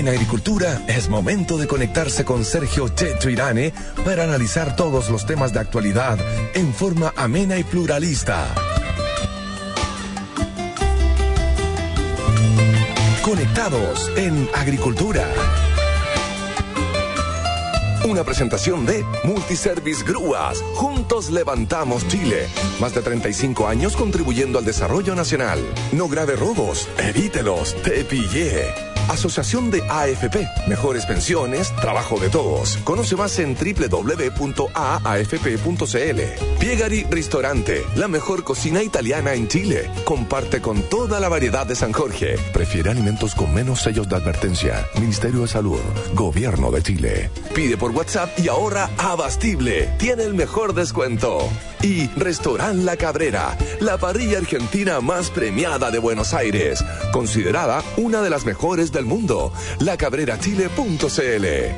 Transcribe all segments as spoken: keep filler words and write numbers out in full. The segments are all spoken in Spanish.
Agricultura es momento de conectarse con Sergio Checho Irane para analizar todos los temas de actualidad en forma amena y pluralista. Conectados en Agricultura. Una presentación de Multiservice Grúas. Juntos levantamos Chile. Más de treinta y cinco años contribuyendo al desarrollo nacional. No grave robos, evítelos, te pillé. Asociación de A F P. Mejores pensiones, trabajo de todos. Conoce más en doble u doble u doble u punto a a f p punto c l. Piegari Ristorante. La mejor cocina italiana en Chile. Comparte con toda la variedad de San Jorge. Prefiere alimentos con menos sellos de advertencia. Ministerio de Salud. Gobierno de Chile. Pide por WhatsApp y ahorra abastible. Tiene el mejor descuento. Y Restaurant La Cabrera. La parrilla argentina más premiada de Buenos Aires. Considerada una de las mejores del mundo. la cabrera chile punto c l.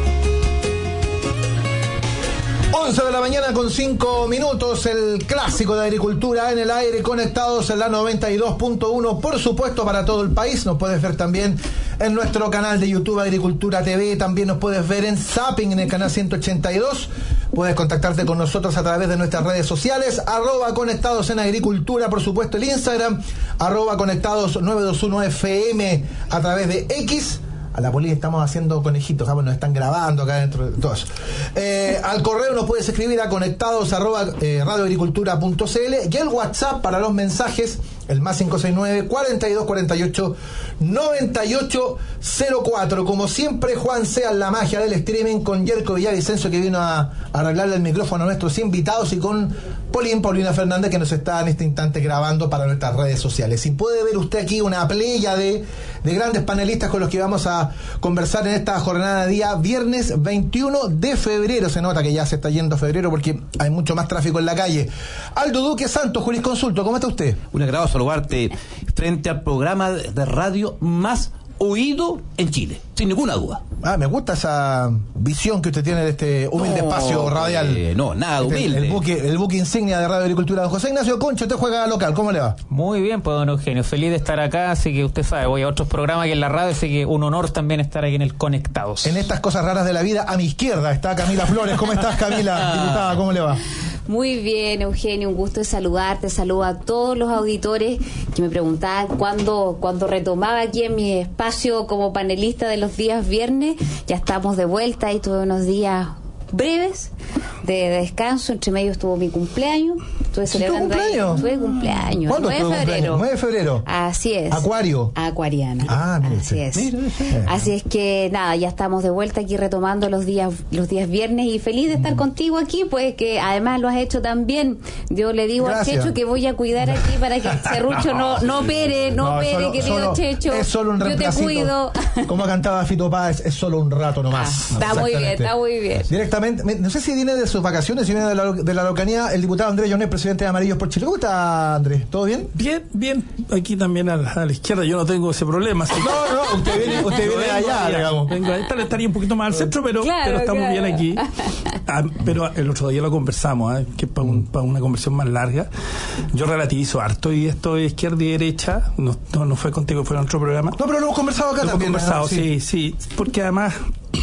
once de la mañana con cinco minutos, el clásico de agricultura en el aire, conectados en la noventa y dos punto uno, por supuesto para todo el país. Nos puedes ver también en nuestro canal de YouTube Agricultura T V, también nos puedes ver en Zapping en el canal ciento ochenta y dos. Puedes contactarte con nosotros a través de nuestras redes sociales, arroba conectados en agricultura, por supuesto el Instagram, arroba conectados nueve dos uno F M a través de X. A la poli estamos haciendo conejitos, ¿sabes? Nos están grabando acá dentro de todos. Eh, al correo nos puedes escribir a conectados arroba eh, radioagricultura punto c l y el WhatsApp para los mensajes, el más cinco seis nueve, cuarenta y dos cuarenta y ocho, noventa y ocho cero cuatro. Como siempre, Juan Sea, la magia del streaming, con Yerko Villavicencio, que vino a, a arreglarle el micrófono a nuestros invitados, y con Paulín, Paulina Fernández, que nos está en este instante grabando para nuestras redes sociales. Y puede ver usted aquí una playa de, de grandes panelistas con los que vamos a conversar en esta jornada de día viernes veintiuno de febrero. Se nota que ya se está yendo febrero porque hay mucho más tráfico en la calle. Aldo Duque Santos, Jurisconsulto, ¿cómo está usted? Un agrado saludarte frente al programa de radio más oído en Chile, sin ninguna duda. Ah, me gusta esa visión que usted tiene de este humilde no, espacio radial. Eh, no, nada este, humilde. El buque, el buque insignia de Radio Agricultura. Don José Ignacio Concho, usted juega local, ¿cómo le va? Muy bien, pues don Eugenio, feliz de estar acá, así que usted sabe, voy a otros programas aquí en la radio, así que un honor también estar aquí en el Conectados. En estas cosas raras de la vida, a mi izquierda está Camila Flores. ¿Cómo estás, Camila, diputada? ¿Cómo le va? Muy bien, Eugenio, un gusto de saludarte. Saludo a todos los auditores que me preguntaban cuándo, cuándo retomaba aquí en mi espacio como panelista de los días viernes. Ya estamos de vuelta y tuve unos días breves de descanso. Entre medio estuvo mi cumpleaños. Estuve celebrando. ¿Tu cumpleaños? Tuve cumpleaños. ¿Cuándo nueve de febrero. nueve de febrero. Así es. Acuario. Acuariana. Ah, mire. Así es. Mire. Así es que nada, ya estamos de vuelta aquí retomando los días los días viernes y feliz de estar mm. contigo aquí, pues que además lo has hecho tan bien. Yo le digo Gracias. a Checho que voy a cuidar aquí para que el serrucho no no pere, no, no pere, solo, querido solo, Checho. Es solo un Yo te cuido. Como cantaba Fito Páez, es solo un rato nomás. Ah, está muy bien, está muy bien. Directamente, no sé si viene de sus vacaciones, si viene de la, de la Locanía, el diputado Andrés Llonet, presidente de Amarillos por Chile. ¿Cómo está, Andrés? ¿Todo bien? Bien, bien. Aquí también a la, a la izquierda, yo no tengo ese problema. Así. No, no, usted viene, usted viene de allá, allá, digamos. Vengo, esta estaría un poquito más al centro, pero, claro, pero estamos claro. bien aquí. Ah, pero el otro día lo conversamos, ¿eh? Que para un, pa una conversión más larga. Yo relativizo harto y esto de izquierda y derecha, no, no, no fue contigo, fue en otro programa. No, pero lo hemos conversado acá lo también. Lo hemos conversado, sí. sí, sí. Porque además,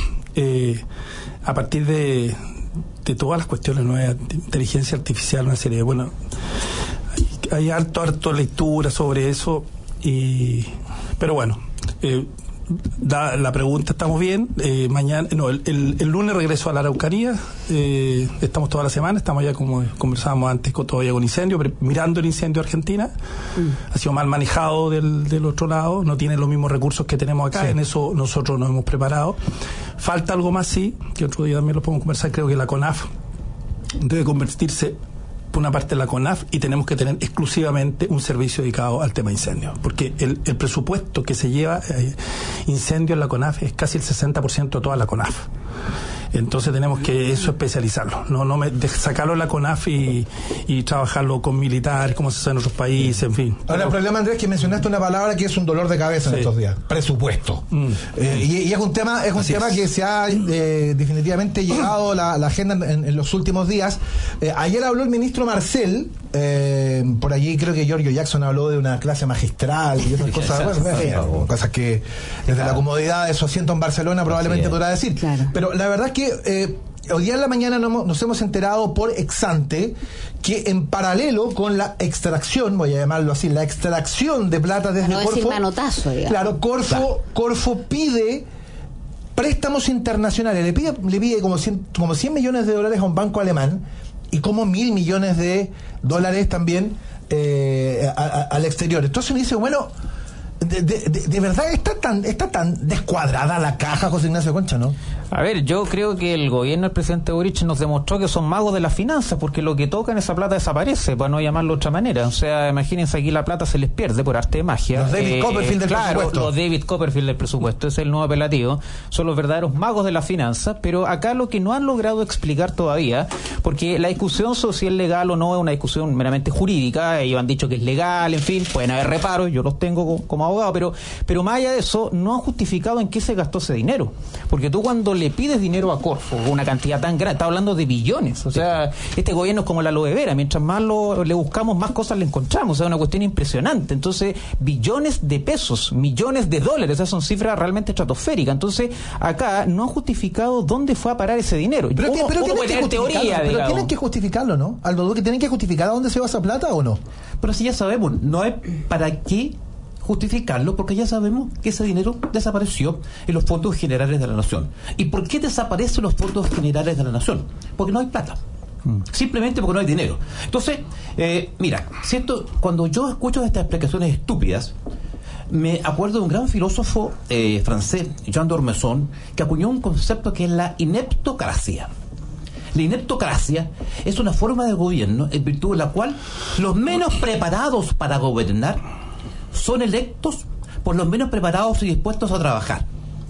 eh, a partir de, de todas las cuestiones nuevas, de inteligencia artificial, una serie de, bueno, hay, hay harto, harto lectura sobre eso, y pero bueno, eh, da, la pregunta, estamos bien. Eh, mañana, no, el, el, el lunes regreso a la Araucanía. Eh, estamos toda la semana, estamos ya, como conversábamos antes, con, todavía con incendio, pero mirando el incendio de Argentina. Mm. Ha sido mal manejado del, del otro lado, no tiene los mismos recursos que tenemos acá, sí. En eso nosotros nos hemos preparado. Falta algo más, sí, que otro día también lo podemos conversar. Creo que la CONAF debe convertirse por una parte en la CONAF, y tenemos que tener exclusivamente un servicio dedicado al tema incendio, porque el, el presupuesto que se lleva eh, incendio en la CONAF es casi el sesenta por ciento de toda la CONAF. Entonces tenemos que eso especializarlo, no no me, de, sacarlo de la CONAF y, y trabajarlo con militares, como se hace en otros países, en fin. Ahora, el problema, Andrés, que mencionaste una palabra que es un dolor de cabeza sí. en estos días: presupuesto. Mm. Eh, y, y es un tema es un Así tema es. que se ha eh, definitivamente llegado a la, la agenda en, en los últimos días. Eh, ayer habló el ministro Marcel, eh, por allí creo que Giorgio Jackson habló de una clase magistral y esas cosas, bueno, bueno, cosas que desde claro. la comodidad de su asiento en Barcelona probablemente podrá decir. Claro. Pero la verdad es que eh, hoy día en la mañana nos, nos hemos enterado por ex ante que en paralelo con la extracción, voy a llamarlo así, la extracción de plata desde no Corfo, decir manotazo, digamos. Claro, Corfo, claro. Corfo pide préstamos internacionales, le pide, le pide como cien, como cien millones de dólares a un banco alemán y como mil millones de dólares también eh, a, a, al exterior. Entonces me dice, bueno, de, de, de, de verdad está tan está tan descuadrada la caja, José Ignacio Concha, ¿no? A ver, yo creo que el gobierno del presidente Boric nos demostró que son magos de las finanzas, porque lo que tocan esa plata desaparece, para no llamarlo de otra manera. O sea, imagínense, aquí la plata se les pierde por arte de magia. Los David eh, Copperfield del claro, presupuesto. Los David Copperfield del presupuesto, ese es el nuevo apelativo. Son los verdaderos magos de las finanzas, pero acá lo que no han logrado explicar todavía, porque la discusión sobre si es legal o no es una discusión meramente jurídica, ellos han dicho que es legal, en fin, pueden haber reparos, yo los tengo como, como abogado, pero, pero más allá de eso, no han justificado en qué se gastó ese dinero. Porque tú cuando le pides dinero a Corfo, una cantidad tan grande, está hablando de billones, o sea, este gobierno es como la aloe vera, mientras más lo, le buscamos, más cosas le encontramos, o sea, una cuestión impresionante. Entonces, billones de pesos, millones de dólares, esas son cifras realmente estratosféricas. Entonces, acá no han justificado dónde fue a parar ese dinero. Pero, uno, pero, uno tienen, que teoría, pero tienen que justificarlo, ¿no? Aldo Duque, ¿tienen que justificar a dónde se va esa plata o no? Pero si ya sabemos, no hay para qué justificarlo, porque ya sabemos que ese dinero desapareció en los fondos generales de la nación. ¿Y por qué desaparecen los fondos generales de la nación? Porque no hay plata. Mm. Simplemente porque no hay dinero. Entonces, eh, mira, ¿cierto? Cuando yo escucho estas explicaciones estúpidas, me acuerdo de un gran filósofo eh, francés, Jean d'Ormesson, que acuñó un concepto que es la ineptocracia. La ineptocracia es una forma de gobierno en virtud de la cual los menos preparados para gobernar son electos por los menos preparados y dispuestos a trabajar.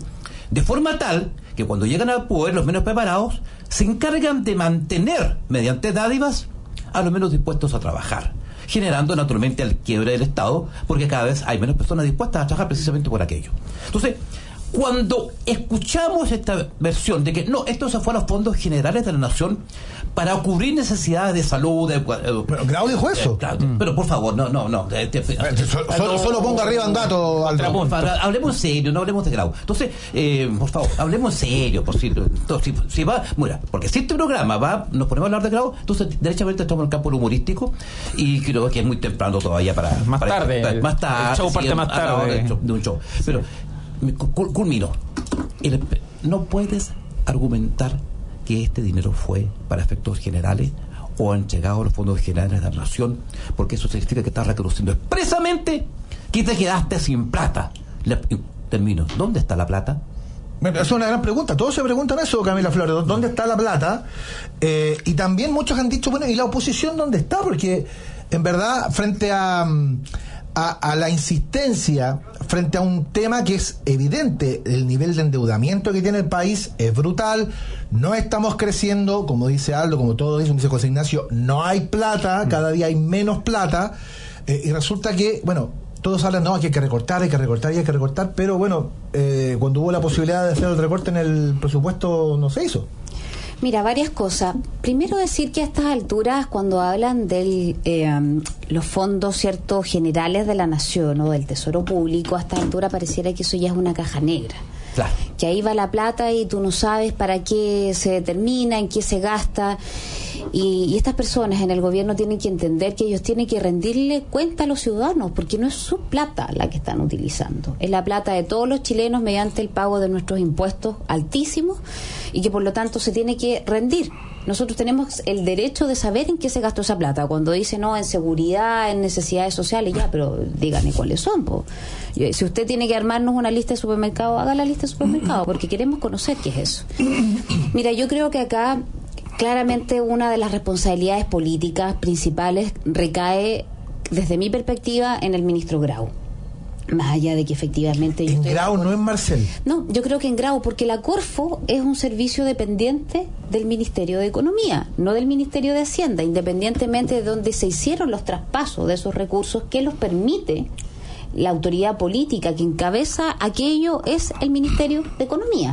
De forma tal que cuando llegan al poder, los menos preparados se encargan de mantener, mediante dádivas, a los menos dispuestos a trabajar, generando naturalmente el quiebre del Estado, porque cada vez hay menos personas dispuestas a trabajar precisamente por aquello. Entonces, cuando escuchamos esta versión de que no, esto se fue a los fondos generales de la nación para cubrir necesidades de salud, de, pero Grau dijo eso. Eh, claro, mm. Pero por favor, no, no, no. Eh, te, solo, solo, solo ponga arriba un dato. Hablemos en serio, no hablemos de Grau. Entonces, eh, por favor, hablemos en serio. Por si, entonces, si, si va, mira, porque si este programa va, nos ponemos a hablar de Grau, entonces derechamente estamos en el campo humorístico y creo que es muy temprano todavía para. Más para, tarde. Para, más tarde. El show parte sí, más tarde. No, de un show. Pero. Culmino. No puedes argumentar que este dinero fue para efectos generales o entregado a los fondos generales de la nación, porque eso significa que estás reconociendo expresamente que te quedaste sin plata. Le, termino. ¿Dónde está la plata? Esa es una gran pregunta. Todos se preguntan eso, Camila Flores. ¿Dónde está la plata? Eh, y también muchos han dicho, bueno, ¿y la oposición dónde está? Porque en verdad, frente a... A, a la insistencia frente a un tema que es evidente, el nivel de endeudamiento que tiene el país es brutal, no estamos creciendo, como dice Aldo, como todo dice, dice José Ignacio, no hay plata, cada día hay menos plata, eh, y resulta que, bueno, todos hablan, no, que hay que recortar, hay que recortar y hay que recortar, pero bueno, eh, cuando hubo la posibilidad de hacer el recorte en el presupuesto no se hizo. Mira, varias cosas. Primero decir que a estas alturas, cuando hablan de eh, los fondos ciertos generales de la nación o del tesoro público, a esta altura pareciera que eso ya es una caja negra. Claro. Que ahí va la plata y tú no sabes para qué se determina, en qué se gasta. Y, y estas personas en el gobierno tienen que entender que ellos tienen que rendirle cuenta a los ciudadanos, porque no es su plata la que están utilizando, es la plata de todos los chilenos mediante el pago de nuestros impuestos altísimos, y que por lo tanto se tiene que rendir. Nosotros tenemos el derecho de saber en qué se gastó esa plata. Cuando dice no, en seguridad, en necesidades sociales, ya, pero díganme cuáles son, po. Si usted tiene que armarnos una lista de supermercados, haga la lista de supermercados, porque queremos conocer qué es eso. Mira, yo creo que acá claramente una de las responsabilidades políticas principales recae, desde mi perspectiva, en el ministro Grau. Más allá de que efectivamente... En Grau, no en Marcel. No, yo creo que en Grau, porque la Corfo es un servicio dependiente del Ministerio de Economía, no del Ministerio de Hacienda, independientemente de donde se hicieron los traspasos de esos recursos, que los permite la autoridad política que encabeza aquello es el Ministerio de Economía.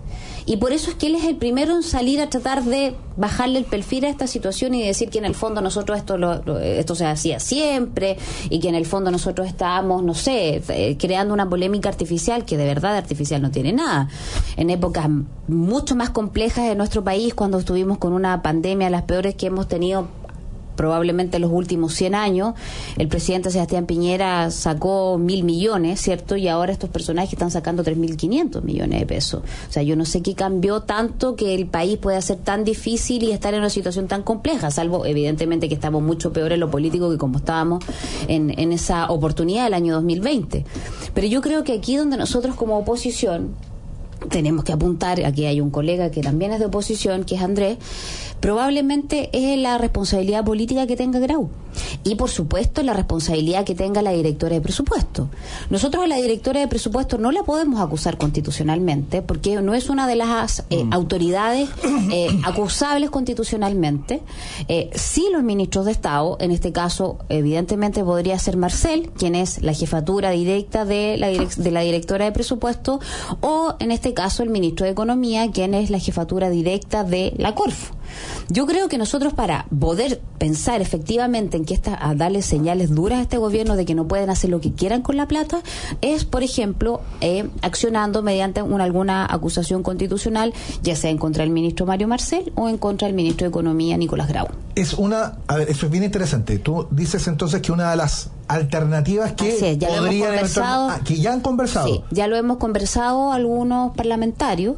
Y por eso es que él es el primero en salir a tratar de bajarle el perfil a esta situación y decir que en el fondo nosotros esto lo, lo, esto se hacía siempre y que en el fondo nosotros estábamos, no sé, eh, creando una polémica artificial que de verdad artificial no tiene nada. En épocas mucho más complejas de nuestro país, cuando estuvimos con una pandemia, las peores que hemos tenido probablemente en los últimos cien años, el presidente Sebastián Piñera sacó mil millones, ¿cierto? Y ahora estos personajes están sacando tres mil quinientos millones de pesos. O sea, yo no sé qué cambió tanto que el país pueda ser tan difícil y estar en una situación tan compleja, salvo evidentemente que estamos mucho peor en lo político que como estábamos en, en esa oportunidad del año dos mil veinte. Pero yo creo que aquí donde nosotros como oposición tenemos que apuntar, aquí hay un colega que también es de oposición, que es Andrés, probablemente es la responsabilidad política que tenga Grau y por supuesto la responsabilidad que tenga la directora de presupuesto. Nosotros a la directora de presupuesto no la podemos acusar constitucionalmente porque no es una de las eh, mm. autoridades eh, acusables constitucionalmente. Eh, sí los ministros de Estado, en este caso evidentemente podría ser Marcel, quien es la jefatura directa de la, direc- de la directora de presupuesto, o en este caso el ministro de Economía, quien es la jefatura directa de la Corfo. Yo creo que nosotros, para poder pensar efectivamente en que esta, a darle señales duras a este gobierno de que no pueden hacer lo que quieran con la plata, es, por ejemplo, eh, accionando mediante una, alguna acusación constitucional, ya sea en contra del ministro Mario Marcel o en contra del ministro de Economía Nicolás Grau. Es una, a ver, eso es bien interesante. Tú dices entonces que una de las alternativas que es, ya podrían ah, que ya han conversado. Sí, ya lo hemos conversado algunos parlamentarios.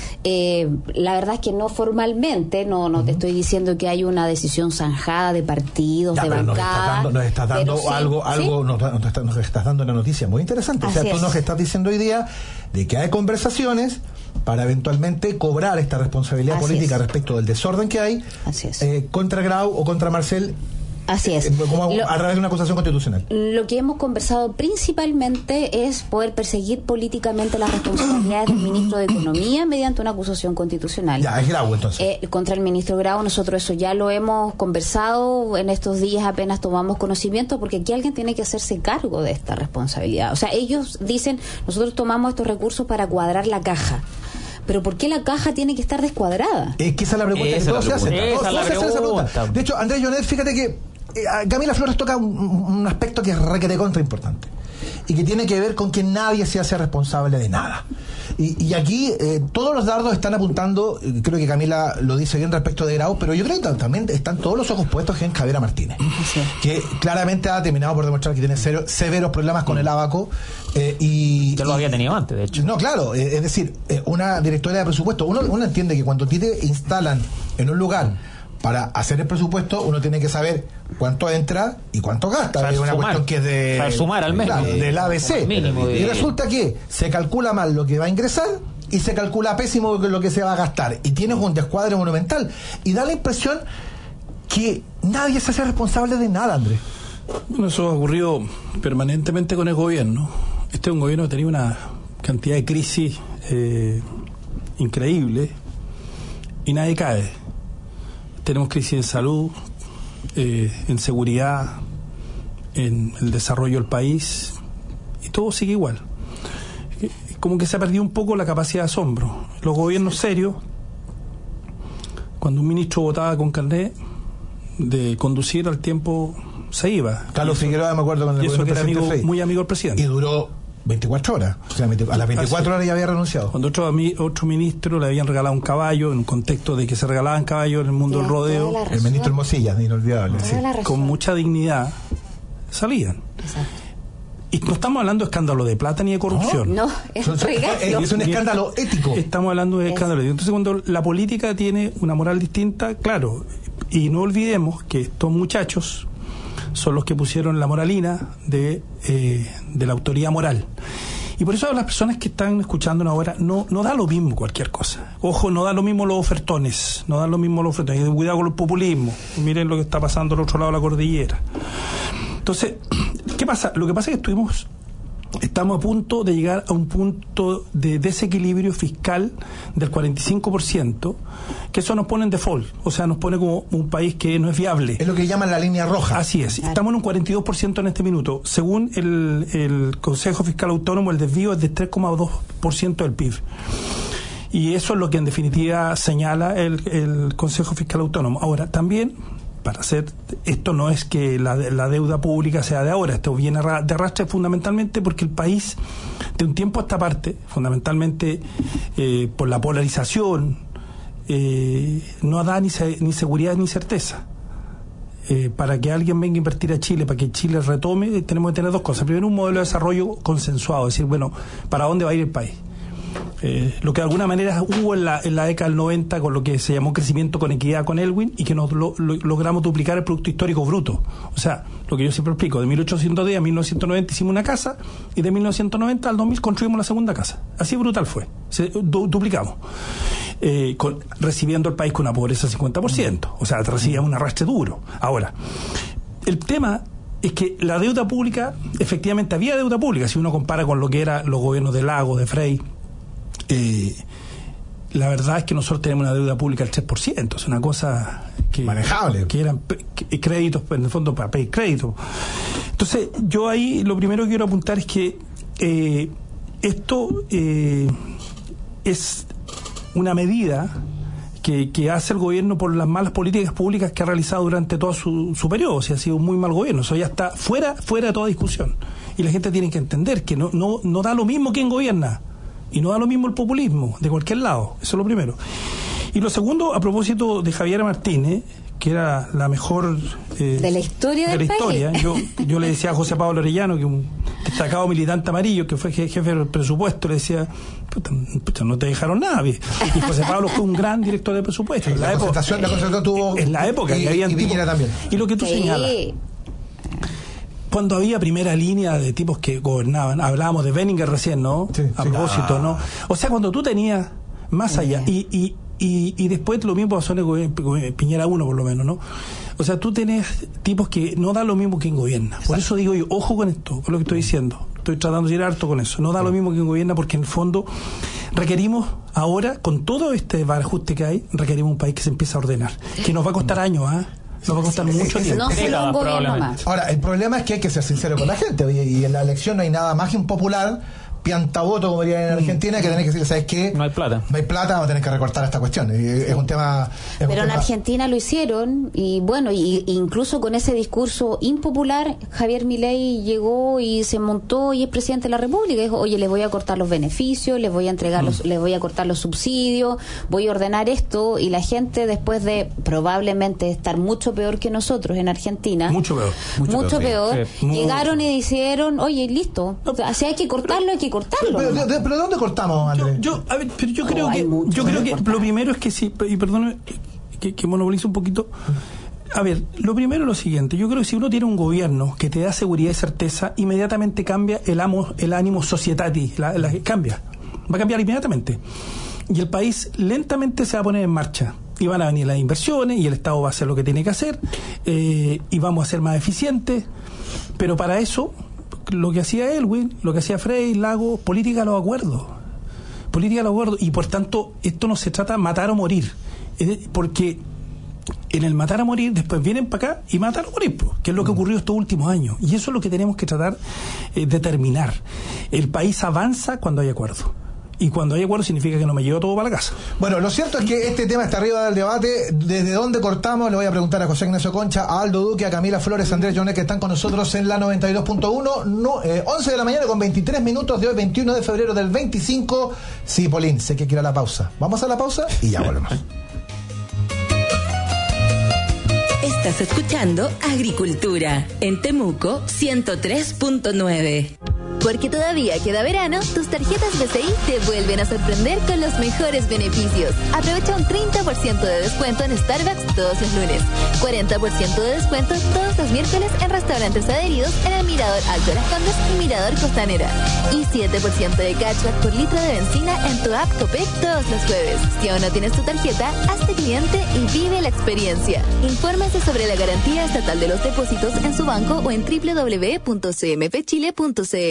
Eh, la verdad es que no formalmente, no no uh-huh. te estoy diciendo que hay una decisión zanjada de partidos, ya, de bancada. Nos estás dando, nos estás dando algo, sí, algo ¿sí? nos, nos, estás, nos estás dando una noticia muy interesante. Así o sea, tú es. nos estás diciendo hoy día de que hay conversaciones para eventualmente cobrar esta responsabilidad Así política es. respecto del desorden que hay eh, contra Grau o contra Marcel. Así es. Como lo, a través de una acusación constitucional. Lo que hemos conversado principalmente es poder perseguir políticamente las responsabilidades del ministro de Economía mediante una acusación constitucional. Ya, es Grau entonces. Eh, contra el ministro Grau, nosotros eso ya lo hemos conversado en estos días, apenas tomamos conocimiento, porque aquí alguien tiene que hacerse cargo de esta responsabilidad. O sea, ellos dicen, nosotros tomamos estos recursos para cuadrar la caja. Pero ¿por qué la caja tiene que estar descuadrada? Es que esa es la pregunta esa que todos se hacen. Esa Todos es la se hacen esa pregunta. pregunta. De hecho, Andrés Jonet, fíjate que eh, Camila Flores toca un, un aspecto que es requete contra importante y que tiene que ver con que nadie se hace responsable de nada. Y, y aquí eh, todos los dardos están apuntando, eh, creo que Camila lo dice bien respecto de Grau, pero yo creo que también están todos los ojos puestos en Javiera Martínez, sí. que claramente ha terminado por demostrar que tiene cero, severos problemas con el abaco. Eh, y, ya lo y, había tenido antes, de hecho. No, claro, eh, es decir, eh, una directora de presupuesto, uno, uno entiende que cuando te instalan en un lugar para hacer el presupuesto, uno tiene que saber cuánto entra y cuánto gasta. Es una cuestión que es de, saber sumar al menos, claro, del A B C. Mínimo de... Y resulta que se calcula mal lo que va a ingresar y se calcula pésimo lo que se va a gastar. Y tienes un descuadre monumental. Y da la impresión que nadie se hace responsable de nada, Andrés. Bueno, eso ha ocurrido permanentemente con el gobierno. Este es un gobierno que tenía una cantidad de crisis eh, increíble y nadie cae. Tenemos crisis en salud, eh, en seguridad, en el desarrollo del país, y todo sigue igual. Como que se ha perdido un poco la capacidad de asombro. Los gobiernos serios, cuando un ministro votaba con carnet de conducir, al tiempo se iba. Carlos Figueroa, me acuerdo, con el y eso que era amigo, Frey. muy amigo del presidente. Y duró veinticuatro horas. O sea, a las veinticuatro horas ya había renunciado. Cuando otro, otro ministro le habían regalado un caballo, en un contexto de que se regalaban caballos en el mundo del rodeo. El ministro Hermosilla, inolvidable. Sí, con mucha dignidad salían. Exacto. Y no estamos hablando de escándalo de plata ni de corrupción. No, no es, un es un escándalo ético. Estamos hablando de escándalo ético. Entonces, cuando la política tiene una moral distinta, claro, y no olvidemos que estos muchachos son los que pusieron la moralina de, eh, de la autoridad moral. Y por eso a las personas que están escuchando ahora, no, no da lo mismo cualquier cosa. Ojo, no da lo mismo los ofertones, no da lo mismo los ofertones. Y cuidado con el populismo. Miren lo que está pasando al otro lado de la cordillera. Entonces, ¿qué pasa? Lo que pasa es que estuvimos estamos a punto de llegar a un punto de desequilibrio fiscal del cuarenta y cinco por ciento, que eso nos pone en default, o sea, nos pone como un país que no es viable. Es lo que llaman la línea roja. Así es, estamos en un cuarenta y dos por ciento en este minuto. Según el, el Consejo Fiscal Autónomo, el desvío es de tres coma dos por ciento del P I B. Y eso es lo que en definitiva señala el, el Consejo Fiscal Autónomo. Ahora, también, para hacer, esto no es que la, la deuda pública sea de ahora, esto viene de arrastre fundamentalmente porque el país, de un tiempo a esta parte, fundamentalmente eh, por la polarización, eh, no da ni, se, ni seguridad ni certeza. Eh, para que alguien venga a invertir a Chile, para que Chile retome, tenemos que tener dos cosas. Primero, un modelo de desarrollo consensuado, es decir, bueno, ¿para dónde va a ir el país? Eh, lo que de alguna manera hubo en la, en la década del noventa con lo que se llamó crecimiento con equidad con Elwin y que nos lo, lo, logramos duplicar el Producto Histórico Bruto. O sea, lo que yo siempre explico, de mil ochocientos diez a mil novecientos noventa hicimos una casa y de mil novecientos noventa al dos mil construimos la segunda casa. Así brutal fue, se, du, duplicamos. Eh, con, recibiendo el país con una pobreza del cincuenta por ciento, o sea, recibíamos un arrastre duro. Ahora, el tema es que la deuda pública, efectivamente había deuda pública, si uno compara con lo que eran los gobiernos de Lagos, de Frey. Eh, la verdad es que nosotros tenemos una deuda pública del tres por ciento, es una cosa que manejable, que eran que, créditos, en el fondo para pedir crédito. Entonces, yo ahí lo primero que quiero apuntar es que eh, esto eh, es una medida que, que hace el gobierno por las malas políticas públicas que ha realizado durante todo su, su periodo. O sea, ha sido un muy mal gobierno, eso ya está fuera, fuera de toda discusión. Y la gente tiene que entender que no, no, no da lo mismo quien gobierna. Y no da lo mismo el populismo, de cualquier lado. Eso es lo primero. Y lo segundo, a propósito de Javiera Martínez, que era la mejor... Eh, de la historia de del la historia. país. Yo, yo le decía a José Pablo Orellano, que un destacado militante amarillo, que fue jefe del presupuesto, le decía, puta, puta, no te dejaron nada. Y José Pablo fue un gran director de presupuesto. En la, la época, la concertación tuvo... En la época, y, que habían y Piñera también. Y lo que tú sí. señalas... Cuando había primera línea de tipos que gobernaban, hablábamos de Benninger recién, ¿no? Sí, a sí. propósito, Ah. ¿no? O sea, cuando tú tenías más allá, y, y, y, y después lo mismo pasó en Piñera uno, por lo menos, ¿no? O sea, tú tenés tipos que no da lo mismo quien gobierna. Por eso digo yo, ojo con esto, con lo que estoy diciendo. Estoy tratando de ir harto con eso. No da lo mismo quien gobierna porque en el fondo requerimos ahora, con todo este barajuste que hay, requerimos un país que se empiece a ordenar. Que nos va a costar años, ¿ah? ¿eh? Nos va a costar mucho tiempo. No solo un gobierno más. Ahora, el problema es que hay que ser sincero con la gente. Oye, y en la elección no hay nada más impopular, piantavoto, como dirían en Argentina, que tenés que decir, ¿sabes qué? No hay plata. No hay plata, vamos a tener que recortar esta cuestión. Y es un tema... Es Pero un en tema... Argentina lo hicieron y bueno, y, y incluso con ese discurso impopular, Javier Milei llegó y se montó y es presidente de la República. Dijo, oye, les voy a cortar los beneficios, les voy a entregar, mm. los, les voy a cortar los subsidios, voy a ordenar esto, y la gente, después de probablemente estar mucho peor que nosotros en Argentina, mucho peor, mucho, mucho peor, peor sí. llegaron mucho. y dijeron, oye, listo, o sea, si hay que cortarlo, hay que cortarlo. Pero, pero, pero, pero ¿dónde cortamos, Andrés? Yo, yo, a ver, pero yo creo oh, que, yo creo que lo primero es que sí, y perdóname que, que monopolizo un poquito. A ver, lo primero es lo siguiente. Yo creo que si uno tiene un gobierno que te da seguridad y certeza, inmediatamente cambia el, amo, el ánimo societati, la, la, cambia, va a cambiar inmediatamente. Y el país lentamente se va a poner en marcha. Y van a venir las inversiones y el Estado va a hacer lo que tiene que hacer, eh, y vamos a ser más eficientes. Pero para eso, lo que hacía Elwin, lo que hacía Frey, Lago, política de los acuerdos. Política de los acuerdos. Y por tanto, esto no se trata de matar o morir. Eh, porque en el matar a morir, después vienen para acá y matan o morir, que es lo que ocurrió estos últimos años. Y eso es lo que tenemos que tratar eh, de terminar. El país avanza cuando hay acuerdo. Y cuando hay acuerdo significa que no me llevo todo para la casa. Bueno, lo cierto es que este tema está arriba del debate. ¿Desde dónde cortamos? Le voy a preguntar a José Ignacio Concha, a Aldo Duque, a Camila Flores, a Andrés Jonet, que están con nosotros en la noventa y dos punto uno. No, eh, once de la mañana con veintitrés minutos de hoy, veintiuno de febrero del veinticinco. Sí, Polín, sé que quiero la pausa. Vamos a la pausa y ya volvemos. Estás escuchando Agricultura en Temuco ciento tres punto nueve. Porque todavía queda verano, tus tarjetas B C I te vuelven a sorprender con los mejores beneficios. Aprovecha un treinta por ciento de descuento en Starbucks todos los lunes, cuarenta por ciento de descuento todos los miércoles en restaurantes adheridos en el Mirador Alto Las Condes y Mirador Costanera. Y siete por ciento de cashback por litro de benzina en tu app Copec todos los jueves. Si aún no tienes tu tarjeta, hazte cliente y vive la experiencia. Infórmese sobre la garantía estatal de los depósitos en su banco o en doble u doble u doble u punto c m p chile punto c l.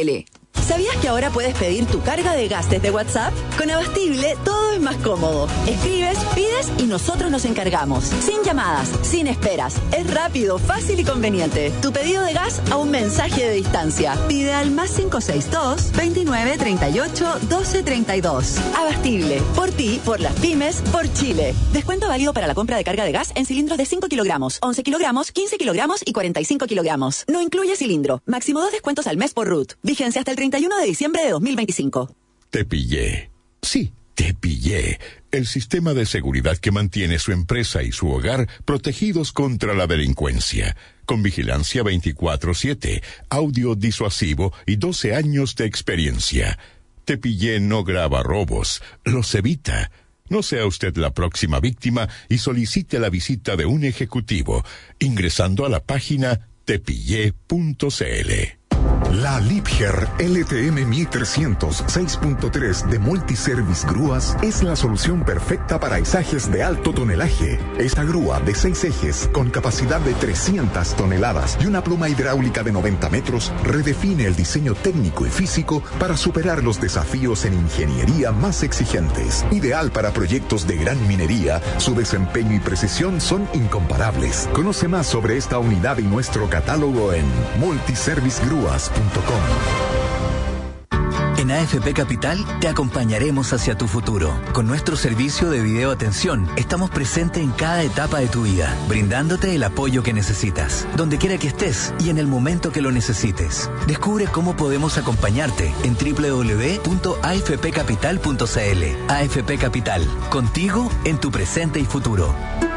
¿Sabías que ahora puedes pedir tu carga de gas desde WhatsApp? Con Abastible todo es más cómodo. Escribes, pides y nosotros nos encargamos. Sin llamadas, sin esperas. Es rápido, fácil y conveniente. Tu pedido de gas a un mensaje de distancia. Pide al más cinco seis dos, veintinueve, treinta y ocho, doce, treinta y dos. Abastible. Por ti, por las pymes, por Chile. Descuento válido para la compra de carga de gas en cilindros de cinco kilogramos, once kilogramos, quince kilogramos y cuarenta y cinco kilogramos. No incluye cilindro. Máximo dos descuentos al mes por R U T. Vigencia hasta el treinta y uno de diciembre de dos mil veinticinco. Te pillé. Sí, te pillé. El sistema de seguridad que mantiene su empresa y su hogar protegidos contra la delincuencia. Con vigilancia veinticuatro siete, audio disuasivo y doce años de experiencia. Te pillé no graba robos, los evita. No sea usted la próxima víctima y solicite la visita de un ejecutivo ingresando a la página tepillé punto c l. La Liebherr L T M mil trescientos seis punto tres de Multiservice Grúas es la solución perfecta para izajes de alto tonelaje. Esta grúa de seis ejes con capacidad de trescientas toneladas y una pluma hidráulica de noventa metros redefine el diseño técnico y físico para superar los desafíos en ingeniería más exigentes. Ideal para proyectos de gran minería, su desempeño y precisión son incomparables. Conoce más sobre esta unidad y nuestro catálogo en multiservice grúas punto com. En A F P Capital te acompañaremos hacia tu futuro. Con nuestro servicio de video atención, estamos presentes en cada etapa de tu vida, brindándote el apoyo que necesitas, donde quiera que estés y en el momento que lo necesites. Descubre cómo podemos acompañarte en doble u doble u doble u punto a f p capital punto c l. A F P Capital, contigo en tu presente y futuro.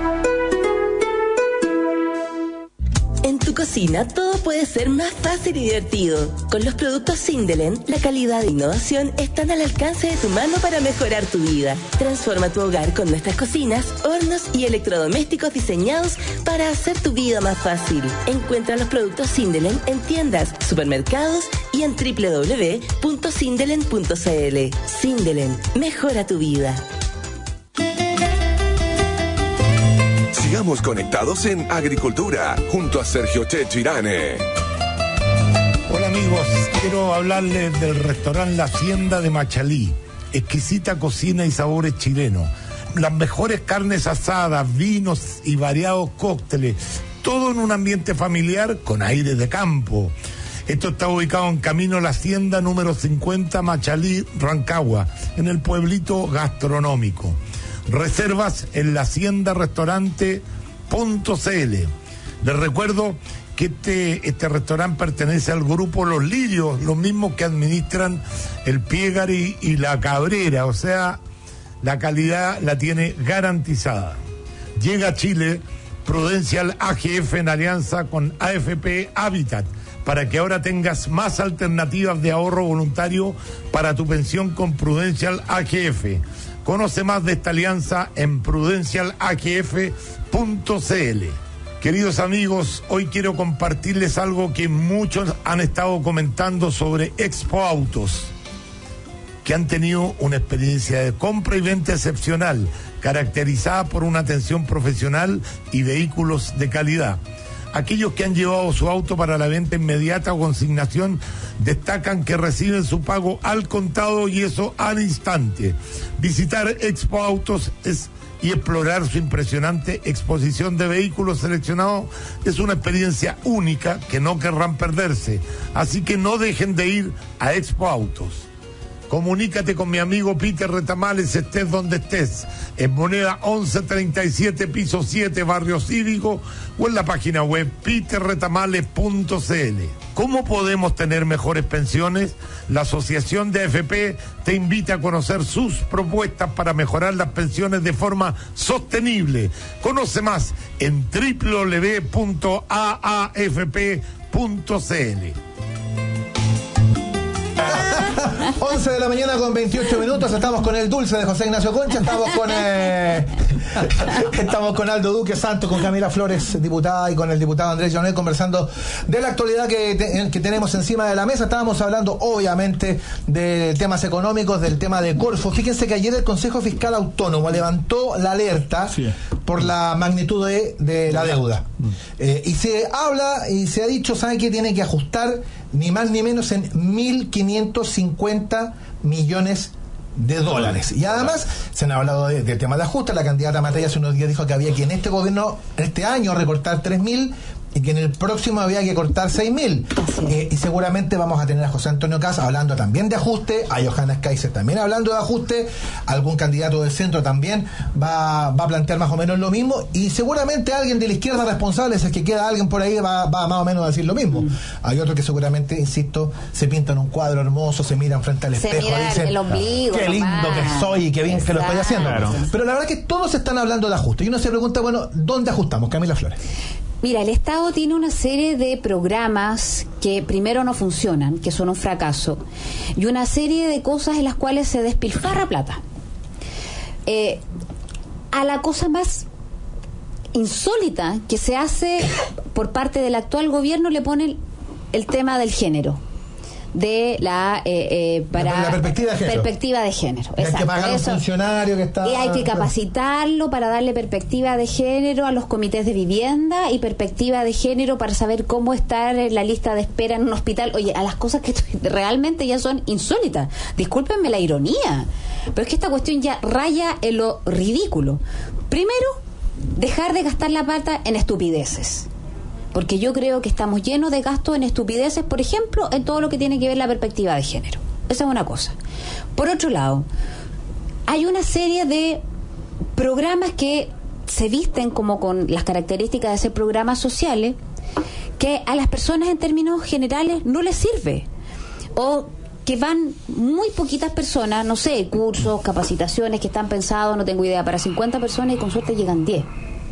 En tu cocina todo puede ser más fácil y divertido. Con los productos Sindelen, la calidad e innovación están al alcance de tu mano para mejorar tu vida. Transforma tu hogar con nuestras cocinas, hornos y electrodomésticos diseñados para hacer tu vida más fácil. Encuentra los productos Sindelen en tiendas, supermercados y en doble u doble u doble u punto sindelen punto c l. Sindelen, mejora tu vida. Sigamos conectados en Agricultura, junto a Sergio Checho Irane. Hola amigos, quiero hablarles del restaurante La Hacienda de Machalí. Exquisita cocina y sabores chilenos. Las mejores carnes asadas, vinos y variados cócteles. Todo en un ambiente familiar con aire de campo. Esto está ubicado en Camino La Hacienda, número cincuenta, Machalí, Rancagua, en el pueblito gastronómico. Reservas en la hacienda restaurante punto c l. Les recuerdo que este, este restaurante pertenece al grupo Los Lirios, los mismos que administran el Piegari y la Cabrera, o sea, la calidad la tiene garantizada. Llega a Chile Prudential A G F en alianza con A F P Habitat, para que ahora tengas más alternativas de ahorro voluntario para tu pensión con Prudential A G F. Conoce más de esta alianza en prudencial a g f punto c l. Queridos amigos, hoy quiero compartirles algo que muchos han estado comentando sobre Expo Autos, que han tenido una experiencia de compra y venta excepcional, caracterizada por una atención profesional y vehículos de calidad. Aquellos que han llevado su auto para la venta inmediata o consignación destacan que reciben su pago al contado y eso al instante. Visitar Expo Autos es, y explorar su impresionante exposición de vehículos seleccionados es una experiencia única que no querrán perderse. Así que no dejen de ir a Expo Autos. Comunícate con mi amigo Peter Retamales, estés donde estés, en Moneda once treinta y siete, piso siete, Barrio Cívico, o en la página web peter retamales punto c l. ¿Cómo podemos tener mejores pensiones? La Asociación de A F P te invita a conocer sus propuestas para mejorar las pensiones de forma sostenible. Conoce más en doble u doble u doble u punto a a f p punto c l. once de la mañana con veintiocho minutos, estamos con el dulce de José Ignacio Concha, estamos con eh, estamos con Aldo Duque Santos, con Camila Flores, diputada, y con el diputado Andrés Jonet, conversando de la actualidad que, te, que tenemos encima de la mesa. Estábamos hablando obviamente de temas económicos, del tema de Corfo. Fíjense que ayer el Consejo Fiscal Autónomo levantó la alerta sí. por la magnitud de, de la deuda. Mm. Eh, y se habla y se ha dicho, ¿sabe qué? Tiene que ajustar ni más ni menos en mil quinientos cincuenta millones de dólares. Y además se han hablado de, de temas de ajuste. La candidata Matei hace unos días dijo que había que en este gobierno, este año, recortar tres mil y que en el próximo había que cortar seis mil. Eh, y seguramente vamos a tener a José Antonio Caz hablando también de ajuste, a Johannes Kaiser también hablando de ajuste, algún candidato del centro también va, va a plantear más o menos lo mismo, y seguramente alguien de la izquierda responsable, si es que queda alguien por ahí, va, va más o menos a decir lo mismo. Mm. Hay otros que seguramente, insisto, se pintan un cuadro hermoso, se miran frente al se espejo y dicen, el ombligo, qué lindo nomás. que soy y qué bien Exacto. que lo estoy haciendo. Claro. Pero la verdad es que todos están hablando de ajuste y uno se pregunta, bueno, ¿dónde ajustamos, Camila Flores? Mira, el Estado tiene una serie de programas que primero no funcionan, que son un fracaso, y una serie de cosas en las cuales se despilfarra plata. Eh, a la cosa más insólita que se hace por parte del actual gobierno le ponen el tema del género. de la eh, eh, para la, la perspectiva de género, perspectiva de género. Y exacto, hay que pagar a un eso. funcionario que está, y hay que capacitarlo para darle perspectiva de género a los comités de vivienda y perspectiva de género para saber cómo estar en la lista de espera en un hospital. Oye, a las cosas que realmente ya son insólitas, discúlpenme la ironía, pero es que esta cuestión ya raya en lo ridículo. Primero, dejar de gastar la plata en estupideces, porque yo creo que estamos llenos de gastos en estupideces, por ejemplo, en todo lo que tiene que ver la perspectiva de género. Esa es una cosa. Por otro lado, hay una serie de programas que se visten como con las características de ser programas sociales, que a las personas en términos generales no les sirve, o que van muy poquitas personas, no sé, cursos, capacitaciones que están pensados, no tengo idea, para cincuenta personas y con suerte llegan diez.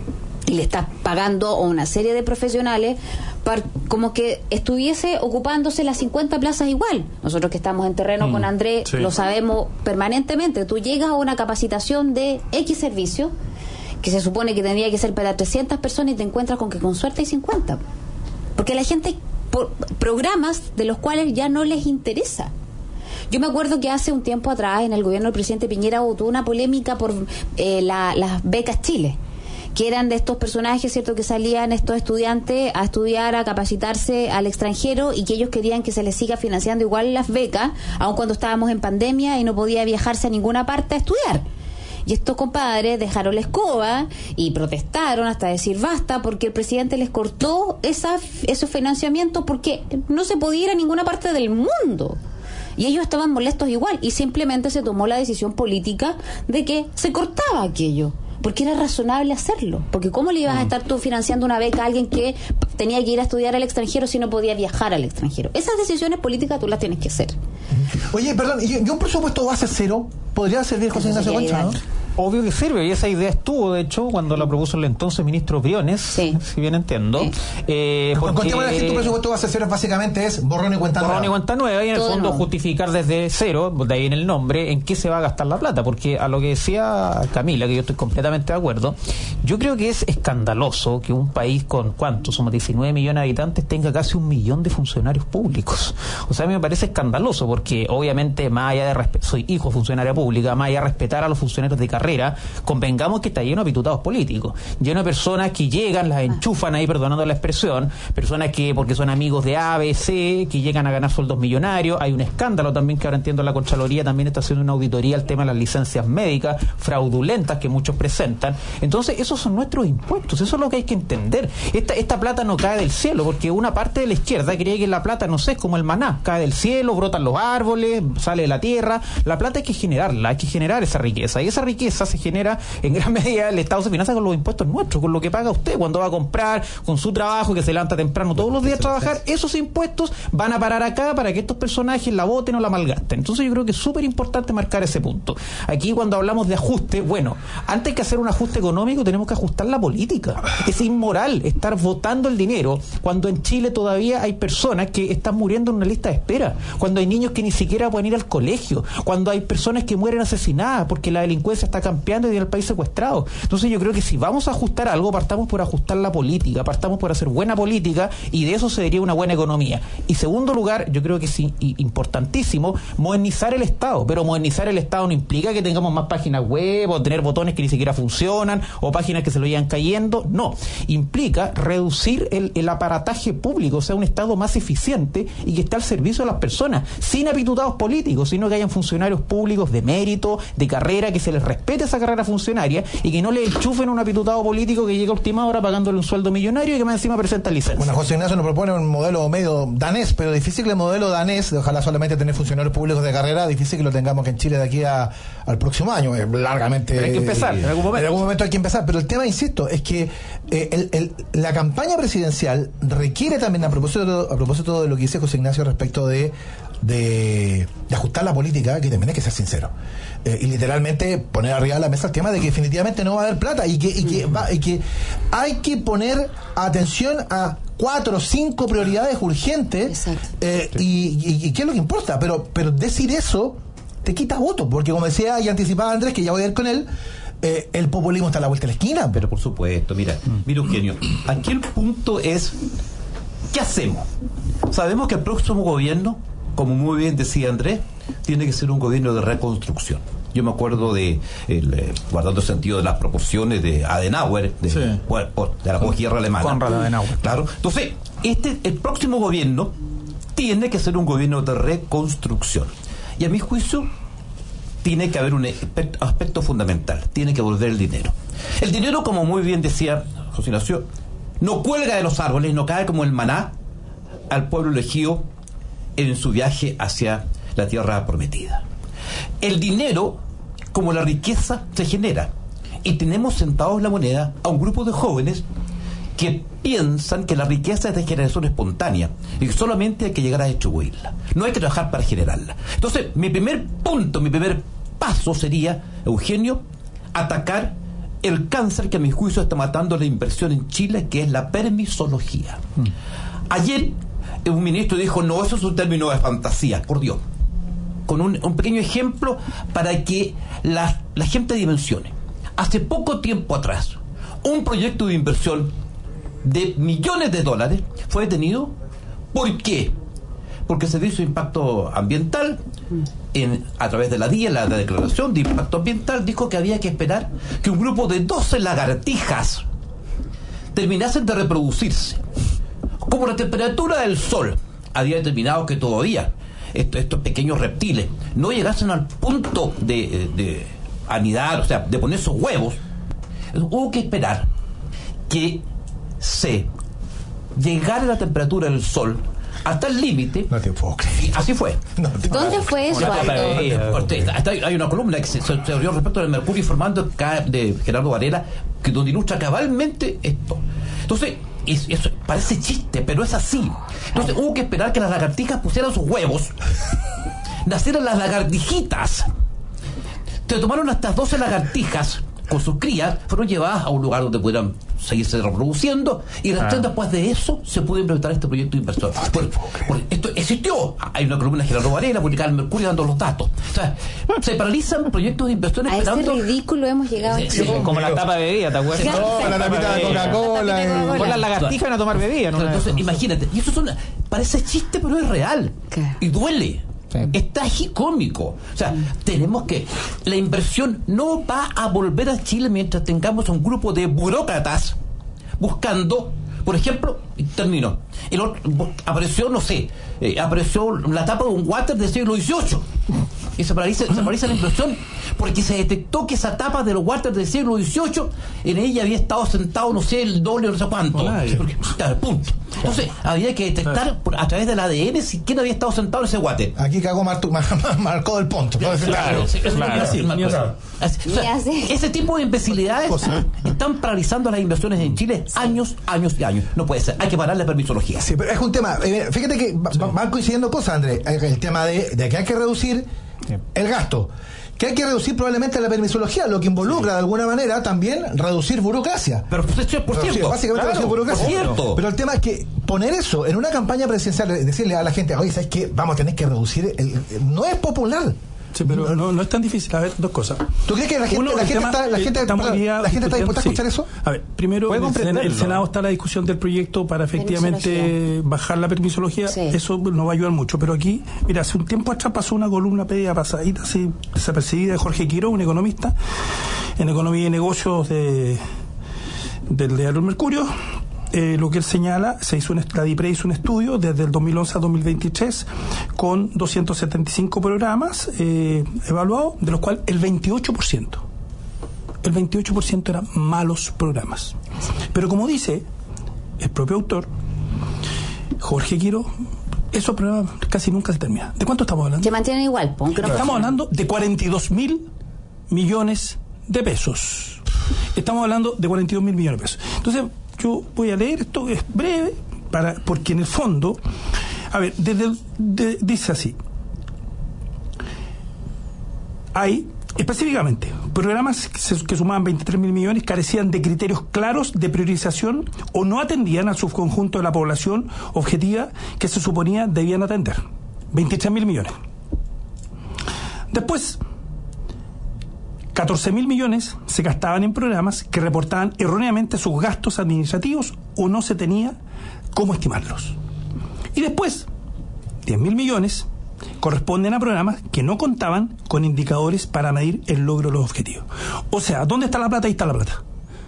Y le estás pagando a una serie de profesionales para, como que estuviese ocupándose las cincuenta plazas igual. Nosotros que estamos en terreno mm, con Andrés, sí. lo sabemos permanentemente. Tú llegas a una capacitación de X servicio, que se supone que tendría que ser para trescientas personas, y te encuentras con que con suerte hay cincuenta. Porque la gente, por programas de los cuales ya no les interesa. Yo me acuerdo que hace un tiempo atrás, en el gobierno del presidente Piñera, hubo una polémica por eh, la, las becas Chile, que eran de estos personajes, ¿cierto?, que salían estos estudiantes a estudiar, a capacitarse al extranjero, y que ellos querían que se les siga financiando igual las becas, aun cuando estábamos en pandemia y no podía viajarse a ninguna parte a estudiar. Y estos compadres dejaron la escoba y protestaron hasta decir basta, porque el presidente les cortó esa, esos financiamientos, porque no se podía ir a ninguna parte del mundo. Y ellos estaban molestos igual, y simplemente se tomó la decisión política de que se cortaba aquello, porque era razonable hacerlo. Porque ¿cómo le ibas a estar tú financiando una beca a alguien que tenía que ir a estudiar al extranjero si no podía viajar al extranjero? Esas decisiones políticas tú las tienes que hacer. Oye, perdón, ¿y un presupuesto base cero podría servir, José Ignacio Concha, no? Obvio que sirve, y esa idea estuvo, de hecho, cuando la propuso el entonces ministro Briones, sí. si bien entiendo. Sí. Eh, porque... Contémosle a la gente, un presupuesto base cero básicamente es borrón y cuenta nueva. Borrón y cuenta nueva, y en Todo el fondo no. justificar desde cero, de ahí en el nombre, en qué se va a gastar la plata. Porque a lo que decía Camila, que yo estoy completamente de acuerdo, yo creo que es escandaloso que un país con, ¿cuántos? Somos diecinueve millones de habitantes, tenga casi un millón de funcionarios públicos. O sea, a mí me parece escandaloso, porque obviamente, más allá de respetar, soy hijo de funcionaria pública, más allá de respetar a los funcionarios de carrera, convengamos que está lleno de apitutados políticos, lleno de personas que llegan, las enchufan ahí, perdonando la expresión, personas que porque son amigos de A, B, C, que llegan a ganar sueldos millonarios. Hay un escándalo también que ahora entiendo la Contraloría también está haciendo una auditoría al tema de las licencias médicas fraudulentas que muchos presentan. Entonces esos son nuestros impuestos, eso es lo que hay que entender. Esta, esta plata no cae del cielo, porque una parte de la izquierda cree que la plata, no sé, es como el maná, cae del cielo, brotan los árboles, sale de la tierra. La plata hay que generarla, hay que generar esa riqueza, y esa riqueza se genera en gran medida. El Estado se financia con los impuestos nuestros, con lo que paga usted cuando va a comprar, con su trabajo, que se levanta temprano todos los días a trabajar. Esos impuestos van a parar acá para que estos personajes la voten o la malgasten. Entonces yo creo que es súper importante marcar ese punto. Aquí, cuando hablamos de ajuste, bueno, antes que hacer un ajuste económico tenemos que ajustar la política. Es inmoral estar votando el dinero cuando en Chile todavía hay personas que están muriendo en una lista de espera, cuando hay niños que ni siquiera pueden ir al colegio, cuando hay personas que mueren asesinadas porque la delincuencia está está campeando y tiene el país secuestrado. Entonces yo creo que si vamos a ajustar algo, partamos por ajustar la política, partamos por hacer buena política, y de eso se diría una buena economía. Y segundo lugar, yo creo que es importantísimo modernizar el Estado, pero modernizar el Estado no implica que tengamos más páginas web o tener botones que ni siquiera funcionan o páginas que se lo vayan cayendo. No, implica reducir el, el aparataje público, o sea, un Estado más eficiente y que esté al servicio de las personas, sin apitutados políticos, sino que hayan funcionarios públicos de mérito, de carrera, que se les respete esa carrera funcionaria y que no le enchufen un apitutado político que llega a última hora pagándole un sueldo millonario y que más encima presenta licencia. Bueno, José Ignacio nos propone un modelo medio danés, pero difícil que el modelo danés, de ojalá solamente tener funcionarios públicos de carrera, difícil que lo tengamos que en Chile de aquí a, al próximo año, eh, largamente. Pero hay que empezar, en algún momento. En algún momento hay que empezar, pero el tema, insisto, es que eh, el, el, la campaña presidencial requiere también, a propósito, a propósito de lo que dice José Ignacio respecto de De, de ajustar la política, que también hay que ser sincero, eh, y literalmente poner arriba de la mesa el tema de que definitivamente no va a haber plata y que, y que, va, y que hay que poner atención a cuatro o cinco prioridades urgentes, eh, y, y, y qué es lo que importa, pero, pero decir eso te quita votos, porque como decía y anticipaba Andrés, que ya voy a ir con él, eh, el populismo está a la vuelta de la esquina. Pero por supuesto, mira, mira Eugenio, aquí el punto es, ¿qué hacemos? Sabemos que el próximo gobierno, como muy bien decía Andrés, tiene que ser un gobierno de reconstrucción. Yo me acuerdo de, el, eh, guardando el sentido de las proporciones de Adenauer, de, sí. por, por, de la posguerra alemana. Konrad Adenauer. Claro. Entonces, este, el próximo gobierno tiene que ser un gobierno de reconstrucción. Y a mi juicio, tiene que haber un aspecto, aspecto fundamental. Tiene que volver el dinero. El dinero, como muy bien decía José Ignacio, no cuelga de los árboles, no cae como el maná al pueblo elegido en su viaje hacia la tierra prometida. El dinero, como la riqueza, se genera, y tenemos sentados en la moneda a un grupo de jóvenes que piensan que la riqueza es de generación espontánea y que solamente hay que llegar a distribuirla, no hay que trabajar para generarla. Entonces, mi primer punto, mi primer paso sería, Eugenio, atacar el cáncer que a mi juicio está matando la inversión en Chile, que es la permisología. Mm. Ayer un ministro dijo, no, eso es un término de fantasía, por Dios, con un, un pequeño ejemplo para que la, la gente dimensione. Hace poco tiempo atrás, un proyecto de inversión de millones de dólares fue detenido. ¿Por qué? Porque el Servicio de Impacto Ambiental, en, a través de la D I E, la, la Declaración de Impacto Ambiental, dijo que había que esperar que un grupo de doce lagartijas terminasen de reproducirse. Como la temperatura del sol había determinado que todavía estos, estos pequeños reptiles no llegasen al punto de, de anidar, o sea, de poner sus huevos, hubo que esperar que se llegara la temperatura del sol hasta el límite. No te puedo creer. Y así fue. No te ¿Dónde puedo. fue eso? Hasta hay una columna que se, se, se abrió respecto del mercurio informando de Gerardo Varela, que donde ilustra cabalmente esto. Entonces, eso, eso parece chiste, pero es así. Entonces hubo que esperar que las lagartijas pusieran sus huevos, nacieran las lagartijitas. Se tomaron hasta doce lagartijas con sus crías, fueron llevadas a un lugar donde pudieran seguirse reproduciendo, y ah. después de eso se pudo implementar este proyecto de inversión. Ah, por, por, esto existió. Hay una columna de Gerardo Varela publicada en Mercurio dando los datos. O sea, se paralizan proyectos de inversión a esperando. Ese ridículo hemos llegado. Sí, sí, como la tapa de bebida, ¿te acuerdas? No, la tapita de Coca-Cola. Con las lagartijas van a tomar bebida, ¿no? Entonces, imagínate, y eso son, parece chiste, pero es real. ¿Qué? Y duele. Sí. Es tragicómico. O sea, sí. tenemos que... La inversión no va a volver a Chile mientras tengamos un grupo de burócratas buscando, por ejemplo, y termino, el otro, apareció, no sé, eh, apareció la tapa de un water del siglo dieciocho y se paraliza, se paraliza la inversión porque se detectó que esa tapa de los water del siglo dieciocho, en ella había estado sentado, no sé, el doble o no sé cuánto. Porque, claro, punto. Entonces, había que detectar por, a través del A D N si quién había estado sentado en ese water. Aquí cagó Martu, Marcó del Ponto. Claro, claro, claro, así, claro. Así, o sea, ese tipo de imbecilidades están paralizando las inversiones en Chile años, años y años. No puede ser. Hay que parar la permisología. Sí, pero es un tema. Eh, fíjate que sí. van coincidiendo cosas, Andrés. El tema de, de que hay que reducir sí. el gasto. Que hay que reducir probablemente la permisología, lo que involucra sí. de alguna manera también reducir burocracia. Pero por cierto, reducir, básicamente claro, reducir burocracia. Por cierto. Pero el tema es que poner eso en una campaña presidencial, decirle a la gente, oye, ¿sabes qué? Vamos a tener que reducir, el, el, no es popular. Sí, pero no, no es tan difícil. A ver, dos cosas. ¿Tú crees que la gente, Uno, la gente tema, está, la gente, está, la gente está dispuesta a escuchar sí. eso? A ver, primero, en el, Sen- el Senado está la discusión del proyecto para efectivamente bajar la permisología. Sí. Eso nos va a ayudar mucho. Pero aquí, mira, hace un tiempo atrás pasó una columna pedida pasadita, así, desapercibida, de Jorge Quiró, un economista, en Economía y Negocios de, del diario Mercurio. Eh, lo que él señala, se hizo un, la DIPRE hizo un estudio desde el dos mil once a dos mil veintitrés con doscientos setenta y cinco programas eh, evaluados, de los cuales el veintiocho por ciento el veintiocho por ciento eran malos programas. Pero como dice el propio autor, Jorge Quiró, esos programas casi nunca se terminan. ¿De cuánto estamos hablando? Se mantienen igual. No estamos hablando de cuarenta y dos mil millones de pesos. Estamos hablando de cuarenta y dos mil millones de pesos. Entonces, yo voy a leer esto, es breve, para porque en el fondo, a ver, desde, de, dice así, hay específicamente programas que, se, que sumaban veintitrés mil millones, carecían de criterios claros de priorización o no atendían al subconjunto de la población objetiva que se suponía debían atender. veintitrés mil millones. Después, catorce mil millones se gastaban en programas que reportaban erróneamente sus gastos administrativos o no se tenía cómo estimarlos. Y después, diez mil millones corresponden a programas que no contaban con indicadores para medir el logro de los objetivos. O sea, ¿dónde está la plata? Ahí está la plata.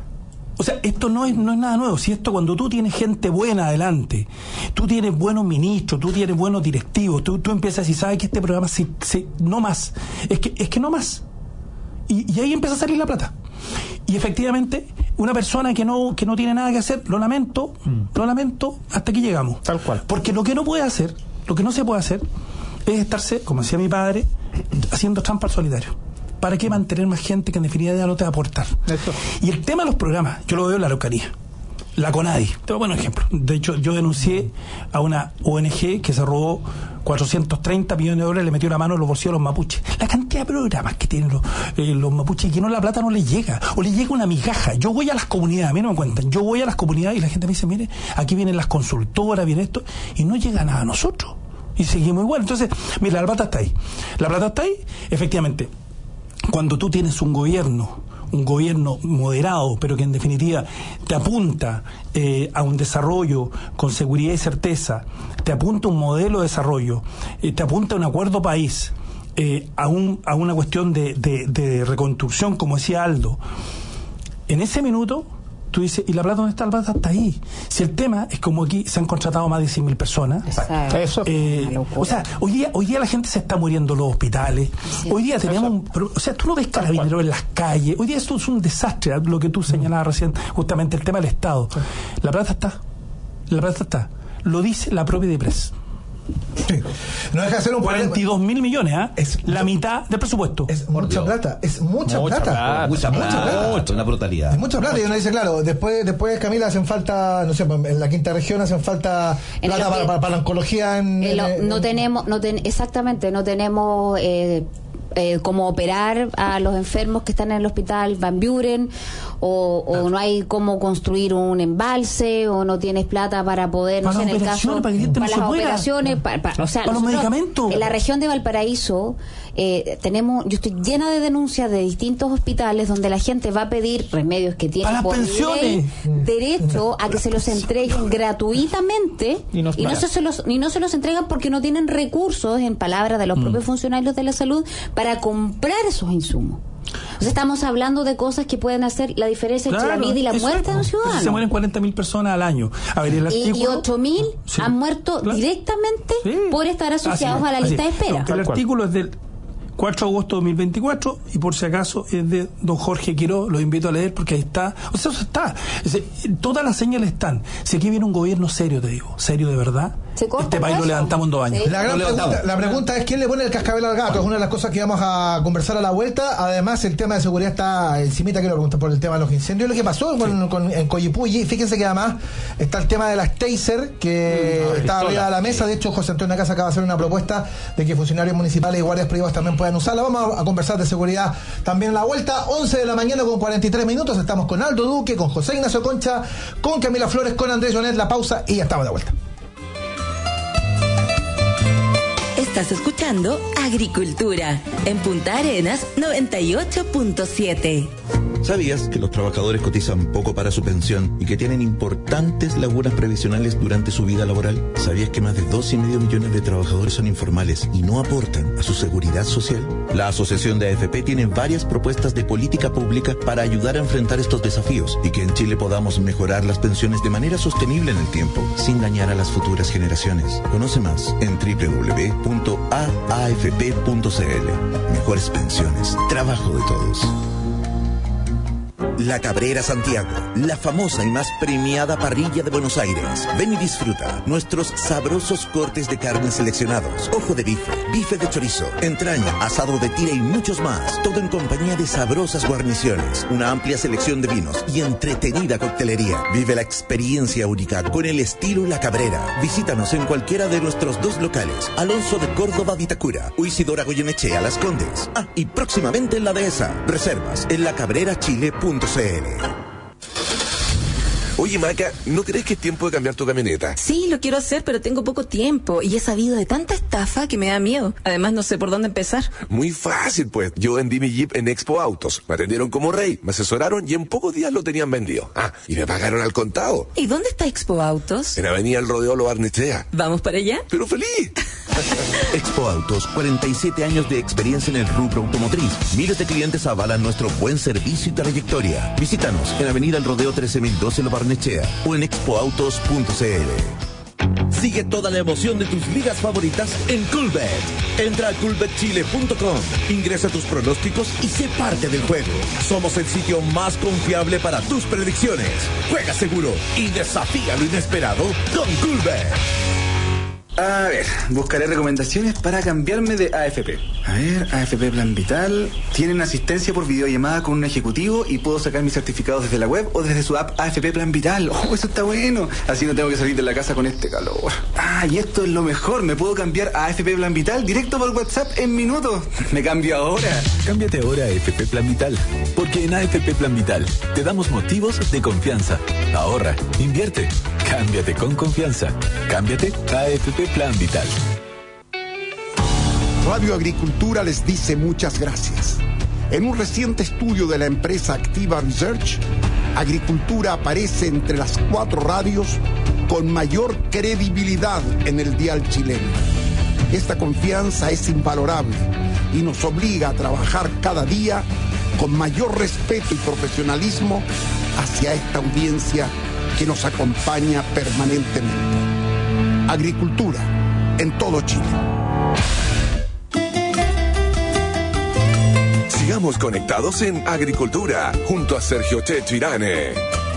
O sea, esto no es, no es nada nuevo. Si esto, cuando tú tienes gente buena adelante, tú tienes buenos ministros, tú tienes buenos directivos, tú, tú empiezas y sabes que este programa se, se, no más. Es que, es que no más. Y, y ahí empieza a salir la plata. Y efectivamente, una persona que no que no tiene nada que hacer, lo lamento, mm. lo lamento, hasta aquí llegamos. Tal cual. Porque lo que no puede hacer, lo que no se puede hacer, es estarse, como decía mi padre, haciendo trampa al solitario. ¿Para qué mantener más gente que en definitiva no te va a aportar? Eso. Y el tema de los programas, yo lo veo en la Araucanía. La CONADI, te voy a poner un ejemplo. De hecho, yo denuncié a una O N G que se robó cuatrocientos treinta millones de dólares y le metió la mano en los bolsillos a los mapuches. La cantidad de programas que tienen los, eh, los mapuches, que no, la plata no les llega, o les llega una migaja. Yo voy a las comunidades, a mí no me cuentan, yo voy a las comunidades y la gente me dice, mire, aquí vienen las consultoras, viene esto, y no llega nada a nosotros. Y seguimos igual. Entonces, mira, la plata está ahí. La plata está ahí, efectivamente. Cuando tú tienes un gobierno, un gobierno moderado, pero que en definitiva te apunta eh, a un desarrollo con seguridad y certeza, te apunta a un modelo de desarrollo, eh, te apunta a un acuerdo país, eh, a, un, a una cuestión de, de, de reconstrucción, como decía Aldo, en ese minuto tú dices, ¿y la plata dónde está? La plata está ahí. Si el tema es como aquí se han contratado más de cien mil personas. Exacto. Eso. Eh, o sea, hoy día, hoy día la gente se está muriendo en los hospitales. Sí. Hoy día tenemos un, o sea, tú no ves carabineros en las calles. Hoy día esto es un desastre, lo que tú señalabas recién, justamente el tema del Estado. La plata está. La plata está. Lo dice la propia DIPRES. Sí. No deja de ser un cuarenta y dos mil millones, ¿eh? Es la mitad del presupuesto. Es mucha plata, es mucha, mucha plata. plata. Mucha plata. Mucha plata. Mucha, una brutalidad. Es mucha plata. Y uno dice, claro, después, después Camila, hacen falta, no sé, en la quinta región hacen falta plata para, para, para la oncología. En, en lo, en, no en, tenemos, no ten, exactamente, no tenemos. Eh, Eh, cómo operar a los enfermos que están en el hospital Van Buren, o, o no hay cómo construir un embalse, o no tienes plata para poder, para no sé, en el caso, para, para no las operaciones, para, para, o sea, para los medicamentos. En la región de Valparaíso eh, tenemos, yo estoy llena de denuncias de distintos hospitales donde la gente va a pedir remedios que tienen por ley derecho a que se los entreguen gratuitamente y no, y no se, se los y no se los entregan porque no tienen recursos, en palabras de los mm. propios funcionarios de la salud, para comprar esos insumos. Entonces estamos hablando de cosas que pueden hacer la diferencia entre claro, la vida y la muerte de un ciudadano. Se mueren cuarenta mil personas al año. A ver, el artículo, y ocho mil sí, han muerto claro. directamente sí. por estar asociados así, a la así. lista de espera. No, el artículo es del cuatro de agosto de dos mil veinticuatro y por si acaso es de don Jorge Quiró, los invito a leer porque ahí está, o sea, eso está, es decir, todas las señales están. Si aquí viene un gobierno serio, te digo, serio de verdad, este país lo levantamos en dos años. Sí. La, gran pregunta, la pregunta es quién le pone el cascabel al gato, es una de las cosas que vamos a conversar a la vuelta. Además, el tema de seguridad está encimita, quiero preguntar por el tema de los incendios, lo que pasó con, con, en Coyipulli. Fíjense que además está el tema de las taser que mm, está arriba de la mesa. De hecho, José Antonio Casa acaba de hacer una propuesta de que funcionarios municipales y guardias privados también puedan usarla. Vamos a, a conversar de seguridad también en la vuelta. once de la mañana con cuarenta y tres minutos. Estamos con Aldo Duque, con José Ignacio Concha, con Camila Flores, con Andrés Jonet. La pausa y ya estamos de vuelta. Estás escuchando Agricultura en Punta Arenas noventa y ocho punto siete. ¿Sabías que los trabajadores cotizan poco para su pensión y que tienen importantes lagunas previsionales durante su vida laboral? ¿Sabías que más de dos y medio millones de trabajadores son informales y no aportan a su seguridad social? La Asociación de A F P tiene varias propuestas de política pública para ayudar a enfrentar estos desafíos y que en Chile podamos mejorar las pensiones de manera sostenible en el tiempo, sin dañar a las futuras generaciones. Conoce más en doble u doble u doble u punto a a f p punto c l. Mejores pensiones, trabajo de todos. La Cabrera Santiago, la famosa y más premiada parrilla de Buenos Aires. Ven y disfruta nuestros sabrosos cortes de carne seleccionados, ojo de bife, bife de chorizo, entraña, asado de tira y muchos más. Todo en compañía de sabrosas guarniciones, una amplia selección de vinos y entretenida coctelería. Vive la experiencia única con el estilo La Cabrera. Visítanos en cualquiera de nuestros dos locales, Alonso de Córdoba, Vitacura, o Isidora Goyenechea, Las Condes. Ah, y próximamente en La Dehesa. Reservas en la cabrera chile punto c l. Oye, Maca, ¿no crees que es tiempo de cambiar tu camioneta? Sí, lo quiero hacer, pero tengo poco tiempo y he sabido de tanta estafa que me da miedo. Además, no sé por dónde empezar. Muy fácil, pues. Yo vendí mi Jeep en Expo Autos. Me atendieron como rey, me asesoraron y en pocos días lo tenían vendido. Ah, y me pagaron al contado. ¿Y dónde está Expo Autos? En Avenida El Rodeo Lo Barnechea. ¿Vamos para allá? ¡Pero feliz! Expo Autos, cuarenta y siete años de experiencia en el rubro automotriz. Miles de clientes avalan nuestro buen servicio y trayectoria. Visítanos en Avenida El Rodeo trece mil doce Lo Barnechea o en expo autos punto c l. Sigue toda la emoción de tus ligas favoritas en Coolbet. Entra a coolbet chile punto com, ingresa tus pronósticos y sé parte del juego. Somos el sitio más confiable para tus predicciones. Juega seguro y desafía lo inesperado con Coolbet. A ver, buscaré recomendaciones para cambiarme de A F P. A ver, A F P Plan Vital. Tienen asistencia por videollamada con un ejecutivo y puedo sacar mis certificados desde la web o desde su app A F P Plan Vital. Oh, eso está bueno. Así no tengo que salir de la casa con este calor. Ah, y esto es lo mejor. Me puedo cambiar a A F P Plan Vital directo por WhatsApp en minutos. Me cambio ahora. Cámbiate ahora a A F P Plan Vital. Porque en A F P Plan Vital te damos motivos de confianza. Ahorra, invierte, cámbiate con confianza. Cámbiate a A F P Plan Vital. Radio Agricultura les dice muchas gracias. En un reciente estudio de la empresa Activa Research, Agricultura aparece entre las cuatro radios con mayor credibilidad en el dial chileno. Esta confianza es invalorable y nos obliga a trabajar cada día con mayor respeto y profesionalismo hacia esta audiencia que nos acompaña permanentemente. Agricultura en todo Chile. Sigamos conectados en Agricultura junto a Sergio Checho Irane.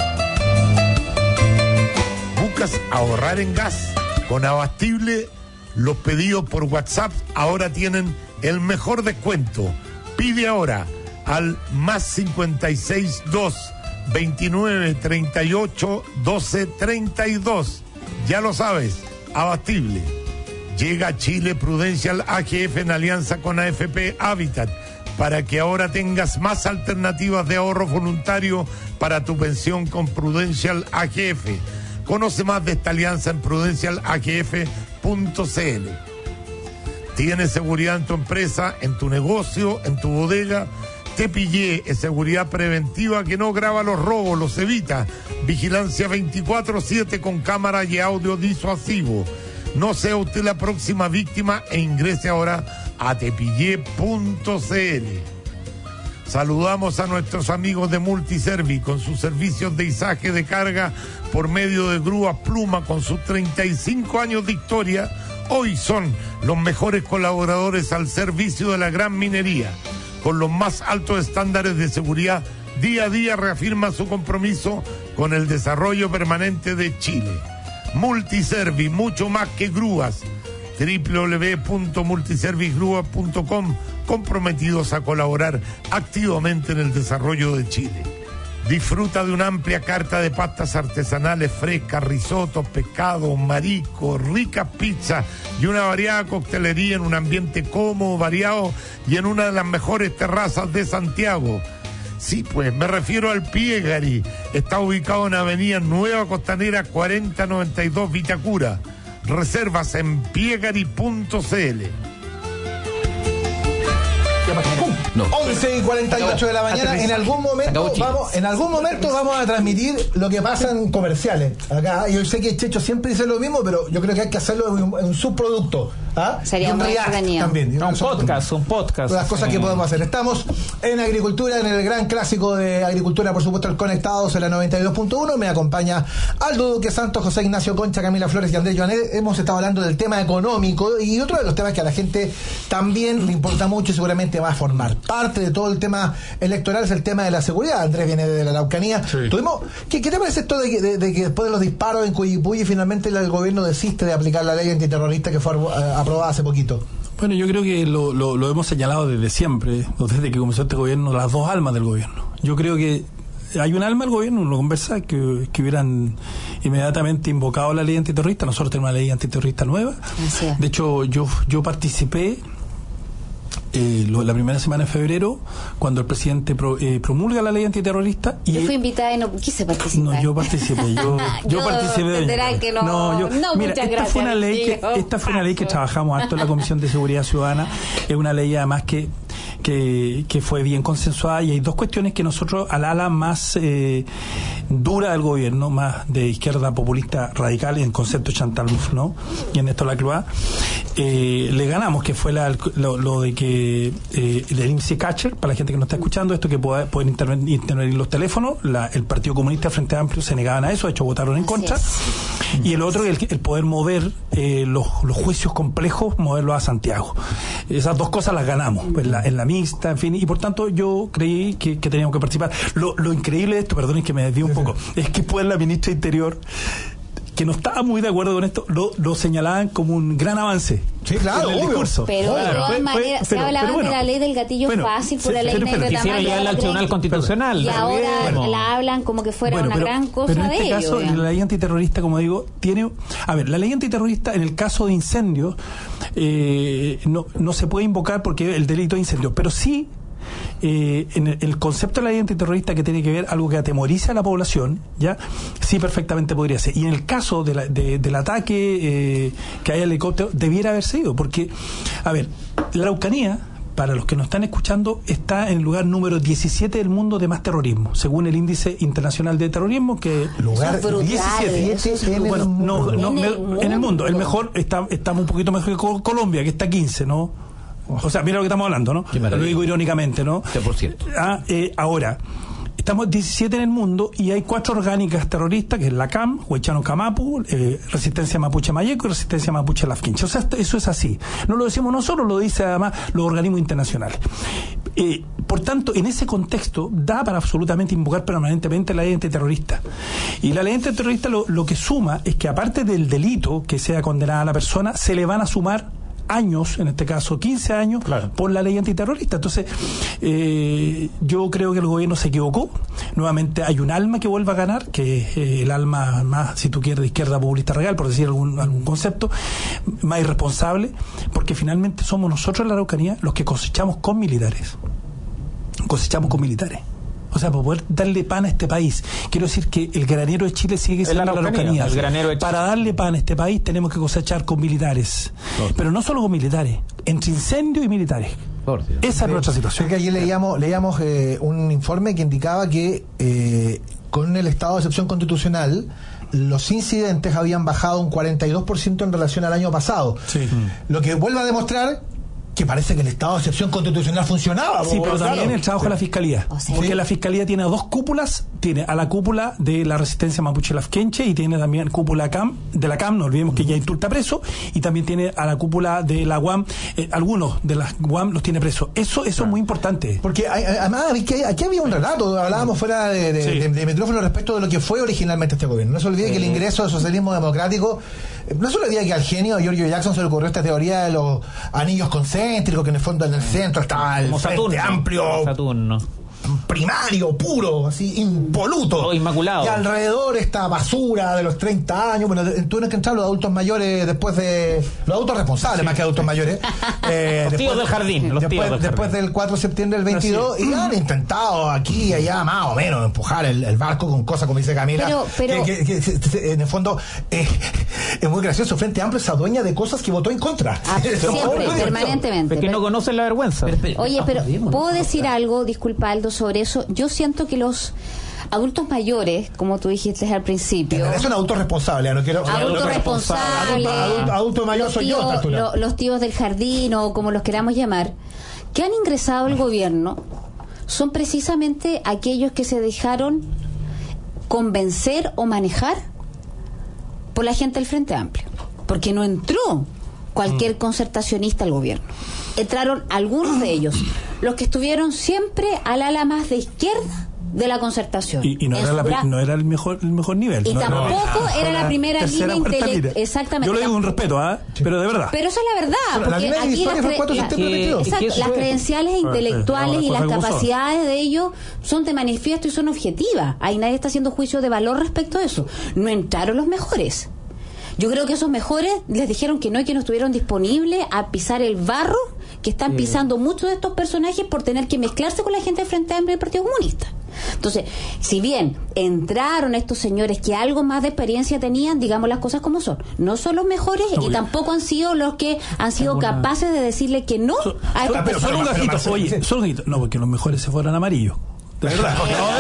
¿Buscas ahorrar en gas? Con Abastible, los pedidos por WhatsApp ahora tienen el mejor descuento. Pide ahora al más cincuenta y seis dos veintinueve treinta y ocho doce treinta y dos. Ya lo sabes, Abastible. Llega a Chile Prudential A G F en alianza con A F P Habitat para que ahora tengas más alternativas de ahorro voluntario para tu pensión con Prudential A G F. Conoce más de esta alianza en prudencial a g f punto c l. ¿Tienes seguridad en tu empresa, en tu negocio, en tu bodega? Te pillé, es seguridad preventiva que no graba los robos, los evita. Vigilancia veinticuatro siete con cámara y audio disuasivo. No sea usted la próxima víctima e ingrese ahora a tepillé punto c l. Saludamos a nuestros amigos de Multiservi con sus servicios de izaje de carga por medio de grúas Pluma con sus treinta y cinco años de historia. Hoy son los mejores colaboradores al servicio de la gran minería. Con los más altos estándares de seguridad, día a día reafirma su compromiso con el desarrollo permanente de Chile. Multiservi, mucho más que grúas. doble u doble u doble u punto multiservisgrúa punto com, comprometidos a colaborar activamente en el desarrollo de Chile. Disfruta de una amplia carta de pastas artesanales frescas, risotos, pescados, mariscos, ricas pizzas y una variada coctelería en un ambiente cómodo, variado y en una de las mejores terrazas de Santiago. Sí, pues, me refiero al Piegari. Está ubicado en Avenida Nueva Costanera cuarenta noventa y dos Vitacura. Reservas en piegari punto c l. No. once y cuarenta y ocho de la mañana. En algún momento vamos, en algún momento vamos a transmitir lo que pasa en comerciales acá. Yo sé que Checho siempre dice lo mismo, pero yo creo que hay que hacerlo en un, en un subproducto. ¿Ah? Sería un muy también. No, un podcast, un podcast. Las cosas sí. que podemos hacer. Estamos en Agricultura, en el gran clásico de Agricultura, por supuesto, el Conectados en la noventa y dos punto uno. Me acompaña Aldo Duque Santos, José Ignacio Concha, Camila Flores y Andrés Joanet. Hemos estado hablando del tema económico y otro de los temas que a la gente también le importa mucho y seguramente va a formar parte de todo el tema electoral es el tema de la seguridad. Andrés viene de la Araucanía. Sí. Tuvimos, ¿qué, ¿Qué te parece esto de que, de, de que después de los disparos en Cuyipulli finalmente el gobierno desiste de aplicar la ley antiterrorista que fue aprobada hace poquito? Bueno, yo creo que lo, lo, lo hemos señalado desde siempre, desde que comenzó este gobierno, las dos almas del gobierno. Yo creo que hay un alma del gobierno, uno conversa, que, que hubieran inmediatamente invocado la ley antiterrorista. Nosotros tenemos una ley antiterrorista nueva. De hecho, yo, yo participé Eh, lo, la primera semana de febrero, cuando el presidente pro, eh, promulga la ley antiterrorista. Y yo fui invitada y no quise participar. No, yo participé. Yo, yo, yo participé. Que no, no, yo, no mira, muchas esta gracias. Fue una ley que, esta fue una ley que trabajamos harto en la Comisión de Seguridad Ciudadana. Es una ley además que Que, que fue bien consensuada, y hay dos cuestiones que nosotros al ala más eh, dura del gobierno, más de izquierda populista radical en concepto de Chantal Mouffe, ¿no? Y en esto la Cloa eh, le ganamos, que fue la, lo, lo de que eh, el I M S I Catcher, para la gente que no está escuchando esto, que pueda, pueden intervenir, intervenir los teléfonos. La, el Partido Comunista, Frente Amplio, se negaban a eso, de hecho votaron en contra. Y el otro, el, el poder mover eh, los, los juicios complejos, moverlos a Santiago. Esas dos cosas las ganamos en la, en la mixta, en fin, y por tanto yo creí que, que teníamos que participar. Lo, lo increíble de esto, perdonen que me desvío un poco, es que pues la ministra de Interior, que no estaba muy de acuerdo con esto, lo, lo señalaban como un gran avance. Sí, claro, en el discurso. Pero claro, de todas fue, maneras, fue, se pero, hablaba pero bueno, de la ley del gatillo bueno, fácil por sí, la ley pero, negra pero, quisieron llevarla al Tribunal Constitucional. Y ahora bueno, la hablan como que fuera bueno, una pero, gran cosa pero en este de caso, ello. la ley antiterrorista, como digo, tiene... A ver, la ley antiterrorista en el caso de incendios eh, no, no se puede invocar porque el delito de incendio, pero sí... Eh, en el, el concepto de la ley antiterrorista, que tiene que ver algo que atemoriza a la población, ya sí, perfectamente podría ser. Y en el caso de la, de, del ataque eh, que hay al helicóptero, debiera haber sido, porque, a ver, la Araucanía, para los que nos están escuchando, está en el lugar número diecisiete del mundo de más terrorismo, según el Índice Internacional de Terrorismo, que lugar diecisiete en, bueno, el no, no, en, me, el en el mundo. El mejor, está, estamos un poquito mejor que Colombia, que está quince, ¿no? O sea, mira lo que estamos hablando, ¿no? Lo digo irónicamente, ¿no? cien por ciento. Ah, eh, ahora, estamos diecisiete en el mundo y hay cuatro orgánicas terroristas, que es la C A M, Huaychano Camapu, eh, Resistencia Mapuche Mayeco y Resistencia Mapuche Lafquinche. O sea, eso es así. No lo decimos nosotros, lo dice además los organismos internacionales. Eh, por tanto, en ese contexto, da para absolutamente invocar permanentemente la ley antiterrorista. Y la ley antiterrorista lo, lo que suma es que, aparte del delito que sea condenada a la persona, se le van a sumar años, en este caso quince años, claro, por la ley antiterrorista. Entonces, eh, yo creo que el gobierno se equivocó. Nuevamente hay un alma que vuelve a ganar, que es eh, el alma más, si tú quieres, de izquierda populista real, por decir algún, algún concepto, más irresponsable, porque finalmente somos nosotros en la Araucanía los que cosechamos con militares. Cosechamos con militares. O sea, para poder darle pan a este país. Quiero decir que el granero de Chile sigue siendo la Araucanía. El granero de Chile. Para darle pan a este país tenemos que cosechar con militares. Por Pero no solo con militares, entre incendios y militares. Esa es nuestra situación. Que ayer leíamos, leíamos eh, un informe que indicaba que eh, con el estado de excepción constitucional los incidentes habían bajado un cuarenta y dos por ciento en relación al año pasado. Sí. Mm. Lo que vuelve a demostrar que parece que el estado de excepción constitucional funcionaba. Sí, pero claro, también el trabajo de la Fiscalía. O sea, porque ¿sí? La Fiscalía tiene dos cúpulas. Tiene a la cúpula de la Resistencia Mapuche Lafquenche y tiene también cúpula C A M, de la C A M, no olvidemos que ya Intul está preso, y también tiene a la cúpula de la U A M, eh, algunos de las U A M los tiene presos. Eso, eso es muy importante. Porque hay, además aquí, aquí había un relato, hablábamos fuera de, de, sí. de, de micrófono respecto de lo que fue originalmente este gobierno. No se olvide sí. que el ingreso del socialismo democrático, no se olvide que al genio Giorgio Jackson se le ocurrió esta teoría de los anillos concéntricos, que en el fondo en el centro estaba el Como Frente Saturno, Amplio. Saturno. primario, puro, así, impoluto. Oh, inmaculado. Y alrededor esta basura de los treinta años. Bueno, tuvieron que entrar los adultos mayores después de... Los adultos responsables, sí, más que adultos mayores. Eh, los después, tíos del jardín. Los después, tíos del, después jardín. del cuatro de septiembre del veintidós. Y han intentado aquí y allá, más o menos, empujar el, el barco con cosas, como dice Camila. Pero, pero... Que, que, que, que, en el fondo, eh, es muy gracioso. Frente Amplio se adueña de cosas que votó en contra. Ah, siempre, permanentemente. Es que no conocen la vergüenza. Pero, pero, Oye, pero ¿puedo decir algo, disculpa Aldo, sobre eso? Yo siento que los adultos mayores, como tú dijiste al principio... Es un adulto responsable, no quiero... Adulto responsable. Adulto, adulto mayor soy tíos, yo a esta altura. Lo, los tíos del jardín, o como los queramos llamar, que han ingresado al gobierno, son precisamente aquellos que se dejaron convencer o manejar por la gente del Frente Amplio. Porque no entró cualquier mm. concertacionista al gobierno. Entraron algunos de ellos, los que estuvieron siempre al ala más de izquierda de la concertación. Y, y no, era la, no era el mejor el mejor nivel. Y no, tampoco no, era la primera tercera, línea intelectual. Exactamente. Yo lo digo con respeto, ¿eh? Sí. Pero de verdad. Pero eso es la verdad. Pero porque la aquí las, cre la, que, exacto, las credenciales ah, intelectuales y las capacidades de ellos son de manifiesto y son objetivas. Ahí nadie está haciendo juicio de valor respecto a eso. No entraron los mejores. Yo creo que esos mejores les dijeron que no y que no estuvieron disponibles a pisar el barro que están pisando muchos de estos personajes por tener que mezclarse con la gente del Frente Amplio y del Partido Comunista. Entonces, si bien entraron estos señores que algo más de experiencia tenían, digamos las cosas como son, no son los mejores no, y tampoco han sido los que han sido alguna... capaces de decirle que no so, a estos pero, solo un gajito, oye, solo un gajito. No, porque los mejores se fueron amarillos. De verdad.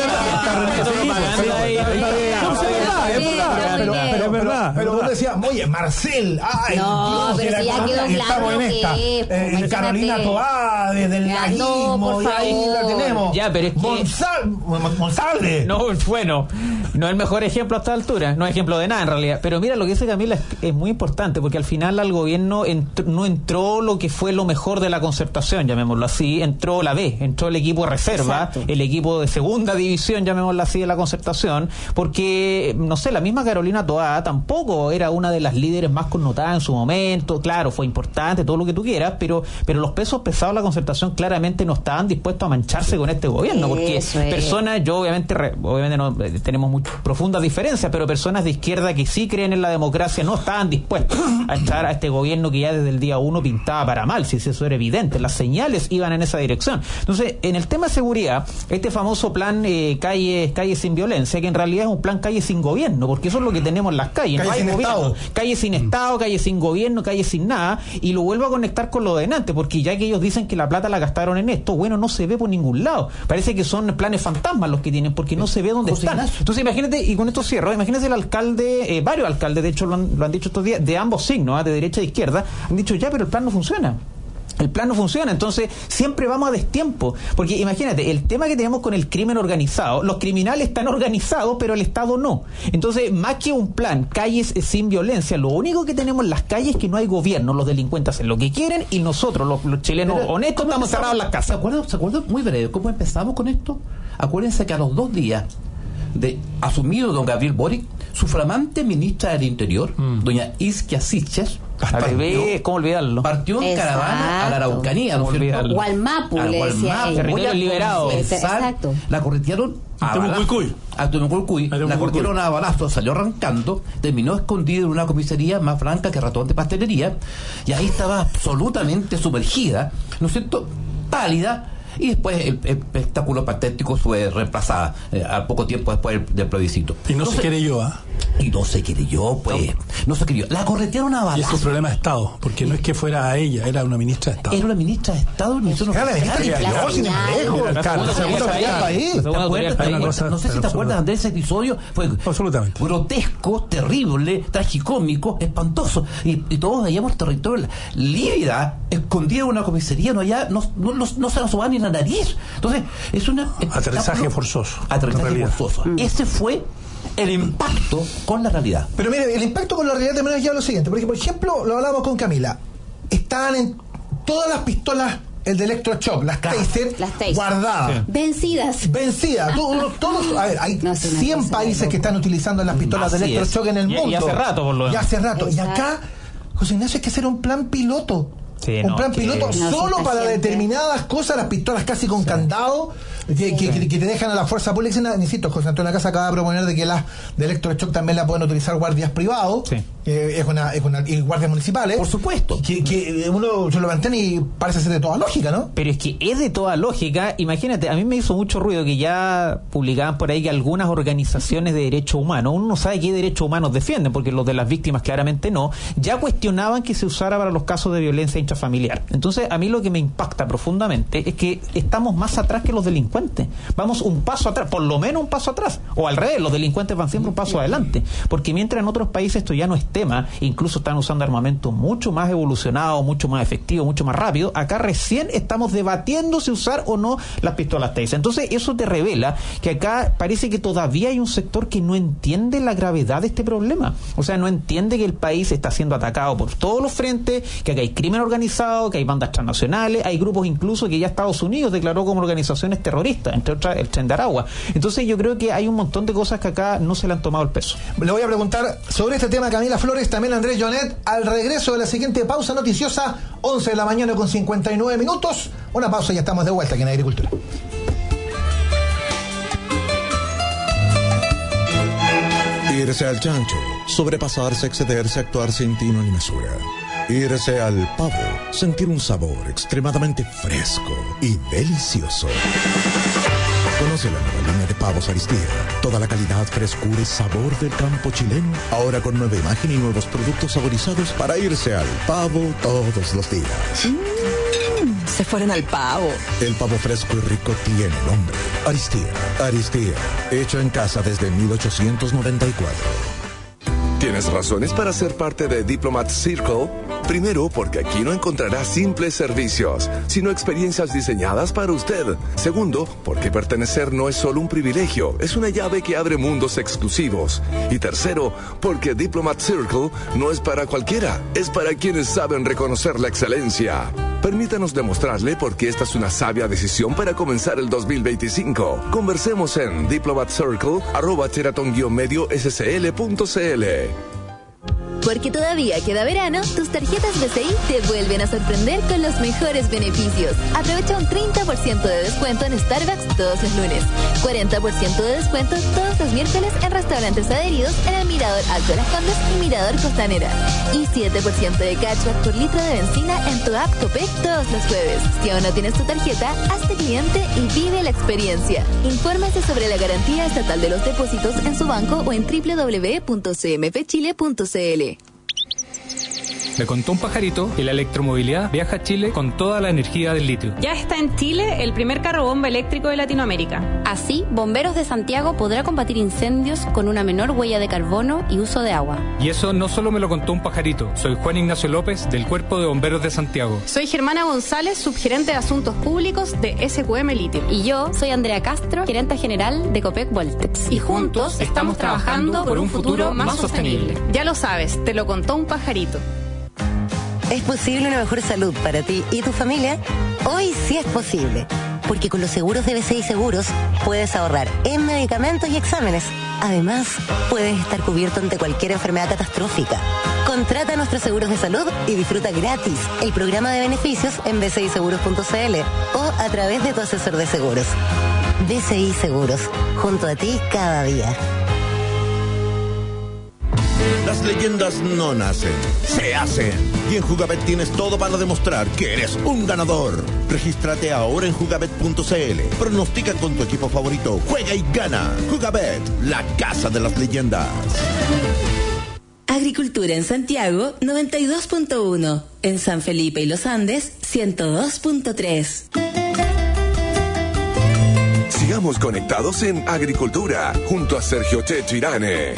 Pero verdad. Pero vos decías, oye, Marcel, ay, no, Dios, pero si ya quedó claro en esta. Que es, pues, eh, Carolina Toá, desde el laguismo, no, y ahí la tenemos. Ya, pero es que... Monsal, Monsalve. No, bueno, no es el mejor ejemplo a esta altura, no es ejemplo de nada en realidad. Pero mira, lo que dice Camila es, es muy importante, porque al final al gobierno ent no entró lo que fue lo mejor de la concertación, llamémoslo así, entró la B, entró el equipo de reserva, exacto, el equipo de segunda división, llamémoslo así, de la concertación, porque, no sé, la misma Carolina Toá tampoco era una de las líderes más connotadas en su momento. Claro, fue importante, todo lo que tú quieras, pero pero los pesos pesados de la concertación claramente no estaban dispuestos a mancharse con este gobierno, porque Eso personas, es. yo obviamente re, obviamente no eh, tenemos muy profundas diferencias, pero personas de izquierda que sí creen en la democracia no estaban dispuestos a echar a este gobierno que ya desde el día uno pintaba para mal, si eso era evidente, las señales iban en esa dirección. Entonces, en el tema de seguridad, este famoso plan eh, calle, calle sin violencia, que en realidad es un plan calle sin gobierno, porque eso es lo que tenemos en las calles, calle no hay sin gobierno, Estado. calle sin Estado, calle sin gobierno, calle sin nada, y lo vuelvo a conectar con lo de antes, porque ya que ellos dicen que la plata la gastaron en esto, bueno, no se ve por ningún lado, parece que son planes fantasmas los que tienen, porque no se ve dónde José están. Ignacio. Entonces imagínate, y con esto cierro, imagínese el alcalde, eh, varios alcaldes, de hecho lo han, lo han dicho estos días, de ambos signos, ¿eh? de derecha e izquierda, han dicho ya, pero el plan no funciona. El plan no funciona, entonces siempre vamos a destiempo, porque imagínate, el tema que tenemos con el crimen organizado, los criminales están organizados, pero el Estado no. Entonces, más que un plan, calles sin violencia, lo único que tenemos en las calles es que no hay gobierno, los delincuentes hacen lo que quieren y nosotros, los, los chilenos pero, honestos, estamos cerrados en las casas. ¿Se acuerdan? ¿Se acuerdan? Muy breve, ¿cómo empezamos con esto? Acuérdense que a los dos días de asumido don Gabriel Boric, su flamante ministra del Interior, mm. doña Isquia Siches, Bebé, ¿cómo olvidarlo? Partió en Exacto. caravana a la Araucanía, ¿no es cierto? O al Mapu, le decía territorio liberado. Exacto. La corretearon a Temucuicuy. A Temucuicuy. La corretearon a balazos, salió arrancando, terminó escondida en una comisaría más blanca que ratón de pastelería, y ahí estaba absolutamente sumergida, ¿no es cierto? Pálida. Y después el, el espectáculo patético fue reemplazada eh, al poco tiempo después del, del plebiscito. Y no, no se quiere yo, ¿ah? Y no se quiere yo, pues. No, no se quiere yo. La corretearon a balazos. Y es un problema de Estado, porque sí. no es que fuera a ella, era una ministra de Estado. Era una ministra de Estado. No, era la ministra de Estado, sin embargo. La segunda autoridad del país. No sé si te acuerdas de ese episodio. Fue absolutamente grotesco, terrible, tragicómico, espantoso. Y, y todos veíamos territorio lívida, escondida en una comisaría, no allá, no, no, no, no se nos va ni la nariz. Entonces, es una... Aterrizaje forzoso. Aterrizaje forzoso. Mm. Ese fue el impacto con la realidad. Pero mire, el impacto con la realidad también es ya lo siguiente, porque por ejemplo, lo hablamos con Camila, están en todas las pistolas, el de electroshock, las Taser, las taser. guardadas, sí. vencidas, vencidas, todos, todos, a ver, hay no, cien países que están utilizando las pistolas Así de electroshock es. en el mundo. Y, y hace rato, por lo menos. Y hace rato. Exacto. Y acá, José Ignacio, hay que hacer un plan piloto. Sí, un no, plan piloto solo para siempre. determinadas cosas, las pistolas casi con sí. candado, que, que, que, que te dejan a la fuerza pública. Insisto, José Antonio Casa acaba de proponer de que las de electroshock también la pueden utilizar guardias privados, sí. que es una, es una y guardias municipales. Por supuesto. Que, que uno se lo mantiene y parece ser de toda lógica, ¿no? Pero es que es de toda lógica. Imagínate, a mí me hizo mucho ruido que ya publicaban por ahí que algunas organizaciones de derechos humanos, uno no sabe qué derechos humanos defienden, porque los de las víctimas claramente no, ya cuestionaban que se usara para los casos de violencia intrafamiliar. Entonces, a mí lo que me impacta profundamente es que estamos más atrás que los delincuentes. Vamos un paso atrás, por lo menos un paso atrás. O al revés, los delincuentes van siempre un paso adelante. Porque mientras en otros países esto ya no es tema, incluso están usando armamentos mucho más evolucionados, mucho más efectivos, mucho más rápido, acá recién estamos debatiendo si usar o no las pistolas Taser. Entonces, eso te revela que acá parece que todavía hay un sector que no entiende la gravedad de este problema. O sea, no entiende que el país está siendo atacado por todos los frentes, que acá hay crimen organizado, que hay bandas transnacionales, hay grupos incluso que ya Estados Unidos declaró como organizaciones terroristas, entre otras el Tren de Aragua. Entonces yo creo que hay un montón de cosas que acá no se le han tomado el peso. Le voy a preguntar sobre este tema a Camila Flores, también a Andrés Jonet, al regreso de la siguiente pausa noticiosa, once de la mañana con cincuenta y nueve minutos. Una pausa y ya estamos de vuelta aquí en Agricultura. Irse al chancho, sobrepasarse, excederse, actuar sin tino ni mesura. Irse al pavo, sentir un sabor extremadamente fresco y delicioso. Conoce la nueva línea de pavos Aristía. Toda la calidad, frescura y sabor del campo chileno. Ahora con nueva imagen y nuevos productos saborizados para irse al pavo todos los días. Mm, se fueron al pavo. El pavo fresco y rico tiene nombre. Aristía. Aristía. Hecho en casa desde mil ochocientos noventa y cuatro. ¿Tienes razones para ser parte de Diplomat Circle? Primero, porque aquí no encontrará simples servicios, sino experiencias diseñadas para usted. Segundo, porque pertenecer no es solo un privilegio, es una llave que abre mundos exclusivos. Y tercero, porque Diplomat Circle no es para cualquiera, es para quienes saben reconocer la excelencia. Permítanos demostrarle por qué esta es una sabia decisión para comenzar el dos mil veinticinco. Conversemos en diplomatcircle arroba teraton-medio scl punto cl. Porque todavía queda verano, tus tarjetas B C I te vuelven a sorprender con los mejores beneficios. Aprovecha un treinta por ciento de descuento en Starbucks todos los lunes, cuarenta por ciento de descuento todos los miércoles en restaurantes adheridos en el Mirador Alto Las Condes y Mirador Costanera. Y siete por ciento de cashback por litro de benzina en tu app Copec todos los jueves. Si aún no tienes tu tarjeta, hazte cliente y vive la experiencia. Infórmese sobre la garantía estatal de los depósitos en su banco o en doble u doble u doble u punto c m f chile punto c l. Me contó un pajarito que la electromovilidad viaja a Chile con toda la energía del litio. Ya está en Chile el primer carro bomba eléctrico de Latinoamérica. Así, Bomberos de Santiago podrá combatir incendios con una menor huella de carbono y uso de agua. Y eso no solo me lo contó un pajarito. Soy Juan Ignacio López, del Cuerpo de Bomberos de Santiago. Soy Germana González, subgerente de Asuntos Públicos de S Q M Litio. Y yo soy Andrea Castro, gerente general de Copec Voltex. Y juntos estamos trabajando por un futuro más sostenible. Ya lo sabes, te lo contó un pajarito. ¿Es posible una mejor salud para ti y tu familia? Hoy sí es posible, porque con los seguros de B C I Seguros puedes ahorrar en medicamentos y exámenes. Además, puedes estar cubierto ante cualquier enfermedad catastrófica. Contrata nuestros seguros de salud y disfruta gratis el programa de beneficios en b c i seguros punto c l o a través de tu asesor de seguros. B C I Seguros, junto a ti cada día. Las leyendas no nacen, se hacen. Y en Jugabet tienes todo para demostrar que eres un ganador. Regístrate ahora en jugabet punto c l. Pronostica con tu equipo favorito. Juega y gana. Jugabet, la casa de las leyendas. Agricultura en Santiago, noventa y dos punto uno. En San Felipe y Los Andes, ciento dos punto tres. Sigamos conectados en Agricultura, junto a Sergio Checho Irane.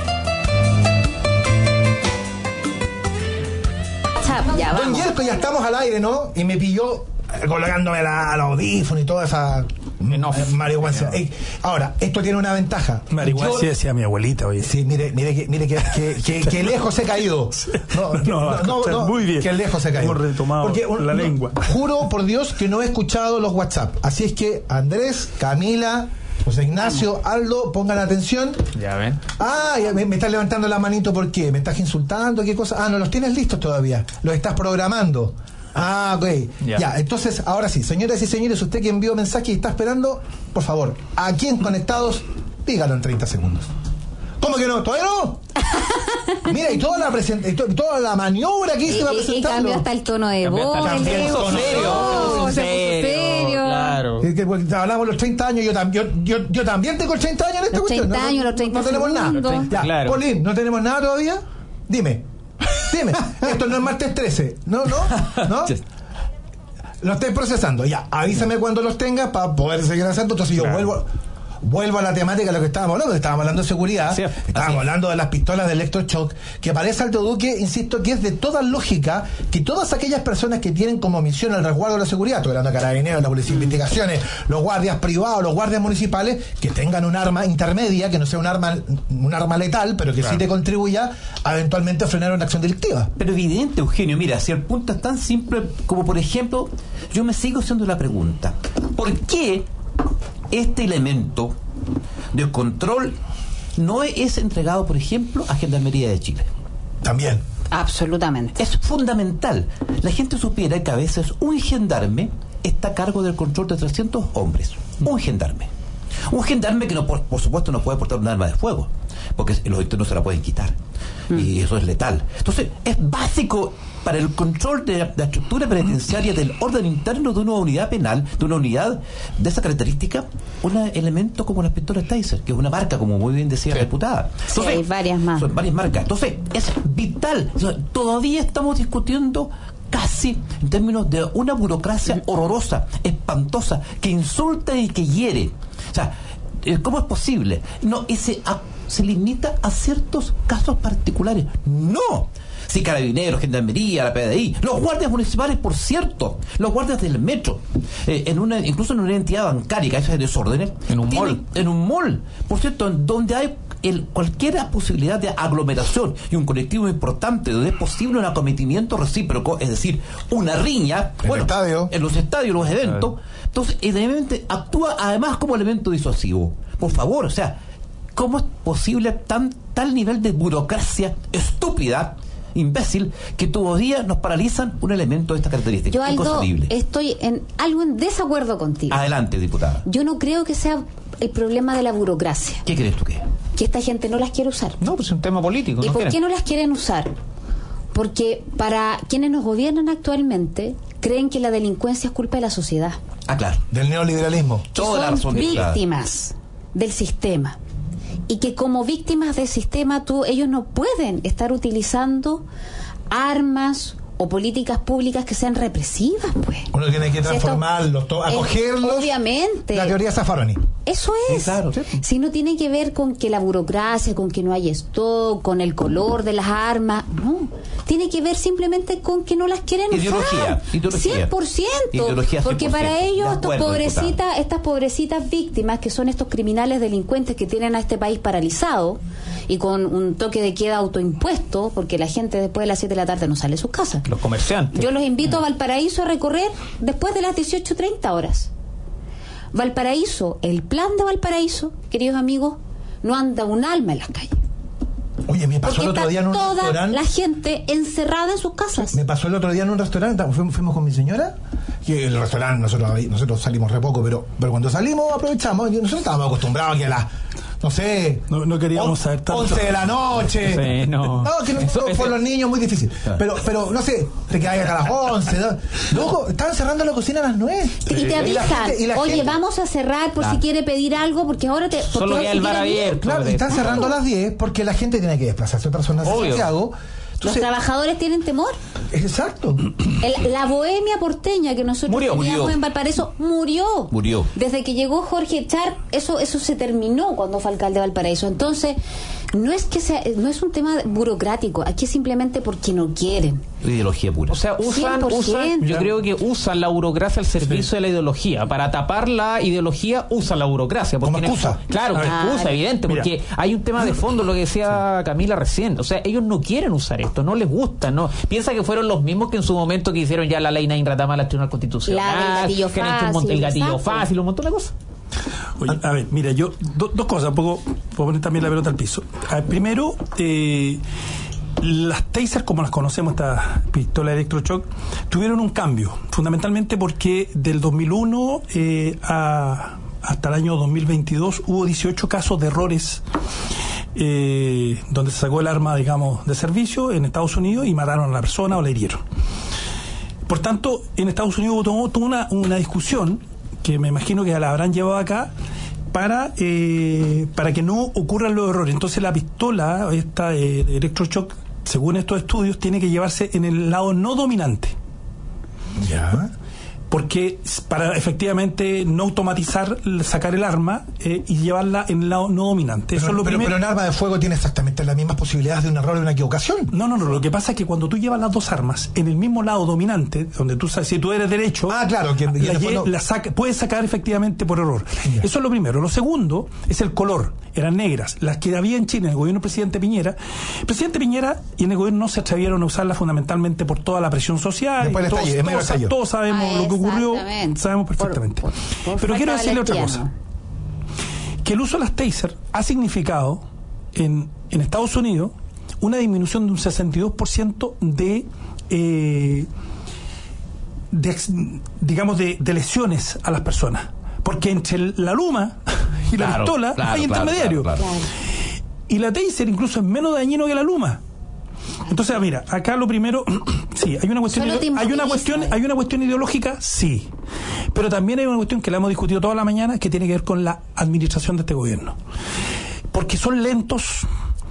Ya Don Yerko, ya estamos al aire, ¿no? Y me pilló colocándome la, al audífono y toda esa no, eh, marihuana. Eh, ahora, esto tiene una ventaja. Marihuana sí decía mi abuelita, oye. Sí, mire, mire que, mire que, que, que, que lejos se ha caído. No, no, no, no, no muy bien. Que lejos se ha caído. Hemos retomado Porque, la no, lengua. Juro por Dios que no he escuchado los WhatsApp. Así es que Andrés, Camila, José Ignacio, Aldo, pongan atención. Ya ven. Ah, ya me, me estás levantando la manito, ¿por qué? ¿Me estás insultando? ¿Qué cosa? Ah, no los tienes listos todavía. Los estás programando. Ah, ok. Ya. ya, entonces, ahora sí, señoras y señores, usted que envió mensaje y está esperando, por favor, aquí en Conectados, dígalo en treinta segundos. ¿Cómo que no? ¿Todavía no? Mira, y toda la presenta, y to, toda la maniobra que hice para presentarlo. Y cambió hasta el tono de voz. Cambió el tono serio. serio. Claro. Que, que, porque hablamos los treinta años, yo, tam, yo, yo, yo también tengo treinta años en esta los cuestión. treinta años, no, los treinta no tenemos segundos. nada. treinta, ya, claro. Polín, ¿no tenemos nada todavía? Dime. Dime. Esto no es martes trece. No, no, no. Lo estoy procesando. Ya, avísame cuando los tengas para poder seguir haciendo. Entonces yo claro. vuelvo... Vuelvo a la temática de lo que estábamos hablando, que estábamos hablando de seguridad, sí, estábamos así. hablando de las pistolas de electroshock, que parece, Aldo Duque, insisto, que es de toda lógica que todas aquellas personas que tienen como misión el resguardo de la seguridad, estoy hablando de carabineros, la policía de investigaciones, los guardias privados, los guardias municipales, que tengan un arma intermedia, que no sea un arma un arma letal, pero que claro. sí te contribuya a eventualmente frenar una acción delictiva. Pero evidente, Eugenio, mira, si el punto es tan simple como, por ejemplo, yo me sigo haciendo la pregunta, ¿por qué este elemento de control no es entregado, por ejemplo, a Gendarmería de Chile? También. Absolutamente. Es fundamental. La gente supiera que a veces un gendarme está a cargo del control de trescientos hombres. Un gendarme. Un gendarme que, no, por, por supuesto, no puede portar un arma de fuego, porque los internos se la pueden quitar. Mm. Y eso es letal. Entonces, es básico para el control de la, de la estructura penitenciaria del orden interno de una unidad penal, de una unidad de esa característica, un elemento como las pistolas Taser, que es una marca, como muy bien decía sí. la diputada. Entonces, sí, hay varias más. Son varias marcas. Entonces, es vital. O sea, todavía estamos discutiendo casi en términos de una burocracia horrorosa, espantosa, que insulta y que hiere. O sea, ¿cómo es posible? No, y se, a, se limita a ciertos casos particulares. ¡No! Si Carabineros, Gendarmería, la P D I, los guardias municipales, por cierto, los guardias del metro, eh, en una, incluso en una entidad bancaria que hace desórdenes, en un tienen, mall, en un mall, por cierto, en donde hay el, cualquier posibilidad de aglomeración y un colectivo importante, donde es posible un acometimiento recíproco, es decir, una riña, en bueno, el estadio, en los estadios, los eventos, entonces evidentemente actúa además como elemento disuasivo. Por favor, o sea, ¿cómo es posible tan tal nivel de burocracia estúpida, imbécil, que todavía nos paralizan un elemento de esta característica? Yo, Aldo, estoy en algo en desacuerdo contigo. Adelante, diputada. Yo no creo que sea el problema de la burocracia. ¿Qué crees tú que es? Que esta gente no las quiere usar. No, pues es un tema político. ¿Y no por quieren. qué no las quieren usar? Porque para quienes nos gobiernan actualmente creen que la delincuencia es culpa de la sociedad. Ah, claro. Del neoliberalismo. Toda la razón. Víctimas del sistema. Y que como víctimas del sistema tú, ellos no pueden estar utilizando armas o políticas públicas que sean represivas, pues. Uno tiene que transformarlos, to- acogerlos. Obviamente. La teoría Zaffaroni. Eso es. Sí, claro, sí. Si no tiene que ver con que la burocracia, con que no hay stock, con el color de las armas, no. Tiene que ver simplemente con que no las quieren ideología, usar. Ideología. cien por ciento. Ideología cien por ciento. Porque para ellos, estos acuerdo, pobrecitas, estas pobrecitas víctimas, que son estos criminales delincuentes que tienen a este país paralizado y con un toque de queda autoimpuesto, porque la gente después de las siete de la tarde no sale de sus casas. Los comerciantes. Yo los invito a Valparaíso a recorrer después de las dieciocho treinta horas. Valparaíso, el plan de Valparaíso, queridos amigos, no anda un alma en las calles. Oye, me pasó porque el otro día en un toda restaurante. La gente encerrada en sus casas. Me pasó el otro día en un restaurante, fuimos, fuimos con mi señora, que el restaurante, nosotros nosotros salimos re poco, pero, pero cuando salimos aprovechamos, y nosotros estábamos acostumbrados a que a las, no sé, no, no queríamos on, saber tanto. once de la noche. Sí, no. No, que no, eso, por ese... los niños muy difícil. Pero, pero no sé, te quedas hasta las once. ¿no? Luego, estaban cerrando la cocina a las nueve. Y te avisan, y la gente, y la oye, gente... vamos a cerrar por claro. si quiere pedir algo, porque ahora te... Porque solo queda el bar abierto. Claro, y están cerrando a las diez porque la gente tiene que desplazarse personas de Santiago. Entonces, los trabajadores tienen temor. Exacto. El, la bohemia porteña que nosotros murió, teníamos murió. en Valparaíso murió. Murió. Desde que llegó Jorge Char, eso eso se terminó cuando fue alcalde de Valparaíso. Entonces, no es que sea, no es un tema burocrático, aquí es simplemente porque no quieren. Ideología pura. O sea, usan, usan yo creo que usan la burocracia al servicio sí. de la ideología. Para tapar la ideología, usan la burocracia. Como excusa. Claro, como excusa, evidente, Mira. porque hay un tema de fondo, lo que decía Camila recién. O sea, ellos no quieren usar esto, no les gusta, no. Piensa que fueron los mismos que en su momento que hicieron ya la ley Nain Ratama, la Tribunal Constitucional, la que han hecho un montón, el gatillo exacto. fácil, un montón de cosas. Oye, a ver, mira, yo, do, dos cosas, un poco, puedo poner también la pelota al piso. A ver, primero, eh, Las taser, como las conocemos, esta pistola de electroshock, tuvieron un cambio, fundamentalmente porque del dos mil uno eh, a, hasta el año dos mil veintidós hubo dieciocho casos de errores eh, donde se sacó el arma, digamos, de servicio en Estados Unidos y mataron a la persona o la hirieron. Por tanto, en Estados Unidos hubo toda una, una discusión que me imagino que la habrán llevado acá para eh, para que no ocurran los errores. Entonces la pistola, esta eh, de electroshock, según estos estudios, tiene que llevarse en el lado no dominante. Ya. Porque para efectivamente no automatizar, sacar el arma eh, y llevarla en el lado no dominante. Pero, Eso es lo pero, primero. pero un arma de fuego tiene exactamente las mismas posibilidades de un error y una equivocación. No, no, no. Lo que pasa es que cuando tú llevas las dos armas en el mismo lado dominante, donde tú sabes, si tú eres derecho, ah, claro, que, la, fondo... la saca, puedes sacar efectivamente por error. Yeah. Eso es lo primero. Lo segundo es el color. Eran negras. Las que había en Chile en el gobierno del presidente Piñera. El presidente Piñera y en el gobierno no se atrevieron a usarlas fundamentalmente por toda la presión social. Todos, estallido, todos, todos sabemos ah, lo que ocurrió. Sabemos perfectamente. Por, por, por Pero quiero decirle otra haitiano. cosa. Que el uso de las taser ha significado en, en Estados Unidos una disminución de un sesenta y dos por ciento de, eh, de digamos, de, de lesiones a las personas. Porque entre la luma y la claro, pistola claro, hay intermediarios. Claro, claro, claro. Y la taser incluso es menos dañino que la luma. Entonces, mira, acá lo primero, sí, hay una cuestión, hay una cuestión, hay una cuestión ideológica, sí, pero también hay una cuestión que la hemos discutido toda la mañana, que tiene que ver con la administración de este gobierno, porque son lentos,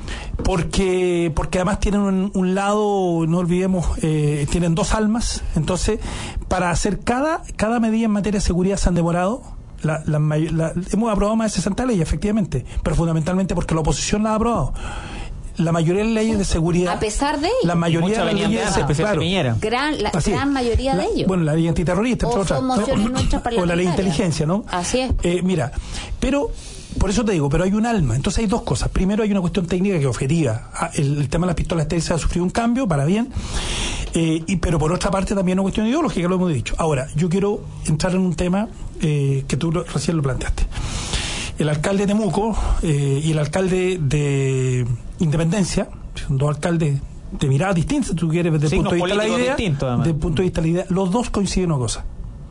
porque porque además tienen un, un lado, no olvidemos, eh, tienen dos almas, entonces para hacer cada cada medida en materia de seguridad se han demorado. La, la, la, hemos aprobado más de sesenta leyes, efectivamente, pero fundamentalmente porque la oposición la ha aprobado. La mayoría de las leyes de seguridad, a pesar de ello, la mayoría de las leyes de, claro, gran, la Así gran es. mayoría la, de ellos. Bueno, la ley antiterrorista, entre otras, ¿no? O la ley de inteligencia, ¿no? Así es. Eh, mira, pero por eso te digo, pero hay un alma. Entonces hay dos cosas. Primero hay una cuestión técnica que es objetiva. El, el tema de las pistolas taser ha sufrido un cambio para bien, eh, y pero por otra parte también una cuestión ideológica, lo hemos dicho. Ahora, yo quiero entrar en un tema eh, que tú lo, recién lo planteaste. El alcalde de Temuco eh, y el alcalde de Independencia, son dos alcaldes de miradas distintas, tú quieres, desde el punto de vista de la idea, desde el punto de vista de la idea, los dos coinciden en una cosa.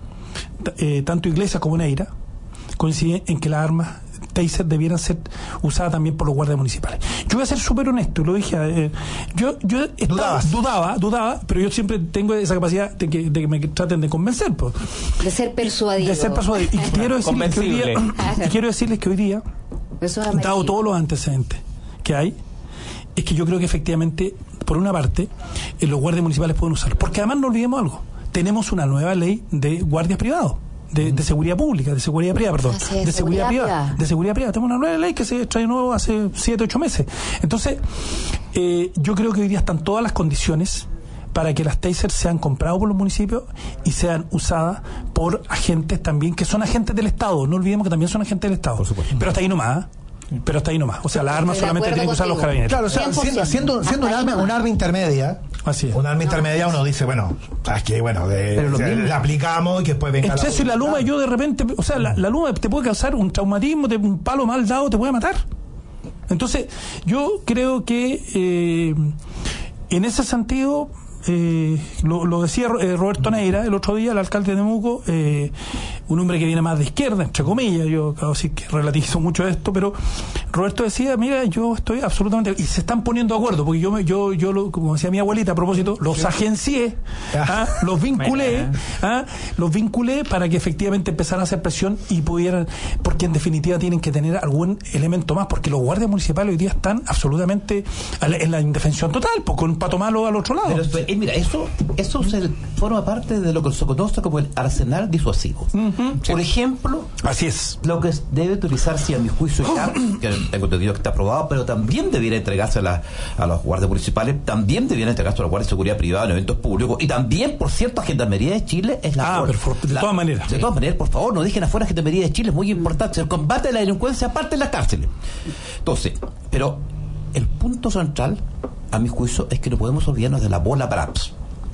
Eh, tanto Iglesias como Neira coinciden en que las armas taser debieran ser usadas también por los guardias municipales. Yo voy a ser súper honesto, y lo dije, eh, yo, yo estaba, dudaba, dudaba, pero yo siempre tengo esa capacidad de que, de que me traten de convencer, pues. De ser persuadido. De ser persuadido. Y quiero decirles que hoy día, y quiero decirles que hoy día, dado todos los antecedentes que hay, es que yo creo que efectivamente, por una parte, eh, los guardias municipales pueden usarlo. Porque además no olvidemos algo, tenemos una nueva ley de guardias privados. De, de seguridad pública, de seguridad privada, perdón, es, de seguridad, seguridad privada, privada, de seguridad privada. Tenemos una nueva ley que se trae nuevo hace siete, ocho meses. Entonces, eh, yo creo que hoy día están todas las condiciones para que las tasers sean compradas por los municipios y sean usadas por agentes también, que son agentes del Estado. No olvidemos que también son agentes del Estado. Por supuesto. Pero hasta ahí nomás. Pero hasta ahí nomás. O sea, las armas solamente tienen que usar los carabineros. Claro, o sea, siendo, siendo, siendo un, arma, un arma intermedia, así es. Un arma intermedia uno dice, bueno, sabes que bueno, de, o sea, la aplicamos y que después venga la... y la luma, yo de repente, o sea, la, la luma te puede causar un traumatismo, te, un palo mal dado te puede matar. Entonces, yo creo que eh, en ese sentido, eh, lo, lo decía eh, Roberto Neira el otro día, el alcalde de Temuco, eh, un hombre que viene más de izquierda, entre comillas, yo acabo de decir que relativizo mucho esto, pero Roberto decía, mira, yo estoy absolutamente... Y se están poniendo de acuerdo, porque yo, me, yo, yo lo, como decía mi abuelita a propósito, los agencié, ¿ah? los vinculé, ¿ah? los vinculé para que efectivamente empezaran a hacer presión y pudieran, porque en definitiva tienen que tener algún elemento más, porque los guardias municipales hoy día están absolutamente en la indefensión total, pues, con un pato malo al otro lado. Pero, eh, mira, eso, eso se forma parte de lo que se conoce como el arsenal disuasivo. Uh-huh. Por sí. ejemplo, así es. Lo que debe utilizarse a mi juicio ya, que tengo entendido que está aprobado, pero también debiera entregarse a, la, a los guardias municipales, también debiera entregarse a los guardias de seguridad privada en eventos públicos, y también, por cierto, a Gendarmería de Chile es la... Ah, pero de la, todas maneras. De sí. todas maneras, por favor, no dejen afuera Gendarmería de Chile, es muy importante. El combate de la delincuencia aparte en las cárceles. Entonces, pero el punto central, a mi juicio, es que no podemos olvidarnos de la bola Braps.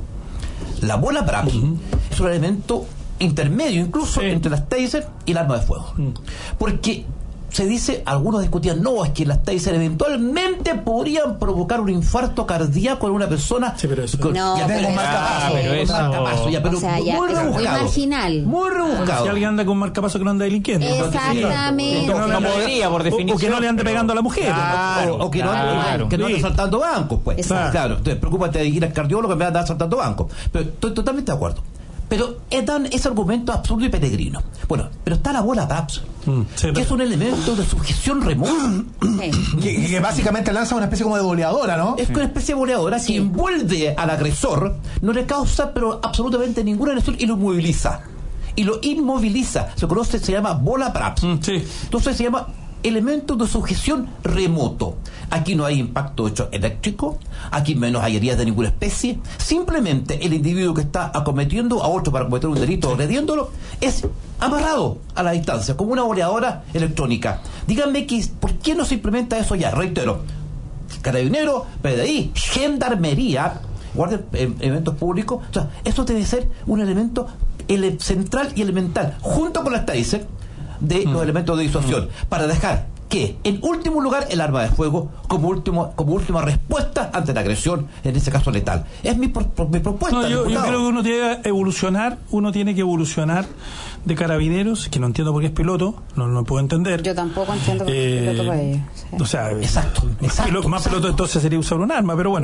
La bola Braps uh-huh. es un elemento intermedio incluso sí. entre las taser y el arma de fuego. Uh-huh. Porque se dice, algunos discutían, no, es que las Taser eventualmente podrían provocar un infarto cardíaco en una persona. Sí, pero eso con, no, ya pero tengo eso- marcapaso, pero eso- marcapaso, ya, pero O sea, ya, muy pero muy rebuscado. marginal. Muy rebuscado. Si alguien anda con marcapaso que no anda delinquiendo. Exactamente. O que No le- podría, por o- definición, O que no le ande pero- pegando a la mujer. Claro, o, o que no ande, claro. que no ande Sí. saltando bancos, pues. Exacto. Claro, entonces preocúpate de ir al cardiólogo en vez de andar saltando bancos. Pero estoy totalmente de acuerdo. Pero es tan, ese argumento absurdo y peregrino. Bueno, pero está la bola TAPS, Mm, sí, que es un elemento de sujeción remota. Que, que básicamente lanza una especie como de boleadora, ¿no? Es una especie de boleadora que envuelve al agresor, no le causa pero absolutamente ninguna lesión y lo moviliza. Y lo inmoviliza. Se conoce, se llama bola TAPS. Entonces se llama elementos de sujeción remoto. Aquí no hay impacto hecho eléctrico, aquí menos hay heridas de ninguna especie. Simplemente el individuo que está acometiendo a otro para cometer un delito o agrediéndolo es amarrado a la distancia, como una boleadora electrónica. Díganme que, ¿por qué no se implementa eso ya? Reitero, Carabinero, P D I, Gendarmería, Guardia eh, Eventos Públicos. O sea, eso debe ser un elemento ele- central y elemental, junto con las Taser, de los elementos de disuasión, para dejar que, en último lugar, el arma de fuego como último como última respuesta ante la agresión, en este caso letal. Es mi, pro- pro- mi propuesta. No, yo, yo diputado. creo que uno tiene que evolucionar, uno tiene que evolucionar de Carabineros, que no entiendo por qué es piloto, no lo puedo entender. Yo tampoco entiendo por qué Eh, piloto para ellos. O sea, exacto, más, pilo- más piloto entonces sería usar un arma, pero bueno.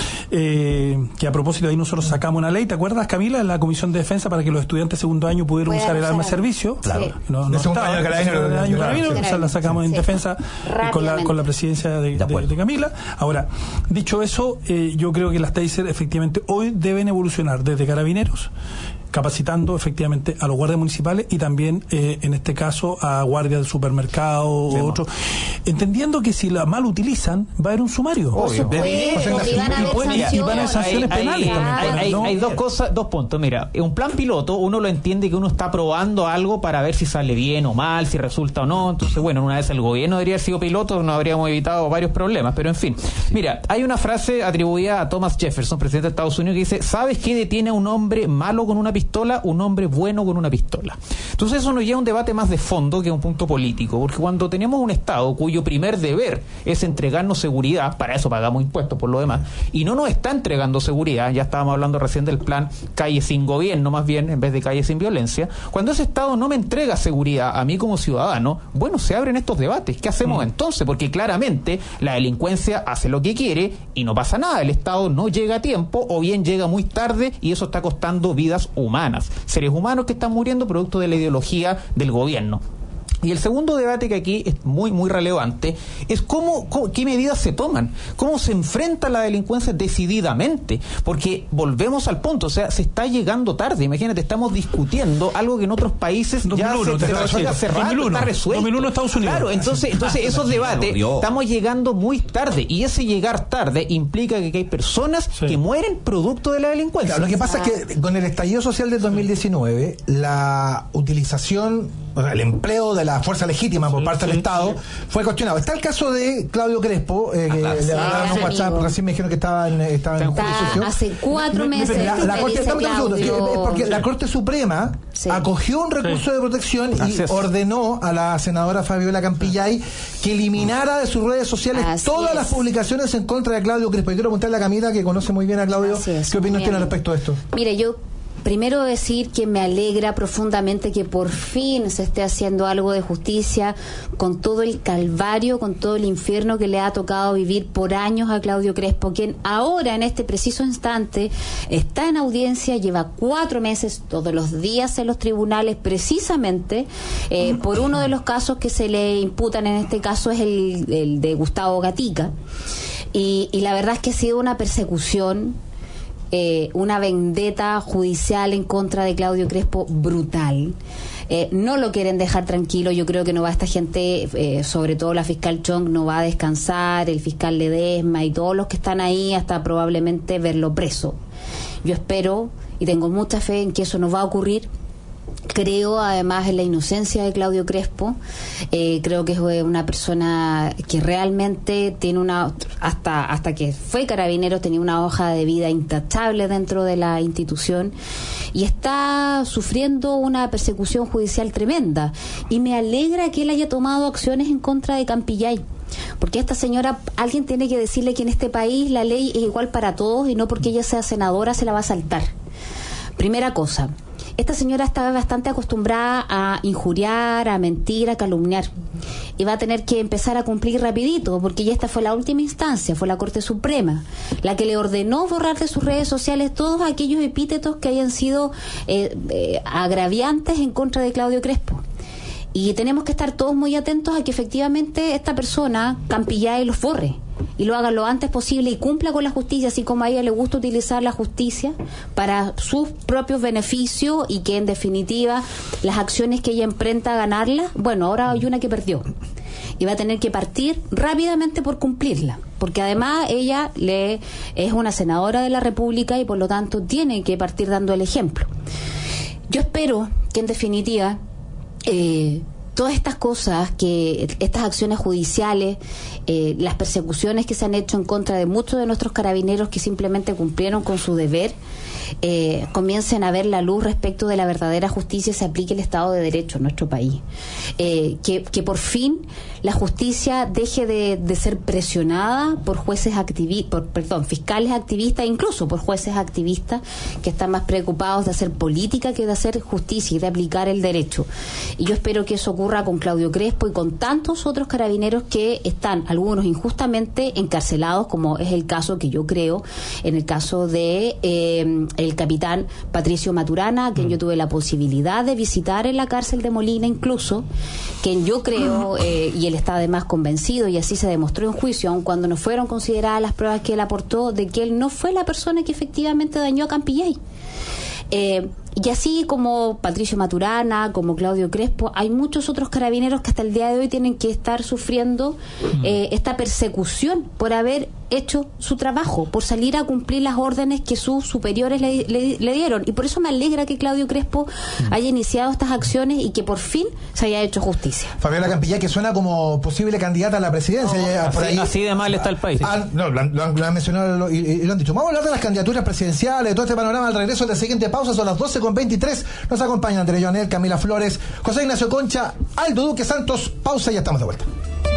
Eh, que a propósito de ahí nosotros sacamos una ley, ¿te acuerdas, Camila? En la Comisión de Defensa para que los estudiantes de segundo año pudieran Puedan usar el usar arma de arma. servicio. Claro. Sí. No, no De segundo estaba, año de Carabineros, segundo año de claro. Carabineros, o sea, la sacamos en Sí. defensa eh, con, la, Rápidamente. con la presidencia de, de- de Camila. Ahora, dicho eso, eh, yo creo que las Taser efectivamente hoy deben evolucionar desde Carabineros, capacitando efectivamente a los guardias municipales y también eh, en este caso a guardias del supermercado o otros, entendiendo que si la mal utilizan va a haber un sumario. Por supuesto, y van a haber Y pueden- y van a haber sanciones Hay- penales hay, también. hay- hay- ¿no? hay dos cosas, dos puntos. Mira, en un plan piloto uno lo entiende que uno está probando algo para ver si sale bien o mal, si resulta o no. Entonces, bueno, una vez el gobierno debería haber sido piloto, nos habríamos evitado varios problemas. Pero en fin, mira, hay una frase atribuida a Thomas Jefferson, presidente de Estados Unidos, que dice: ¿sabes qué detiene a un hombre malo con una pistola? Un hombre bueno con una pistola. Entonces eso nos lleva a un debate más de fondo que un punto político, porque cuando tenemos un Estado cuyo primer deber es entregarnos seguridad, para eso pagamos impuestos por lo demás, y no nos está entregando seguridad, ya estábamos hablando recién del plan Calle sin Gobierno, más bien, en vez de Calle sin Violencia, cuando ese Estado no me entrega seguridad a mí como ciudadano, bueno, se abren estos debates. ¿Qué hacemos entonces? Porque claramente la delincuencia hace lo que quiere y no pasa nada, el Estado no llega a tiempo o bien llega muy tarde y eso está costando vidas humanas, seres humanos que están muriendo producto de la ideología del gobierno. Y el segundo debate que aquí es muy, muy relevante es cómo, cómo, qué medidas se toman, cómo se enfrenta la delincuencia decididamente, porque volvemos al punto, o sea, se está llegando tarde. Imagínate, estamos discutiendo algo que en otros países ya dos mil uno, se, te se voy a resuelve decir. hace rato, dos mil uno, está resuelto. dos mil uno Estados Unidos. Claro, entonces, entonces esos debates, Dios. estamos llegando muy tarde, y ese llegar tarde implica que hay personas que mueren producto de la delincuencia. Claro, lo que pasa es que con el estallido social del dos mil diecinueve, la utilización, o sea, el empleo de la fuerza legítima por parte del Estado fue cuestionado. Está el caso de Claudio Crespo, eh, que sí, le mandaron un amigo. WhatsApp, recién me dijeron que estaba en, estaba en Está juicio. hace cuatro Me- me- meses la, la me Corte, dice dame un segundo, Claudio. que- porque la Corte Suprema acogió un recurso de protección y Así es. ordenó a la senadora Fabiola Campillay que eliminara de sus redes sociales Así todas es. las publicaciones en contra de Claudio Crespo. Y quiero preguntarle a Camila, que conoce muy bien a Claudio, Así es, ¿qué opinión muy tiene bien. respecto a esto? Mire, yo primero decir que me alegra profundamente que por fin se esté haciendo algo de justicia con todo el calvario, con todo el infierno que le ha tocado vivir por años a Claudio Crespo, quien ahora en este preciso instante está en audiencia, lleva cuatro meses todos los días en los tribunales precisamente eh, por uno de los casos que se le imputan. En este caso es el, el de Gustavo Gatica, y, y la verdad es que ha sido una persecución, Eh, una vendetta judicial en contra de Claudio Crespo brutal. Eh, no lo quieren dejar tranquilo. Yo creo que no va esta gente, eh, sobre todo la fiscal Chong, no va a descansar, el fiscal Ledesma y todos los que están ahí, hasta probablemente verlo preso. Yo espero y tengo mucha fe en que eso no va a ocurrir, Creo además en la inocencia de Claudio Crespo. Eh, creo que es una persona que realmente tiene una, hasta hasta que fue carabinero, tenía una hoja de vida intachable dentro de la institución y está sufriendo una persecución judicial tremenda. Y me alegra que él haya tomado acciones en contra de Campillay. Porque a esta señora, alguien tiene que decirle que en este país la ley es igual para todos y no porque ella sea senadora se la va a saltar. Primera cosa. Esta señora estaba bastante acostumbrada a injuriar, a mentir, a calumniar. Y va a tener que empezar a cumplir rapidito, porque ya esta fue la última instancia, fue la Corte Suprema, la que le ordenó borrar de sus redes sociales todos aquellos epítetos que hayan sido eh, eh, agraviantes en contra de Claudio Crespo. Y tenemos que estar todos muy atentos a que efectivamente esta persona, Campillay, los borre. Y lo haga lo antes posible y cumpla con la justicia, así como a ella le gusta utilizar la justicia para sus propios beneficios y que en definitiva las acciones que ella emprenda a ganarlas, bueno, ahora hay una que perdió y va a tener que partir rápidamente por cumplirla, porque además ella le es una senadora de la República y por lo tanto tiene que partir dando el ejemplo. Yo espero que en definitiva eh, todas estas cosas, que estas acciones judiciales, eh, las persecuciones que se han hecho en contra de muchos de nuestros carabineros que simplemente cumplieron con su deber, eh, comiencen a ver la luz respecto de la verdadera justicia y se aplique el Estado de Derecho en nuestro país. Eh, que, que por fin la justicia deje de, de ser presionada por jueces activistas, por, perdón, fiscales activistas, incluso por jueces activistas que están más preocupados de hacer política que de hacer justicia y de aplicar el derecho. Y yo espero que eso ocurra con Claudio Crespo y con tantos otros carabineros que están, algunos injustamente encarcelados, como es el caso que yo creo, en el caso de eh, el capitán Patricio Maturana, a quien yo tuve la posibilidad de visitar en la cárcel de Molina incluso, quien yo creo, eh, y él está además convencido, y así se demostró en juicio, aun cuando no fueron consideradas las pruebas que él aportó, de que él no fue la persona que efectivamente dañó a Campillay. Eh, y así como Patricio Maturana, como Claudio Crespo, hay muchos otros carabineros que hasta el día de hoy tienen que estar sufriendo eh, esta persecución por haber hecho su trabajo, por salir a cumplir las órdenes que sus superiores le, le, le dieron. Y por eso me alegra que Claudio Crespo haya iniciado estas acciones y que por fin se haya hecho justicia. Fabiola Campillay, que suena como posible candidata a la presidencia. No, ya, por así, ahí, así de mal está el país. Ah, no, lo han, lo han, lo han mencionado y, y lo han dicho. Vamos a hablar de las candidaturas presidenciales, de todo este panorama al regreso de la siguiente pausa. Son las doce con veintitrés. Nos acompañan André Joanel, Camila Flores, José Ignacio Concha, Aldo Duque Santos. Pausa y ya estamos de vuelta.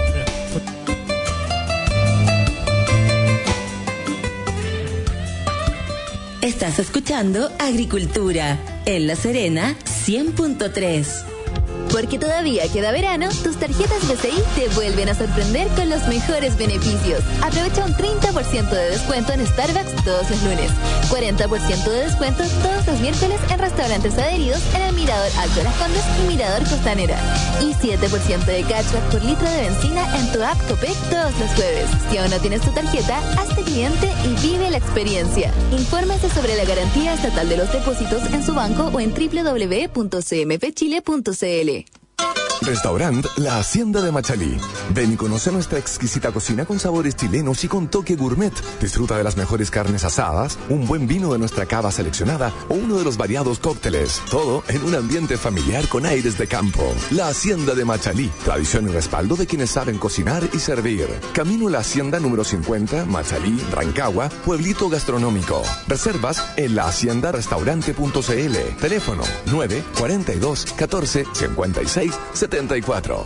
Estás escuchando Agricultura en La Serena cien punto tres. Porque todavía queda verano, tus tarjetas B C I te vuelven a sorprender con los mejores beneficios. Aprovecha un treinta por ciento de descuento en Starbucks todos los lunes, cuarenta por ciento de descuento todos los miércoles en restaurantes adheridos en el Mirador Alto Las Condes y Mirador Costanera. Y siete por ciento de cashback por litro de benzina en tu app Copec todos los jueves. Si aún no tienes tu tarjeta, hazte cliente y vive la experiencia. Infórmese sobre la garantía estatal de los depósitos en su banco o en doble u doble u doble u punto c m f chile punto c l. Restaurant La Hacienda de Machalí. Ven y conoce nuestra exquisita cocina con sabores chilenos y con toque gourmet. Disfruta de las mejores carnes asadas, un buen vino de nuestra cava seleccionada o uno de los variados cócteles. Todo en un ambiente familiar con aires de campo. La Hacienda de Machalí. Tradición y respaldo de quienes saben cocinar y servir. Camino La Hacienda número cincuenta, Machalí, Rancagua, Pueblito Gastronómico. Reservas en la hacienda restaurante punto c l. Teléfono nueve cuarenta y dos catorce cincuenta y seis setenta y cuatro.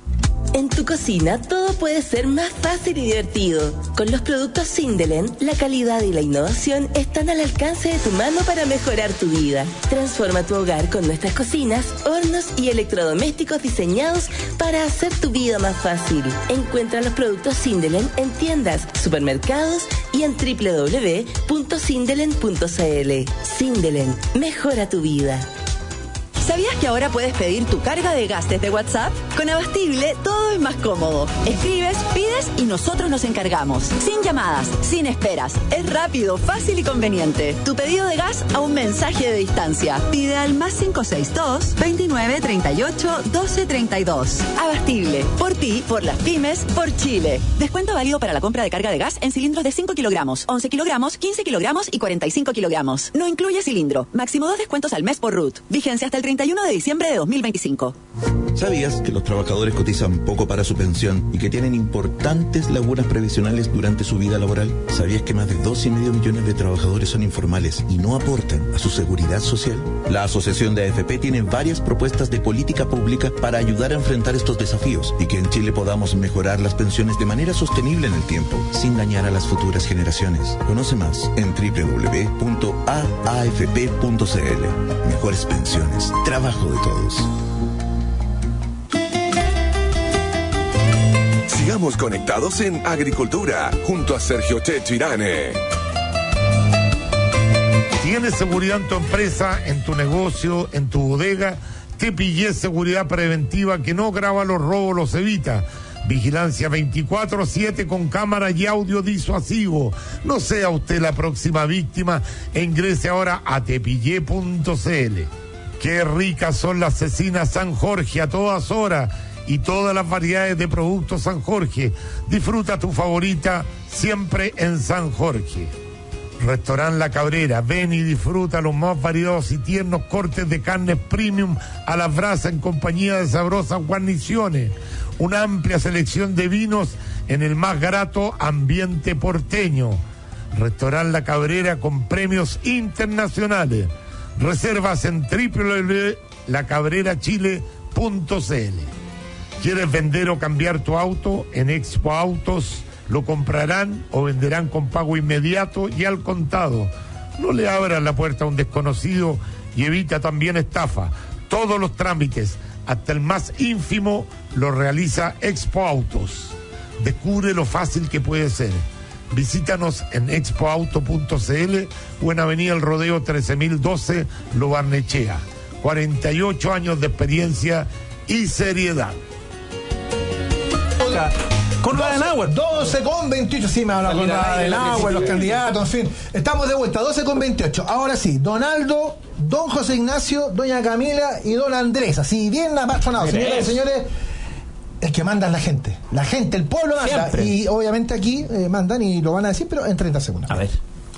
En tu cocina todo puede ser más fácil y divertido. Con los productos Sindelen, la calidad y la innovación están al alcance de tu mano para mejorar tu vida. Transforma tu hogar con nuestras cocinas, hornos y electrodomésticos diseñados para hacer tu vida más fácil. Encuentra los productos Sindelen en tiendas, supermercados y en doble u doble u doble u punto sindelen punto c l. Sindelen, mejora tu vida. ¿Sabías que ahora puedes pedir tu carga de gas desde WhatsApp? Con Abastible todo es más cómodo. Escribes, pides y nosotros nos encargamos. Sin llamadas, sin esperas. Es rápido, fácil y conveniente. Tu pedido de gas a un mensaje de distancia. Pide al más cinco seis dos, veintinueve, treinta y ocho, doce, treinta y dos. Abastible. Por ti, por las pymes, por Chile. Descuento válido para la compra de carga de gas en cilindros de cinco kilogramos, once kilogramos, quince kilogramos y cuarenta y cinco kilogramos. No incluye cilindro. Máximo dos descuentos al mes por R U T. Vigencia hasta el treinta treinta y uno de diciembre de dos mil veinticinco. ¿Sabías que los trabajadores cotizan poco para su pensión y que tienen importantes lagunas previsionales durante su vida laboral? ¿Sabías que más de dos y medio millones de trabajadores son informales y no aportan a su seguridad social? La Asociación de A F P tiene varias propuestas de política pública para ayudar a enfrentar estos desafíos y que en Chile podamos mejorar las pensiones de manera sostenible en el tiempo, sin dañar a las futuras generaciones. Conoce más en doble u doble u doble u punto a a f p punto c l. Mejores pensiones, trabajo de todos. Sigamos conectados en Agricultura, junto a Sergio Checho Irane. ¿Tienes seguridad en tu empresa, en tu negocio, en tu bodega? Te pillé seguridad preventiva que no graba los robos, los evita. Vigilancia veinticuatro siete con cámara y audio disuasivo. No sea usted la próxima víctima e ingrese ahora a tepillé punto c l. Qué ricas son las cecinas San Jorge a todas horas y todas las variedades de productos San Jorge. Disfruta tu favorita siempre en San Jorge. Restaurant La Cabrera, ven y disfruta los más variados y tiernos cortes de carnes premium a las brasas en compañía de sabrosas guarniciones. Una amplia selección de vinos en el más grato ambiente porteño. Restaurant La Cabrera con premios internacionales. Reservas en doble u doble u doble u punto la cabrera chile punto c l. ¿Quieres vender o cambiar tu auto? En Expo Autos lo comprarán o venderán con pago inmediato y al contado. No le abras la puerta a un desconocido y evita también estafa. Todos los trámites, hasta el más ínfimo, lo realiza Expo Autos. Descubre lo fácil que puede ser. Visítanos en expo auto punto c l o en Avenida El Rodeo trece mil doce, Lo Barnechea. cuarenta y ocho años de experiencia y seriedad. Hola. Con Adenauer, doce con veintiocho, sí me habla con Adenauer, los candidatos, en fin. Estamos de vuelta, doce con veintiocho. Ahora sí, Donaldo, don José Ignacio, doña Camila y don Andrés. Así bien apasionados, señoras y señores. Es que mandan la gente. La gente, el pueblo manda. Siempre. Y obviamente aquí eh, mandan y lo van a decir, pero en treinta segundos. A ver.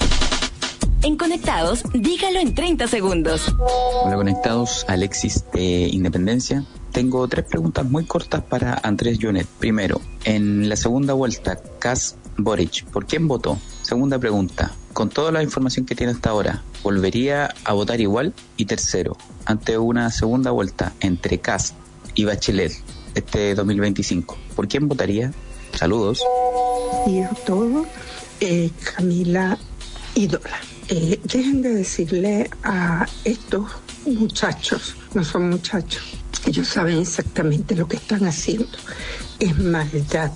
En Conectados, dígalo en treinta segundos. Hola Conectados, Alexis de Independencia. Tengo tres preguntas muy cortas para Andrés Jonet. Primero, en la segunda vuelta, Kass Boric, ¿por quién votó? Segunda pregunta, con toda la información que tiene hasta ahora, ¿volvería a votar igual? Y tercero, ante una segunda vuelta entre Kass y Bachelet este dos mil veinticinco, ¿por quién votaría? Saludos. Y a todos, eh, Camila Ídola. Eh, dejen de decirle a estos muchachos, no son muchachos, ellos saben exactamente lo que están haciendo. Es maldad,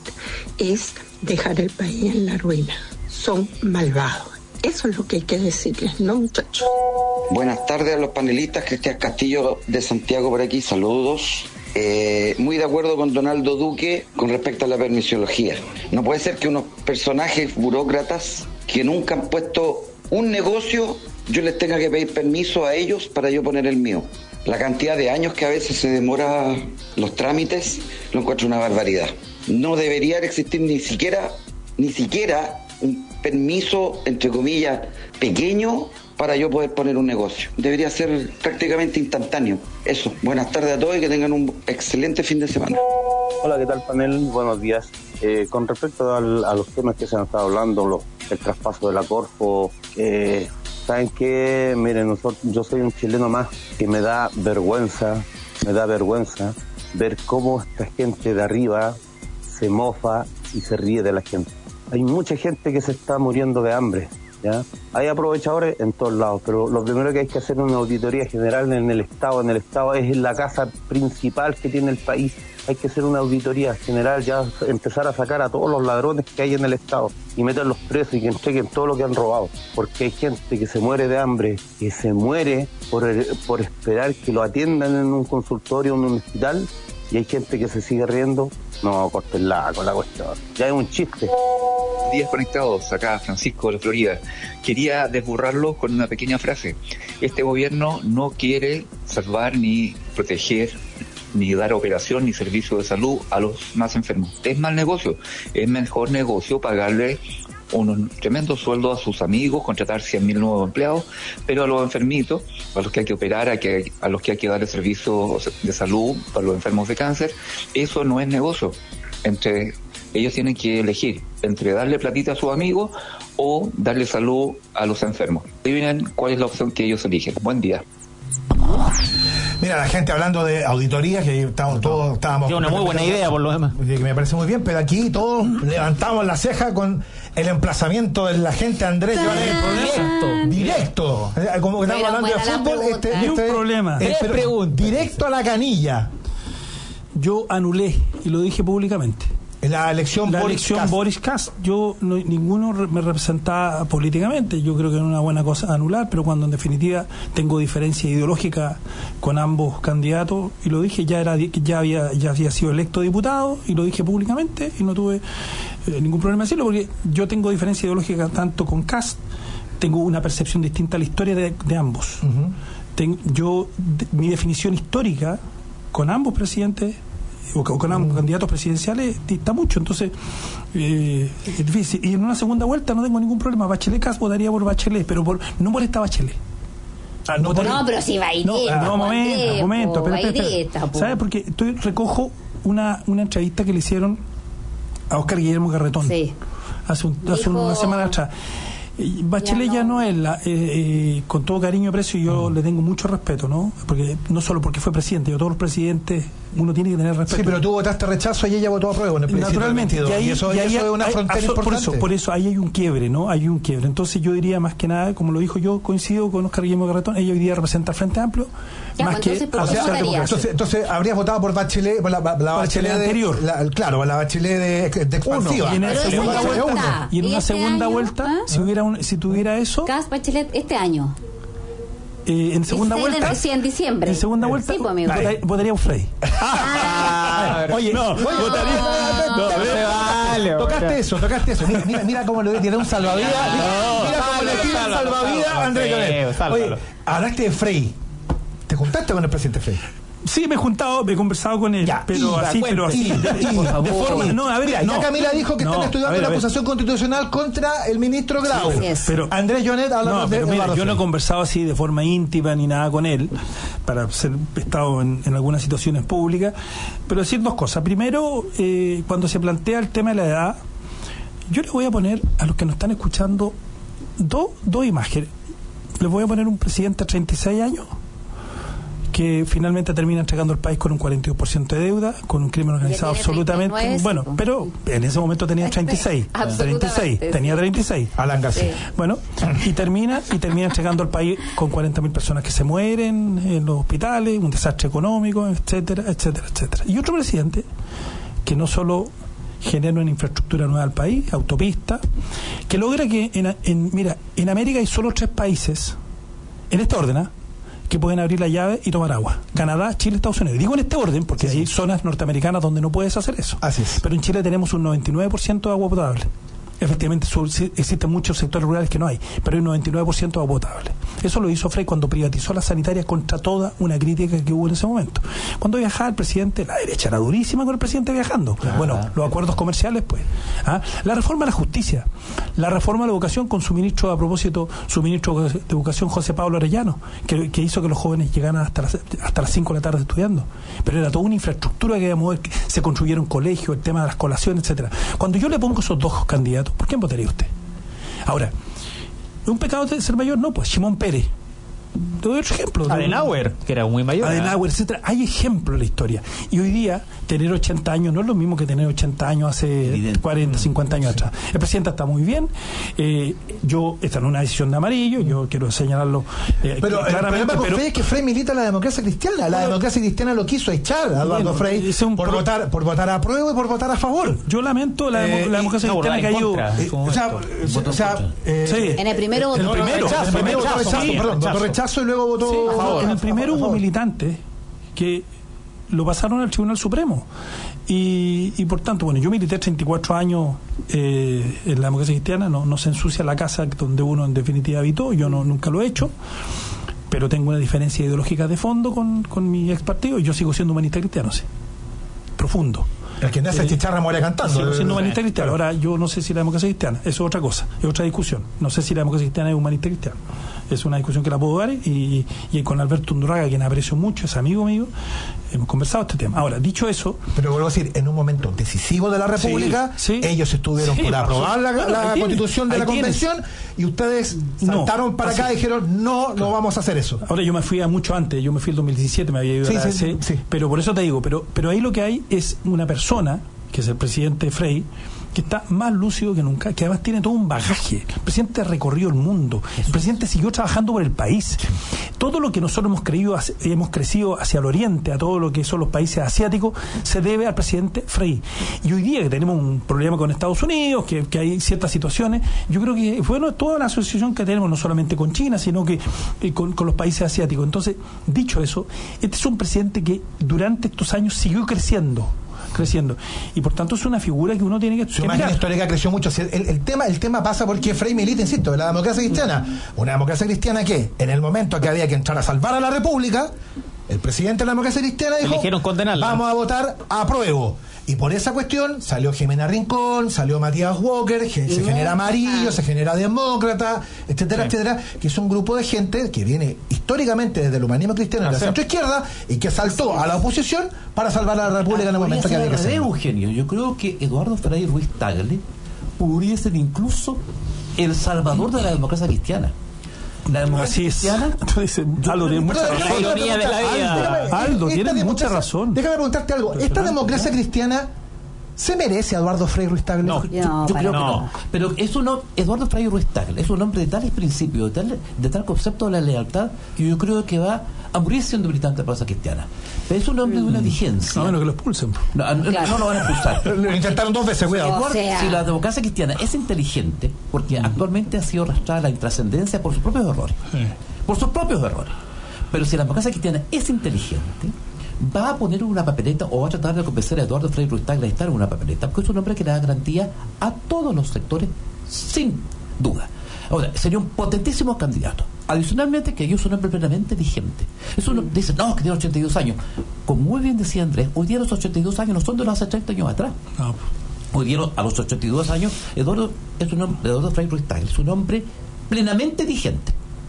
es dejar el país en la ruina. Son malvados. Eso es lo que hay que decirles, ¿no, muchachos? Buenas tardes a los panelistas. Cristian Castillo de Santiago por aquí, saludos. Eh, muy de acuerdo con Donaldo Duque con respecto a la permisología. No puede ser que unos personajes burócratas que nunca han puesto un negocio, yo les tenga que pedir permiso a ellos para yo poner el mío. La cantidad de años que a veces se demora los trámites, lo encuentro una barbaridad. No debería existir ni siquiera, ni siquiera un permiso, entre comillas, pequeño para yo poder poner un negocio. Debería ser prácticamente instantáneo. Eso, buenas tardes a todos y que tengan un excelente fin de semana. Hola, ¿qué tal panel? Buenos días. Eh, con respecto al, a los temas que se han estado hablando, los, el traspaso de la Corfo, eh, ¿saben qué? Miren, nosotros, yo soy un chileno más que me da vergüenza, me da vergüenza ver cómo esta gente de arriba se mofa y se ríe de la gente. Hay mucha gente que se está muriendo de hambre, ¿ya? Hay aprovechadores en todos lados, pero lo primero que hay que hacer es una auditoría general en el Estado. En el Estado es la casa principal que tiene el país. Hay que hacer una auditoría general, ya empezar a sacar a todos los ladrones que hay en el Estado y meterlos presos y que entreguen todo lo que han robado. Porque hay gente que se muere de hambre, que se muere por, por esperar que lo atiendan en un consultorio, en un hospital, y hay gente que se sigue riendo. No, cortenla con la cuestión. Ya es un chiste. Días conectados, acá Francisco de Florida. Quería desburrarlo con una pequeña frase. Este gobierno no quiere salvar ni proteger ni dar operación ni servicio de salud a los más enfermos. Es mal negocio. Es mejor negocio pagarle unos tremendos sueldos a sus amigos, contratar cien mil nuevos empleados, pero a los enfermitos, a los que hay que operar, a, que, a los que hay que darle servicios de salud, para los enfermos de cáncer, eso no es negocio. Entre ellos tienen que elegir entre darle platita a sus amigos o darle salud a los enfermos. Adivinen cuál es la opción que ellos eligen. Buen día. Mira, la gente hablando de auditorías, que estamos todos estábamos. Yo una muy buena idea por lo demás. Que me parece muy bien, pero aquí todos levantamos la ceja con el emplazamiento del agente Andrés Jonet. Directo. Directo. Como que estamos hablando de fútbol, este, Hay este, un problema. eh, pero directo a la canilla. Yo anulé, y lo dije públicamente, la elección la Boris elección Kass. Boris Kass. Yo no, ninguno re- me representaba políticamente. Yo creo que era una buena cosa anular, pero cuando en definitiva tengo diferencia ideológica con ambos candidatos, y lo dije, ya era ya había ya había sido electo diputado, y lo dije públicamente, y no tuve eh, ningún problema en decirlo, porque yo tengo diferencia ideológica tanto con Kass, tengo una percepción distinta a la historia de, de ambos. Uh-huh. Ten, yo de, mi definición histórica con ambos presidentes o con ambos candidatos presidenciales dista mucho, entonces eh, es difícil. Y en una segunda vuelta no tengo ningún problema. Bachelet Kass, votaría por Bachelet, pero por, no por esta Bachelet. Ah, no, por, no, pero si Baireta. No, no, momento, momento. Po, espera, espera, espera. ¿Sabes? Porque estoy, recojo una, una entrevista que le hicieron a Óscar Guillermo Garretón. Sí. Hace, un, hace Dijo... una semana atrás. Bachelet ya no, ya no es la, eh, eh, con todo cariño y aprecio, yo mm. le tengo mucho respeto, ¿no? Porque no solo porque fue presidente, yo todos los presidentes uno tiene que tener respeto. Sí, pero tú votaste rechazo y ella votó apruebo en el naturalmente, y, ahí, y eso, y ahí, eso es una hay, frontera hay, importante. Por eso, por eso ahí hay un quiebre, ¿no? Hay un quiebre. Entonces yo diría más que nada, como lo dijo yo, coincido con Óscar Guillermo Garretón, ella hoy día representa al Frente Amplio, ya, más entonces, que a sea, entonces, entonces habrías votado por Bachelet, por la, la, la Bachelet de, anterior. La, claro, la Bachelet de, de expansiva. Uno. Y en, el segunda vuelta, y en una este segunda año, vuelta, ¿ah? si hubiera un, si tuviera eso, Kass Bachelet este año. Eh, en segunda este vuelta. Sí, en diciembre. En segunda vuelta. Sí, pues, votaría, votaría a Frey. Ah, oye, no, oye, votaría. No, no, vale, tocaste vale. eso, tocaste eso. Mira, mira, mira cómo le tiré un salvavidas. Mira, mira cómo le tiré un salvavidas a Andrés Jonet. Oye, hablaste de Frey. ¿Te juntaste con el presidente Frey? Sí, me he juntado, me he conversado con él, ya, pero así, cuenta, pero así, y, de, de, por favor, de forma, no, a ver, mira, no, ya Camila dijo que no, están estudiando ver, la acusación constitucional contra el ministro Grau. Sí, pero Andrés Jonet habla no, de, pero mira, de yo no he conversado así de forma íntima ni nada con él, para ser estado en, en algunas situaciones públicas, pero decir dos cosas. Primero, eh, cuando se plantea el tema de la edad, yo les voy a poner a los que nos están escuchando dos dos imágenes. Les voy a poner un presidente de treinta y seis años que finalmente termina entregando el país con un cuarenta y dos por ciento de deuda, con un crimen organizado absolutamente treinta y nueve, bueno, sí, pero en ese momento tenía treinta y seis, treinta y seis, sí. tenía treinta y seis. Alan García. Sí. Bueno, y termina y termina entregando el país con cuarenta mil personas que se mueren en los hospitales, un desastre económico, etcétera, etcétera, etcétera. Y otro presidente que no solo genera una infraestructura nueva al país, autopista, que logra que en, en mira, en América hay solo tres países en este orden, ¿eh? que pueden abrir la llave y tomar agua. Canadá, Chile, Estados Unidos. Digo en este orden porque sí, hay sí. zonas norteamericanas donde no puedes hacer eso. Así es. Pero en Chile tenemos un noventa y nueve por ciento de agua potable. Efectivamente, existen muchos sectores rurales que no hay, pero hay un noventa y nueve por ciento de agua potable. Eso lo hizo Frey cuando privatizó las sanitarias contra toda una crítica que hubo en ese momento. Cuando viajaba el presidente, la derecha era durísima con el presidente viajando. Ajá. Bueno, los acuerdos comerciales, pues. ¿Ah? La reforma a la justicia, la reforma a la educación con su ministro, a propósito, su ministro de Educación, José Pablo Arellano, que, que hizo que los jóvenes llegaran hasta las, hasta las cinco de la tarde estudiando. Pero era toda una infraestructura que, digamos, se construyeron colegios, el tema de las colaciones, etcétera. Cuando yo le pongo esos dos candidatos, ¿por quién votaría usted? Ahora, ¿es un pecado de ser mayor? No, pues Shimon Peres. Te doy otro ejemplo. Adenauer, que era muy mayor. Adenauer, etcétera. Hay ejemplos en la historia. Y hoy día, tener ochenta años no es lo mismo que tener ochenta años hace Evidente. cuarenta, cincuenta años sí. atrás. El presidente está muy bien. Eh, yo, esta no es una decisión de amarillo, yo quiero señalarlo eh, pero claramente. El problema con pero, Frey es que Frey milita la democracia cristiana. La pero, democracia cristiana lo quiso echar a Eduardo bueno, Frey por, pro... votar, por votar a prueba y por votar a favor. Yo lamento la, eh, la democracia no, cristiana que ayudó. Eh, o sea, o sea eh, sí. en el primero votó el primero, rechazo, el primero votó rechazo, sí, perdón, votó rechazo y luego votó sí, a favor. En el primero hubo militantes que lo pasaron al Tribunal Supremo y, y por tanto, bueno, yo milité treinta y cuatro años eh, en la democracia cristiana, no, no se ensucia la casa donde uno en definitiva habitó, yo no nunca lo he hecho, pero tengo una diferencia ideológica de fondo con, con mi ex partido y yo sigo siendo humanista cristiano, sí, profundo. El que nace eh, chicharra muere cantando. Siendo, siendo humanista eh, cristiano. Ahora, yo no sé si la democracia cristiana, eso es otra cosa, es otra discusión. No sé si la democracia cristiana es humanista cristiana. Es una discusión que la puedo dar y, y con Alberto Undurraga, quien aprecio mucho, es amigo mío, hemos conversado este tema. Ahora, dicho eso... Pero vuelvo a decir, en un momento decisivo de la República, sí, sí, ellos estuvieron sí, por aprobar la, bueno, la constitución de la convención y ustedes saltaron no, para acá y dijeron, no, no vamos a hacer eso. Ahora, yo me fui a mucho antes, yo me fui el dos mil diecisiete, me había ido sí, a la sí, sí, sí. Pero por eso te digo, pero, pero ahí lo que hay es una persona, que es el presidente Frei, que está más lúcido que nunca, que además tiene todo un bagaje. El presidente recorrió el mundo, el presidente siguió trabajando por el país. Todo lo que nosotros hemos creído, hemos crecido hacia el oriente, a todo lo que son los países asiáticos, se debe al presidente Frei. Y hoy día que tenemos un problema con Estados Unidos, que, que hay ciertas situaciones, yo creo que bueno, toda la asociación que tenemos, no solamente con China, sino que eh, con, con los países asiáticos. Entonces, dicho eso, este es un presidente que durante estos años siguió creciendo. creciendo y por tanto es una figura que uno tiene que su que imagen mirar. Histórica creció mucho. El, el tema el tema pasa porque Frei milita, insisto, de la democracia cristiana, una democracia cristiana que en el momento que había que entrar a salvar a la República, el presidente de la democracia cristiana dijo, vamos a votar a prueba. Y por esa cuestión salió Jimena Rincón, salió Matías Walker, se no. genera Amarillo, se genera Demócrata, etcétera, sí. etcétera, que es un grupo de gente que viene históricamente desde el humanismo cristiano de la centro izquierda y que saltó sí. a la oposición para salvar a la República en el momento que había que hacerlo. Eugenio, yo creo que Eduardo Frei Ruiz Tagle podría ser incluso el salvador de la democracia cristiana. La democracia cristiana. Aldo tiene mucha razón. Aldo tiene mucha razón. Déjame preguntarte algo. ¿Esta democracia cristiana se merece a Eduardo Frei Ruiz Tagle? No, yo, yo creo no. que no. Pero es un, Eduardo Frei Ruiz Tagle es un hombre de tales principios, de tal, de tal concepto de la lealtad, que yo creo que va a morir siendo militante de la democracia cristiana. Pero es un hombre de una vigencia. No, menos que lo expulsen. No, no, claro. no lo van a expulsar. Lo intentaron dos veces, cuidado. O sea. Si la democracia cristiana es inteligente, porque mm. actualmente ha sido arrastrada a la intrascendencia por sus propios errores. Sí. Por sus propios errores. Pero si la democracia cristiana es inteligente, va a poner una papeleta o va a tratar de convencer a Eduardo Frei Ruiz Tagle a estar en una papeleta, porque es un hombre que le da garantía a todos los sectores, sin duda. Ahora, sería un potentísimo candidato. Adicionalmente, que yo soy un hombre plenamente vigente. Eso uno dice, no, que tiene ochenta y dos años. Como muy bien decía Andrés, hoy día los ochenta y dos años no son de los hace treinta años atrás. No. Hoy día a los ochenta y dos años, Eduardo, es un hombre, Eduardo Frei Ruiz Tagle es un hombre plenamente vigente,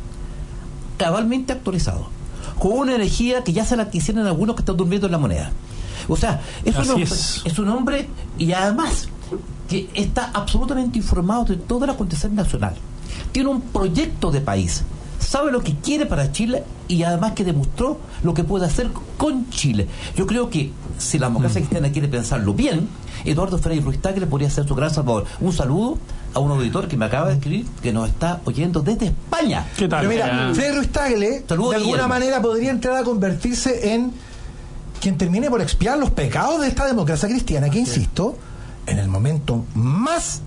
cabalmente actualizado, con una energía que ya se la quisieran algunos que están durmiendo en la moneda. O sea, es un, hombre, es. es un hombre, y además que está absolutamente informado de todo el acontecer nacional. Tiene un proyecto de país, sabe lo que quiere para Chile y además que demostró lo que puede hacer con Chile. Yo creo que si la democracia cristiana quiere pensarlo bien, Eduardo Frei Ruiz Tagle podría ser su gran salvador. Un saludo a un auditor que me acaba de escribir que nos está oyendo desde España. ¿Qué tal? Pero mira, Frei Ruiz Tagle Saludo de alguna Guillermo. manera podría entrar a convertirse en quien termine por expiar los pecados de esta democracia cristiana que, insisto, en el momento más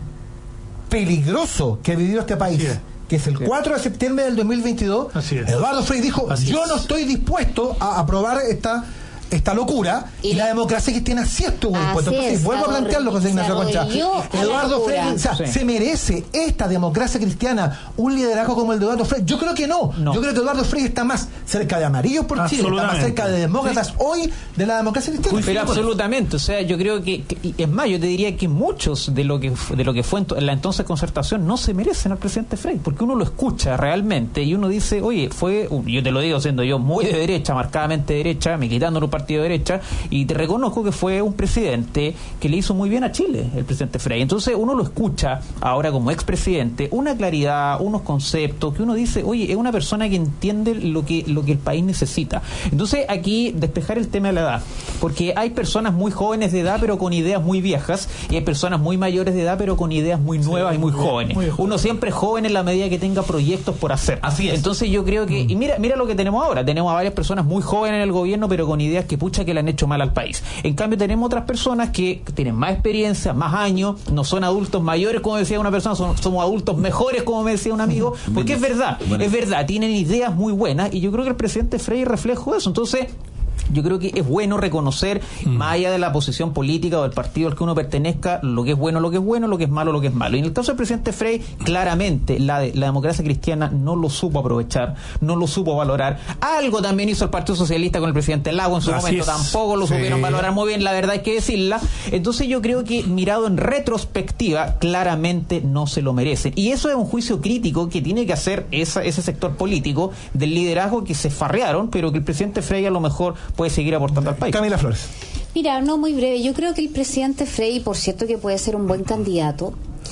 peligroso que ha vivido este país, sí, que es el sí. cuatro de septiembre del dos mil veintidós, Eduardo Frei dijo, Así yo es. no estoy dispuesto a aprobar esta esta locura y, y la democracia cristiana sí estuvo dispuesta. Entonces, vuelvo a plantearlo, José Ignacio Concha. Eduardo Frei, o sea, sí. ¿se merece esta democracia cristiana un liderazgo como el de Eduardo Frei? Yo creo que no. no. Yo creo que Eduardo Frei está más cerca de Amarillos por Chile, está más cerca de demócratas sí. hoy de la democracia cristiana. Pero absolutamente, o sea, yo creo que, que es más, yo te diría que muchos de lo que de lo que fue en la entonces concertación no se merecen al presidente Frei, porque uno lo escucha realmente y uno dice, oye, fue, yo te lo digo siendo yo muy de derecha, marcadamente de derecha, militando en un partido de derecha, y te reconozco que fue un presidente que le hizo muy bien a Chile, el presidente Frei. Entonces uno lo escucha ahora como expresidente, una claridad, unos conceptos que uno dice, oye, es una persona que entiende lo que lo que el país necesita. Entonces aquí despejar el tema de la edad, porque hay personas muy jóvenes de edad pero con ideas muy viejas, y hay personas muy mayores de edad pero con ideas muy nuevas sí, y muy, muy jóvenes. Muy uno siempre es joven en la medida que tenga proyectos por hacer. Así es. Entonces yo creo que, y mira, mira lo que tenemos ahora, tenemos a varias personas muy jóvenes en el gobierno pero con ideas que pucha que le han hecho mal al país. En cambio tenemos otras personas que tienen más experiencia, más años, no son adultos mayores como decía una persona, son, somos adultos mejores como me decía un amigo, porque es verdad, es verdad, tienen ideas muy buenas y yo creo que el presidente Frei reflejo eso. Entonces Yo creo que es bueno reconocer, mm. más allá de la posición política o del partido al que uno pertenezca, lo que es bueno, lo que es bueno, lo que es malo, lo que es malo. Y en el caso del presidente Frey, claramente la, de, la democracia cristiana no lo supo aprovechar, no lo supo valorar. Algo también hizo el Partido Socialista con el presidente Lago en su Así momento, es. tampoco lo sí. supieron valorar muy bien, la verdad hay que decirla. Entonces yo creo que mirado en retrospectiva, claramente no se lo merecen. Y eso es un juicio crítico que tiene que hacer esa, ese sector político del liderazgo que se farrearon, pero que el presidente Frey a lo mejor puede seguir aportando al país. Camila Flores. Mira, no, muy breve. Yo creo que el presidente Frey, por cierto, que puede ser un buen candidato.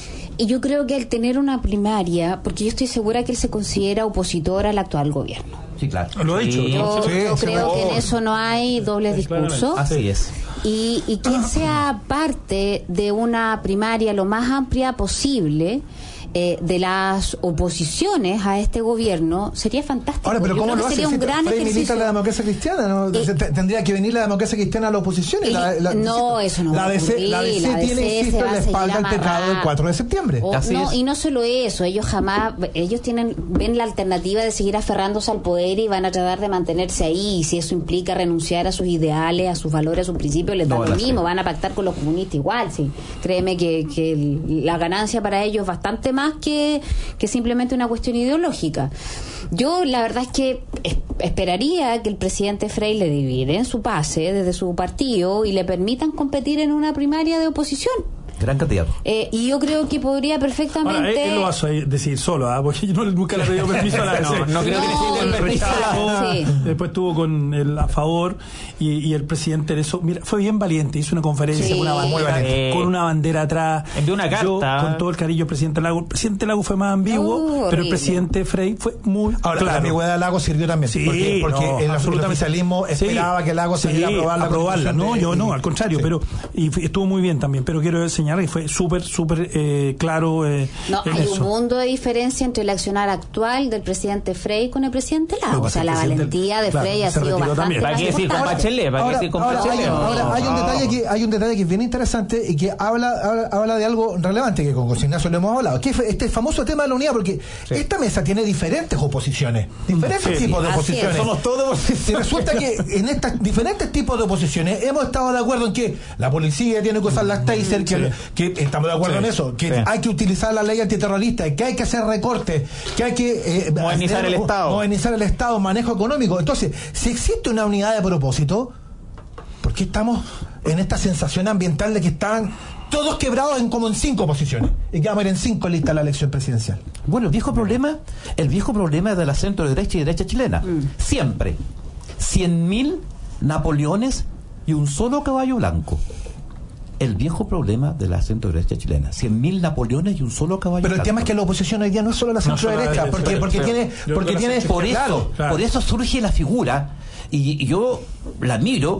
Y yo creo que al tener una primaria, porque yo estoy segura que él se considera opositor al actual gobierno. Sí, claro. Lo he dicho. Yo, ¿no? sí, yo sí, creo sí. que en eso no hay dobles discursos. Así es. Y, y quien sea parte de una primaria lo más amplia posible eh, de las oposiciones a este gobierno sería fantástico. Ahora, pero Yo ¿cómo creo lo que hace? sería un gran Frey ejercicio. milita la democracia cristiana, ¿no? Eh, Tendría que venir la democracia cristiana a la oposición. Y la, la, no, eso no la va a D C, ocurrir. la D C La D C tiene, insisto, se va en la a seguir espalda el pecado amarrada. del cuatro de septiembre. O, Así no, es. y no solo eso, ellos jamás, ellos tienen ven la alternativa de seguir aferrándose al poder y van a tratar de mantenerse ahí, y si eso implica renunciar a sus ideales, a sus valores, a sus principios, les da No, lo la mismo, sé. van a pactar con los comunistas igual, sí. Créeme que, que el- la ganancia para ellos es bastante más que, que simplemente una cuestión ideológica. Yo la verdad es que es- esperaría que el presidente Frey le divide su pase desde su partido y le permitan competir en una primaria de oposición. Gran candidato. Eh, y yo creo que podría perfectamente... Ahora, él, él lo va a decir solo, ¿ah? Porque yo no, nunca le he pedido permiso a la No, no creo que necesite el permiso. Sí. Después estuvo con el a favor y, y el presidente de eso. Mira, fue bien valiente, hizo una conferencia Sí. con, una bandera, Sí. con una bandera atrás. Envió una Yo, carta. con todo el cariño, el presidente Lago. El presidente Lago fue más ambiguo, Uh, pero el horrible. presidente Frey fue muy Ahora, claro. la ambigüedad de Lago sirvió también. Sí, porque porque no, el, el absolutamente. oficialismo esperaba Sí, que Lago se sí, iba a aprobar la aprobarla. constitución No, de- yo no, al contrario, Sí. pero y fue- estuvo muy bien también. Pero quiero señalar que fue súper, súper eh, claro. Eh, No, en hay eso. un mundo de diferencia entre el accionar actual del presidente Frey con el presidente Lago. Lo que O sea, pasa la es que el presidente- valentía de claro, Frey ha se sido retiró bastante también. ¿Para más qué decir con importante. Bachelet? ¿Para qué Ahora, decir con ahora, Bachelet? hay, ahora, hay un No. detalle que hay un detalle que es bien interesante y que habla habla, habla de algo relevante que con José Ignacio lo hemos hablado, que es este famoso tema de la unidad, porque esta mesa tiene diferentes oposiciones, diferentes Sí. tipos de Así oposiciones. es. Somos todos y resulta que en estos diferentes tipos de oposiciones hemos estado de acuerdo en que la policía tiene que usar las taser, que, que estamos de acuerdo Sí. en eso, que Sí. hay que utilizar la ley antiterrorista, que hay que hacer recortes, que hay que eh, Modernizar hacer- el Estado. modernizar el Estado, manejo económico. Entonces, si existe una unidad de propósito, ¿por qué estamos en esta sensación ambiental de que están todos quebrados en como en cinco posiciones y que vamos a ir en cinco listas a la elección presidencial? Bueno, el viejo problema, el viejo problema de la centro derecha y derecha chilena. Siempre. Cien mil Napoleones y un solo caballo blanco. El viejo problema de la centro derecha chilena. Cien mil Napoleones y un solo caballo Pero el blanco. tema es que la oposición hoy día no es solo la No centro solo la derecha, derecha, porque, sí, porque sí. tiene, Yo porque creo que tiene, la por eso, claro, claro. por eso surge la figura, y, y yo la miro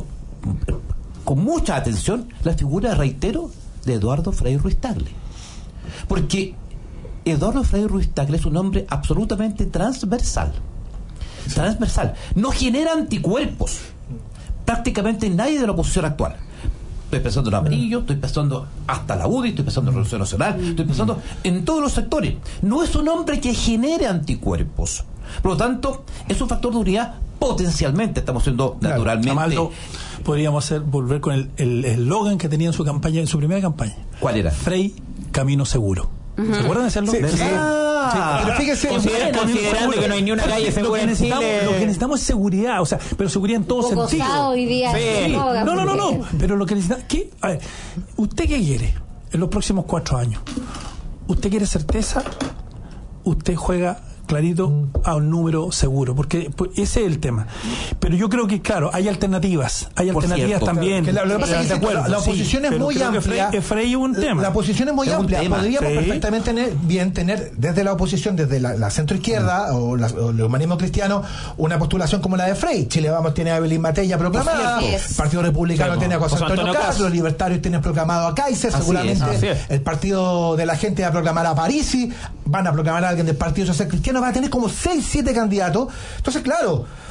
con mucha atención, la figura, reitero, de Eduardo Frei Ruiz Tagle. Porque Eduardo Frei Ruiz Tagle es un hombre absolutamente transversal. Transversal. No genera anticuerpos. Prácticamente nadie de la oposición actual. Estoy pensando en Amarillo, estoy pensando hasta la U D I, estoy pensando en la Revolución Nacional, estoy pensando en todos los sectores. No es un hombre que genere anticuerpos. Por lo tanto, es un factor de unidad potencialmente. Estamos siendo Claro, naturalmente. Amaldo, podríamos hacer volver con el el eslogan que tenía en su campaña, en su primera campaña. ¿Cuál era? Frei, camino seguro. ¿Se acuerdan de hacerlo? Sí, sí. Ah, Pero fíjese, Considera- bueno, considerando que no hay ni una calle lo segura que, en necesitamos, Chile. lo que necesitamos es seguridad, o sea, pero seguridad en todo Un poco sentido. osado hoy día. Sí. se ahoga, No, no, no, porque- no. Pero lo que necesita, ¿qué? A ver, ¿usted qué quiere en los próximos cuatro años? ¿Usted quiere certeza? ¿Usted juega clarito a un número seguro? Porque pues, ese es el tema. Pero yo creo que, claro, hay alternativas. Hay Por alternativas cierto. también. Que la, lo que pasa es De que acuerdo, la, la sí, oposición es pero muy creo que amplia. Frei, Frei es un tema. La oposición es muy Es un amplia. tema. Podríamos Sí. perfectamente tener, bien tener desde la oposición, desde la, la centro izquierda Mm. o, la- o el humanismo cristiano, una postulación como la de Frei. Chile Vamos tiene a Evelyn Matella proclamada, Así el es. Partido Republicano Sí, tiene a José José Antonio Antonio Castro, Castro. los libertarios tienen proclamado a Kaiser, Así seguramente es, así es. el Partido de la Gente va a proclamar a Parisi, van a proclamar a alguien del Partido Social Cristiano, van a tener como seis, siete candidatos. Entonces, claro,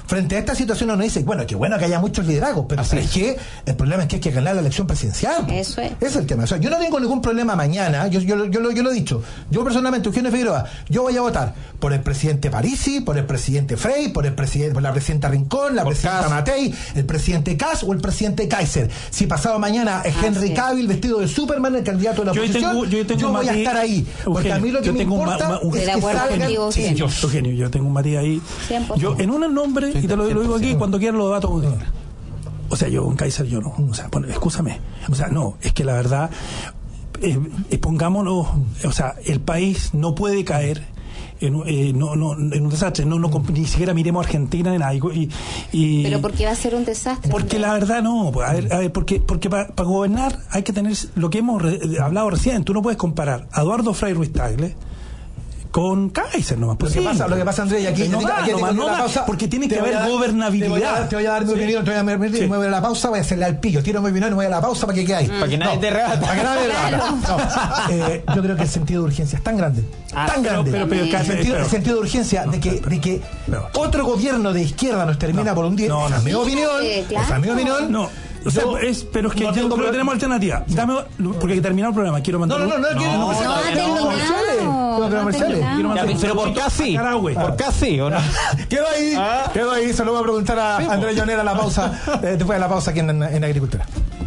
frente a esta situación uno dice, bueno, qué bueno que haya muchos liderazgos, pero es que el problema es que hay que ganar la elección presidencial. Eso es. Ese es el tema. O sea, yo no tengo ningún problema mañana, yo, yo, yo, lo, yo lo he dicho, yo personalmente, Eugenio Figueroa, yo voy a votar por el presidente Parisi, por el presidente Frey, por el presidente, por la presidenta Rincón, la por presidenta Kass. Matei, el presidente Kass o el presidente Kaiser. Si pasado mañana es ah, Henry sí. Cavill vestido de Superman, el candidato de la yo oposición, tengo, yo, tengo yo voy a estar ahí. Porque Eugenio, a mí lo que me importa ma, ma, es que salgan... Sí, yo, Eugenio, yo tengo un matiz ahí. Yo, en un nombre, y te lo, lo digo aquí, cuando quieran lo debato con quieran. O sea, yo con Kaiser yo no. O sea, bueno, excúsame. O sea, no, es que la verdad, eh, eh, pongámonos, o sea, el país no puede caer en, eh, no, no, en un desastre. No, no, ni siquiera miremos a Argentina en algo. Y, y, Pero ¿por qué va a ser un desastre? Porque la verdad no. A ver, a ver, porque porque para pa gobernar hay que tener lo que hemos re, hablado recién. Tú no puedes comparar a Eduardo Frei Ruiz Tagle con Kaiser nomás. Lo que, sí, pasa, lo que pasa, Andrés, y aquí, no aquí, da, aquí no no la pausa, porque tiene que haber dar, gobernabilidad. Te voy a dar, te voy a dar mi sí. opinión, te voy a dar mi opinión, sí. me voy a la pausa, voy a hacerle al pillo, tiro mi opinión y me voy a la pausa para que quede ahí. Mm. Para que nadie no, te rebata. Para que nadie te rebata. No. Eh, yo creo que el sentido de urgencia es tan grande, ah, tan pero, grande, pero, pero, pero, el, sentido, pero, el sentido de urgencia no, de que, de que no. otro gobierno de izquierda nos termina no, por un día. No, no, esa es mi opinión, sí, claro. esa es mi opinión. No. O sea, yo, es, pero es que no yo, pero tenemos alternativa. Dame, porque hay que terminar el programa. Quiero mandar. No, no, no, no, no, no, no, no, no, pero por casi, por casi, ¿o no? Quedo ahí, quedo ahí. Se lo voy a preguntar a Andrés Llonera a la pausa, después de la pausa aquí en, en Agricultura.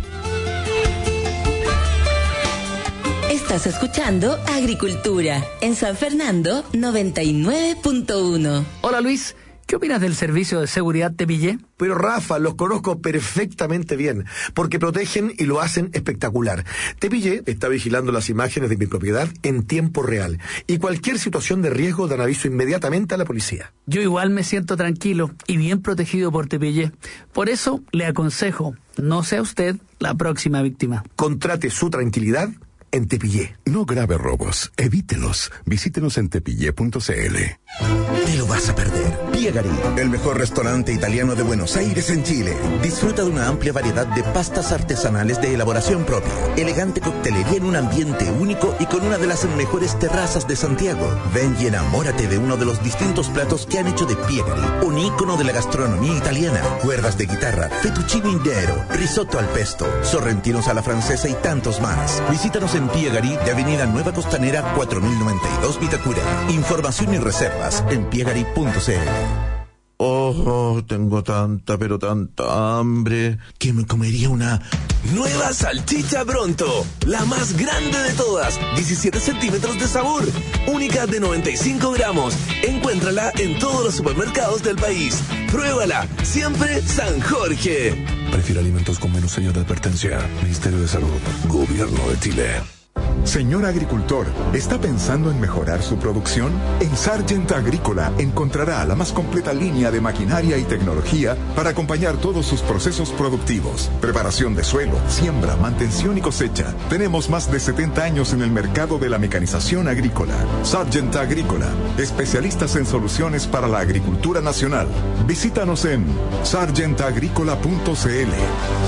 Estás escuchando Agricultura en San Fernando noventa y nueve punto uno. Hola Luis. ¿Qué opinas del servicio de seguridad Tepillé? Pero Rafa, los conozco perfectamente bien, porque protegen y lo hacen espectacular. Tepillé está vigilando las imágenes de mi propiedad en tiempo real, y cualquier situación de riesgo dan aviso inmediatamente a la policía. Yo igual me siento tranquilo y bien protegido por Tepillé. Por eso le aconsejo, no sea usted la próxima víctima. Contrate su tranquilidad en Tepillé. No grave robos, evítelos. Visítenos en tepillé punto c l. Te lo vas a perder. Piegari, el mejor restaurante italiano de Buenos Aires en Chile. Disfruta de una amplia variedad de pastas artesanales de elaboración propia, elegante coctelería en un ambiente único y con una de las mejores terrazas de Santiago. Ven y enamórate de uno de los distintos platos que han hecho de Piegari, un ícono de la gastronomía italiana. Cuerdas de guitarra, fettuccine intero, risotto al pesto, sorrentinos a la francesa y tantos más. Visítanos en Piegari de Avenida Nueva Costanera cuatro mil noventa y dos Vitacura. Información y reservas en piegari punto c l. Oh, tengo tanta, pero tanta hambre que me comería una nueva salchicha Bronto, la más grande de todas, diecisiete centímetros de sabor, única de noventa y cinco gramos. Encuéntrala en todos los supermercados del país. Pruébala, siempre San Jorge. Prefiere alimentos con menos sello de advertencia. Ministerio de Salud, Gobierno de Chile. Señor agricultor, ¿está pensando en mejorar su producción? En Sargent Agrícola encontrará la más completa línea de maquinaria y tecnología para acompañar todos sus procesos productivos. Preparación de suelo, siembra, mantención y cosecha. Tenemos más de setenta años en el mercado de la mecanización agrícola. Sargent Agrícola, especialistas en soluciones para la agricultura nacional. Visítanos en sargent agrícola punto c l.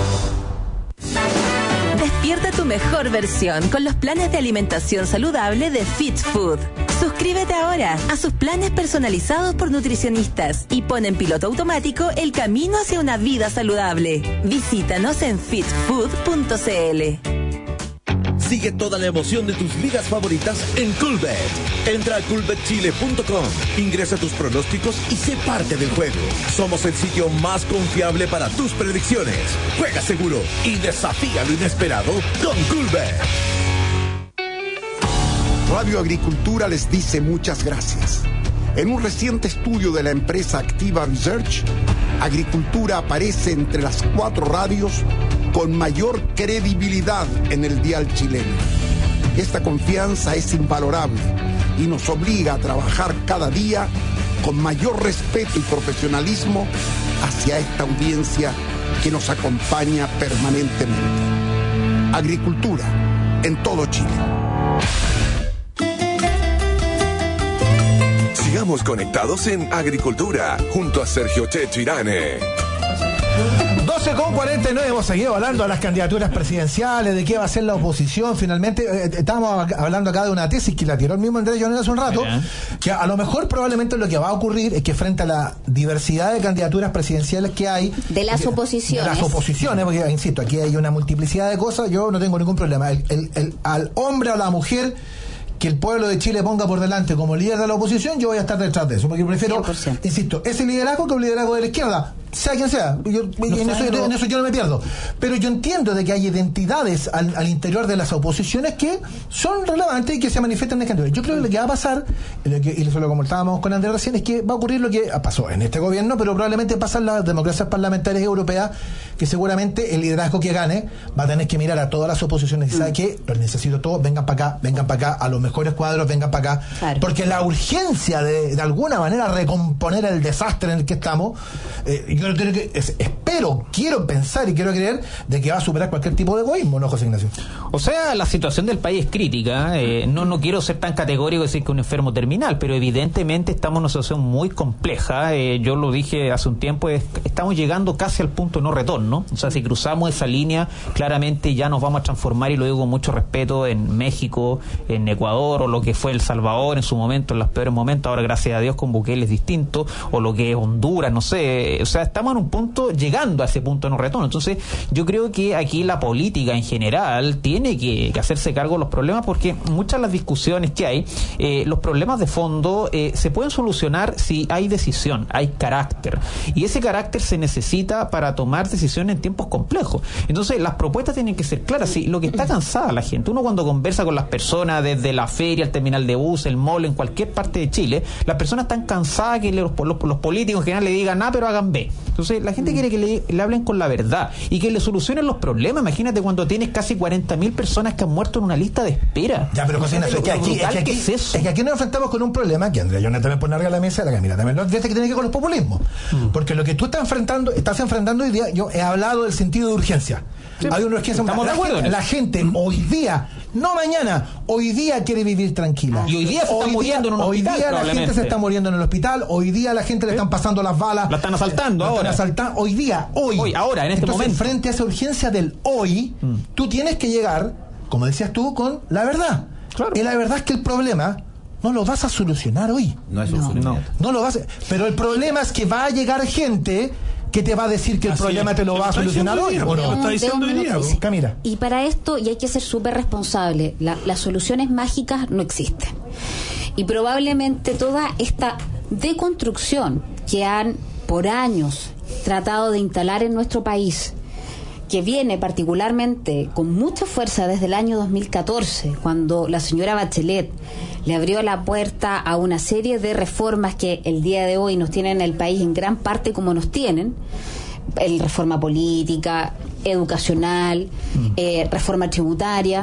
Despierta tu mejor versión con los planes de alimentación saludable de Fit Food. Suscríbete ahora a sus planes personalizados por nutricionistas y pon en piloto automático el camino hacia una vida saludable. Visítanos en fit food punto c l. Sigue toda la emoción de tus ligas favoritas en Coolbet. Entra a coolbet chile punto com, ingresa tus pronósticos y sé parte del juego. Somos el sitio más confiable para tus predicciones. Juega seguro y desafía lo inesperado con Coolbet. Radio Agricultura les dice muchas gracias. En un reciente estudio de la empresa Activa Research, Agricultura aparece entre las cuatro radios con mayor credibilidad en el dial chileno. Esta confianza es invalorable y nos obliga a trabajar cada día con mayor respeto y profesionalismo hacia esta audiencia que nos acompaña permanentemente. Agricultura en todo Chile. Sigamos conectados en Agricultura junto a Sergio Checho Irane. doce con cuarenta y nueve, hemos seguido hablando de las candidaturas presidenciales, de qué va a ser la oposición. Finalmente, eh, estábamos hablando acá de una tesis que la tiró el mismo Andrés Jonet hace un rato, uh-huh. que a lo mejor probablemente lo que va a ocurrir es que frente a la diversidad de candidaturas presidenciales que hay, de las que, oposiciones, de las oposiciones, porque insisto, aquí hay una multiplicidad de cosas, yo no tengo ningún problema. El, el, el, al hombre o a la mujer que el pueblo de Chile ponga por delante como líder de la oposición, yo voy a estar detrás de eso, porque prefiero, cien por ciento. Insisto, ese liderazgo que el liderazgo de la izquierda, sea quien sea, yo, no en, eso, yo, en eso yo no me pierdo, pero yo entiendo de que hay identidades al, al interior de las oposiciones que son relevantes y que se manifiestan en candidatos. Yo creo que lo que va a pasar, lo que, y eso lo comentábamos con Andrés recién, es que va a ocurrir lo que pasó en este gobierno, pero probablemente pasa en las democracias parlamentarias europeas, que seguramente el liderazgo que gane va a tener que mirar a todas las oposiciones y sabe que los necesito todos, vengan para acá, vengan para acá, a los mejores cuadros, vengan para acá, claro. Porque la urgencia de, de alguna manera recomponer el desastre en el que estamos, eh, yo creo que es, espero, quiero pensar y quiero creer de que va a superar cualquier tipo de egoísmo, ¿no, José Ignacio? O sea, la situación del país es crítica, eh, no, no quiero ser tan categórico y decir que un enfermo terminal, pero evidentemente estamos en una situación muy compleja, eh, yo lo dije hace un tiempo, es, estamos llegando casi al punto de no retorno, o sea, si cruzamos esa línea, claramente ya nos vamos a transformar, y lo digo con mucho respeto, en México, en Ecuador, o lo que fue El Salvador en su momento, en los peores momentos, ahora gracias a Dios con Bukele es distinto, o lo que es Honduras, no sé, o sea, estamos en un punto, llegando a ese punto de no retorno. Entonces yo creo que aquí la política en general tiene que, que hacerse cargo de los problemas, porque muchas de las discusiones que hay, eh, los problemas de fondo eh, se pueden solucionar si hay decisión, hay carácter, y ese carácter se necesita para tomar decisiones en tiempos complejos. Entonces las propuestas tienen que ser claras. Si lo que está cansada la gente, uno cuando conversa con las personas desde la feria, el terminal de bus, el mall, en cualquier parte de Chile, las personas están cansadas que los, los, los políticos en general le digan A, pero hagan B. Entonces la gente quiere que le, le hablen con la verdad y que le solucionen los problemas. Imagínate cuando tienes casi cuarenta mil personas que han muerto en una lista de espera. Ya, pero José Ignacio, es que aquí, es que aquí, es eso? es que aquí nos enfrentamos con un problema que Andrea Jonet también pone arriba de la mesa, la Camila también lo advierte, que tiene que ver con los populismos. Mm. Porque lo que tú estás enfrentando, estás enfrentando hoy día, yo he hablado del sentido de urgencia. Sí. Hay una urgencia. Estamos la, de acuerdo gente, la gente hoy día, no mañana, hoy día quiere vivir tranquila. Y hoy día se está hoy muriendo día, en un hoy hospital. Hoy día la gente se está muriendo en el hospital, hoy día la gente le están pasando las balas. La están asaltando la ahora. Están asaltando, hoy día, hoy. Hoy, ahora, en este Entonces, momento. Frente a esa urgencia del hoy, mm. tú tienes que llegar, como decías tú, con la verdad. Claro. Y la verdad es que el problema no lo vas a solucionar hoy. No es no, no. no lo vas a, pero el problema es que va a llegar gente que te va a decir que el Así problema es. te lo va a solucionar hoy, ¿o no? Está diciendo Camila. Y para esto, y hay que ser súper responsable, la, las soluciones mágicas no existen. Y probablemente toda esta deconstrucción que han por años tratado de instalar en nuestro país, que viene particularmente con mucha fuerza desde el año dos mil catorce, cuando la señora Bachelet le abrió la puerta a una serie de reformas que el día de hoy nos tienen el país en gran parte como nos tienen, el reforma política, educacional, mm. eh, reforma tributaria,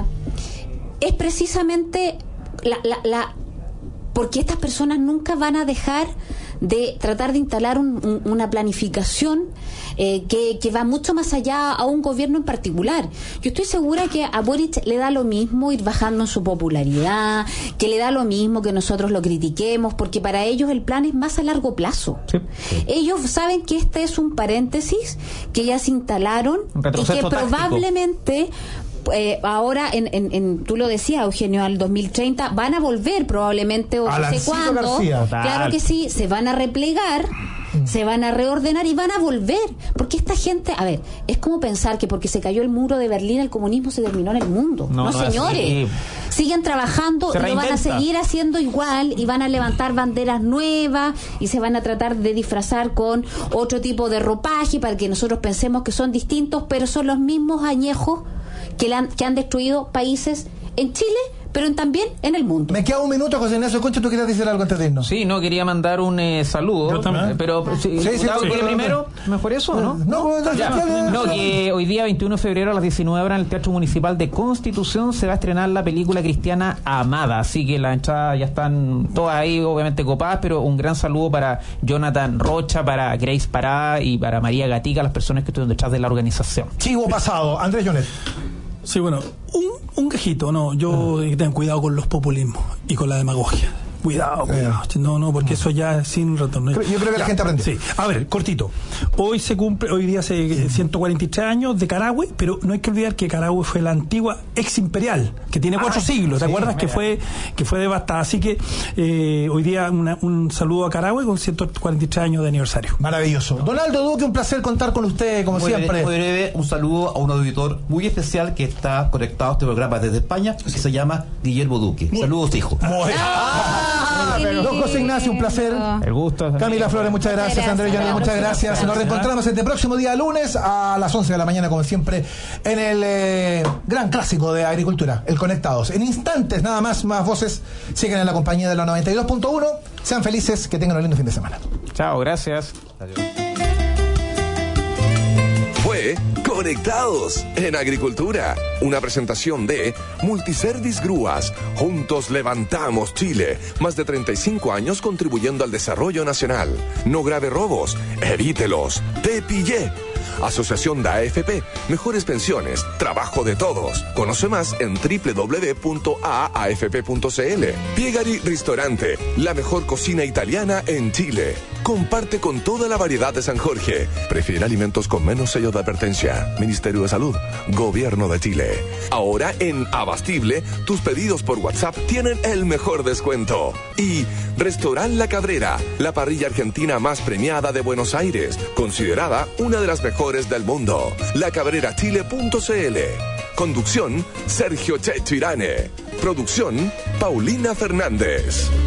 es precisamente la, la, la porque estas personas nunca van a dejar de tratar de instalar un, un, una planificación eh, que, que va mucho más allá a un gobierno en particular. Yo estoy segura que a Boric le da lo mismo ir bajando en su popularidad, que le da lo mismo que nosotros lo critiquemos, porque para ellos el plan es más a largo plazo. Sí, sí. Ellos saben que este es un paréntesis que ya se instalaron y que táctico. probablemente Eh, ahora, en, en, en, tú lo decías, Eugenio, al dos mil treinta van a volver probablemente, o no sé cuándo. Claro que sí, se van a replegar, mm. se van a reordenar y van a volver. Porque esta gente, a ver, es como pensar que porque se cayó el muro de Berlín, el comunismo se terminó en el mundo. No, no, no señores. Siguen trabajando y lo van a seguir haciendo igual y van a levantar banderas nuevas y se van a tratar de disfrazar con otro tipo de ropaje para que nosotros pensemos que son distintos, pero son los mismos añejos que, han, que han destruido países en Chile, pero en, también en el mundo. Me queda un minuto, José Ignacio Concha, ¿tú querías decir algo antes de irnos? Sí, no, quería mandar un eh, saludo. Yo también. Pero, sí, sí, sí, sí, sí, primero, ¿mejor eso o no? No, no, ya, no, que hoy día, veintiuno de febrero a las diecinueve horas en el Teatro Municipal de Constitución se va a estrenar la película cristiana Amada, así que las entradas ya están todas ahí, obviamente copadas, pero un gran saludo para Jonathan Rocha, para Grace Pará y para María Gatica, las personas que estuvieron detrás de la organización. Chivo pasado, Andrés Jonet. Sí, bueno, un, un quejito, no, yo uh-huh. tengo cuidado con los populismos y con la demagogia. Cuidado, cuidado. No, no, porque eso ya es sin retorno. Yo creo que ya. La gente aprende. Sí. A ver, cortito. Hoy se cumple, hoy día hace ciento cuarenta y tres años de Carahue, pero no hay que olvidar que Carahue fue la antigua ex imperial, que tiene cuatro ah, siglos, ¿te sí, acuerdas? Que fue, que fue devastada. Así que eh, hoy día una, un saludo a Carahue con ciento cuarenta y tres años de aniversario. Maravilloso. Donaldo Duque, un placer contar con usted, como muy siempre. Breve, muy breve, un saludo a un auditor muy especial que está conectado a este programa desde España, que se llama Guillermo Duque. Saludos, hijo. Muy ah, Don José Ignacio, un placer. El gusto. Camila Flores, muchas gracias. gracias. Andrés Llanes, muchas gracias. Nos reencontramos este próximo día lunes a las once de la mañana, como siempre, en el eh, gran clásico de agricultura, el Conectados. En instantes, nada más, más voces. Siguen en la compañía de la noventa y dos punto uno. Sean felices, que tengan un lindo fin de semana. Chao, gracias. Adiós. Fue Conectados en Agricultura, una presentación de Multiservice Grúas. Juntos levantamos Chile. Más de treinta y cinco años contribuyendo al desarrollo nacional. No grave robos, evítelos. Te pillé. Asociación de A F P, mejores pensiones, trabajo de todos. Conoce más en doble u doble u doble u punto a a f p punto c l. Piegari Ristorante, la mejor cocina italiana en Chile. Comparte con toda la variedad de San Jorge. Prefiere alimentos con menos sello de advertencia. Ministerio de Salud, Gobierno de Chile. Ahora en Abastible, tus pedidos por WhatsApp tienen el mejor descuento. Y Restaurant La Cabrera, la parrilla argentina más premiada de Buenos Aires, considerada una de las mejores del mundo. la cabrera chile punto c l. Conducción, Sergio Checho Irane. Producción, Paulina Fernández.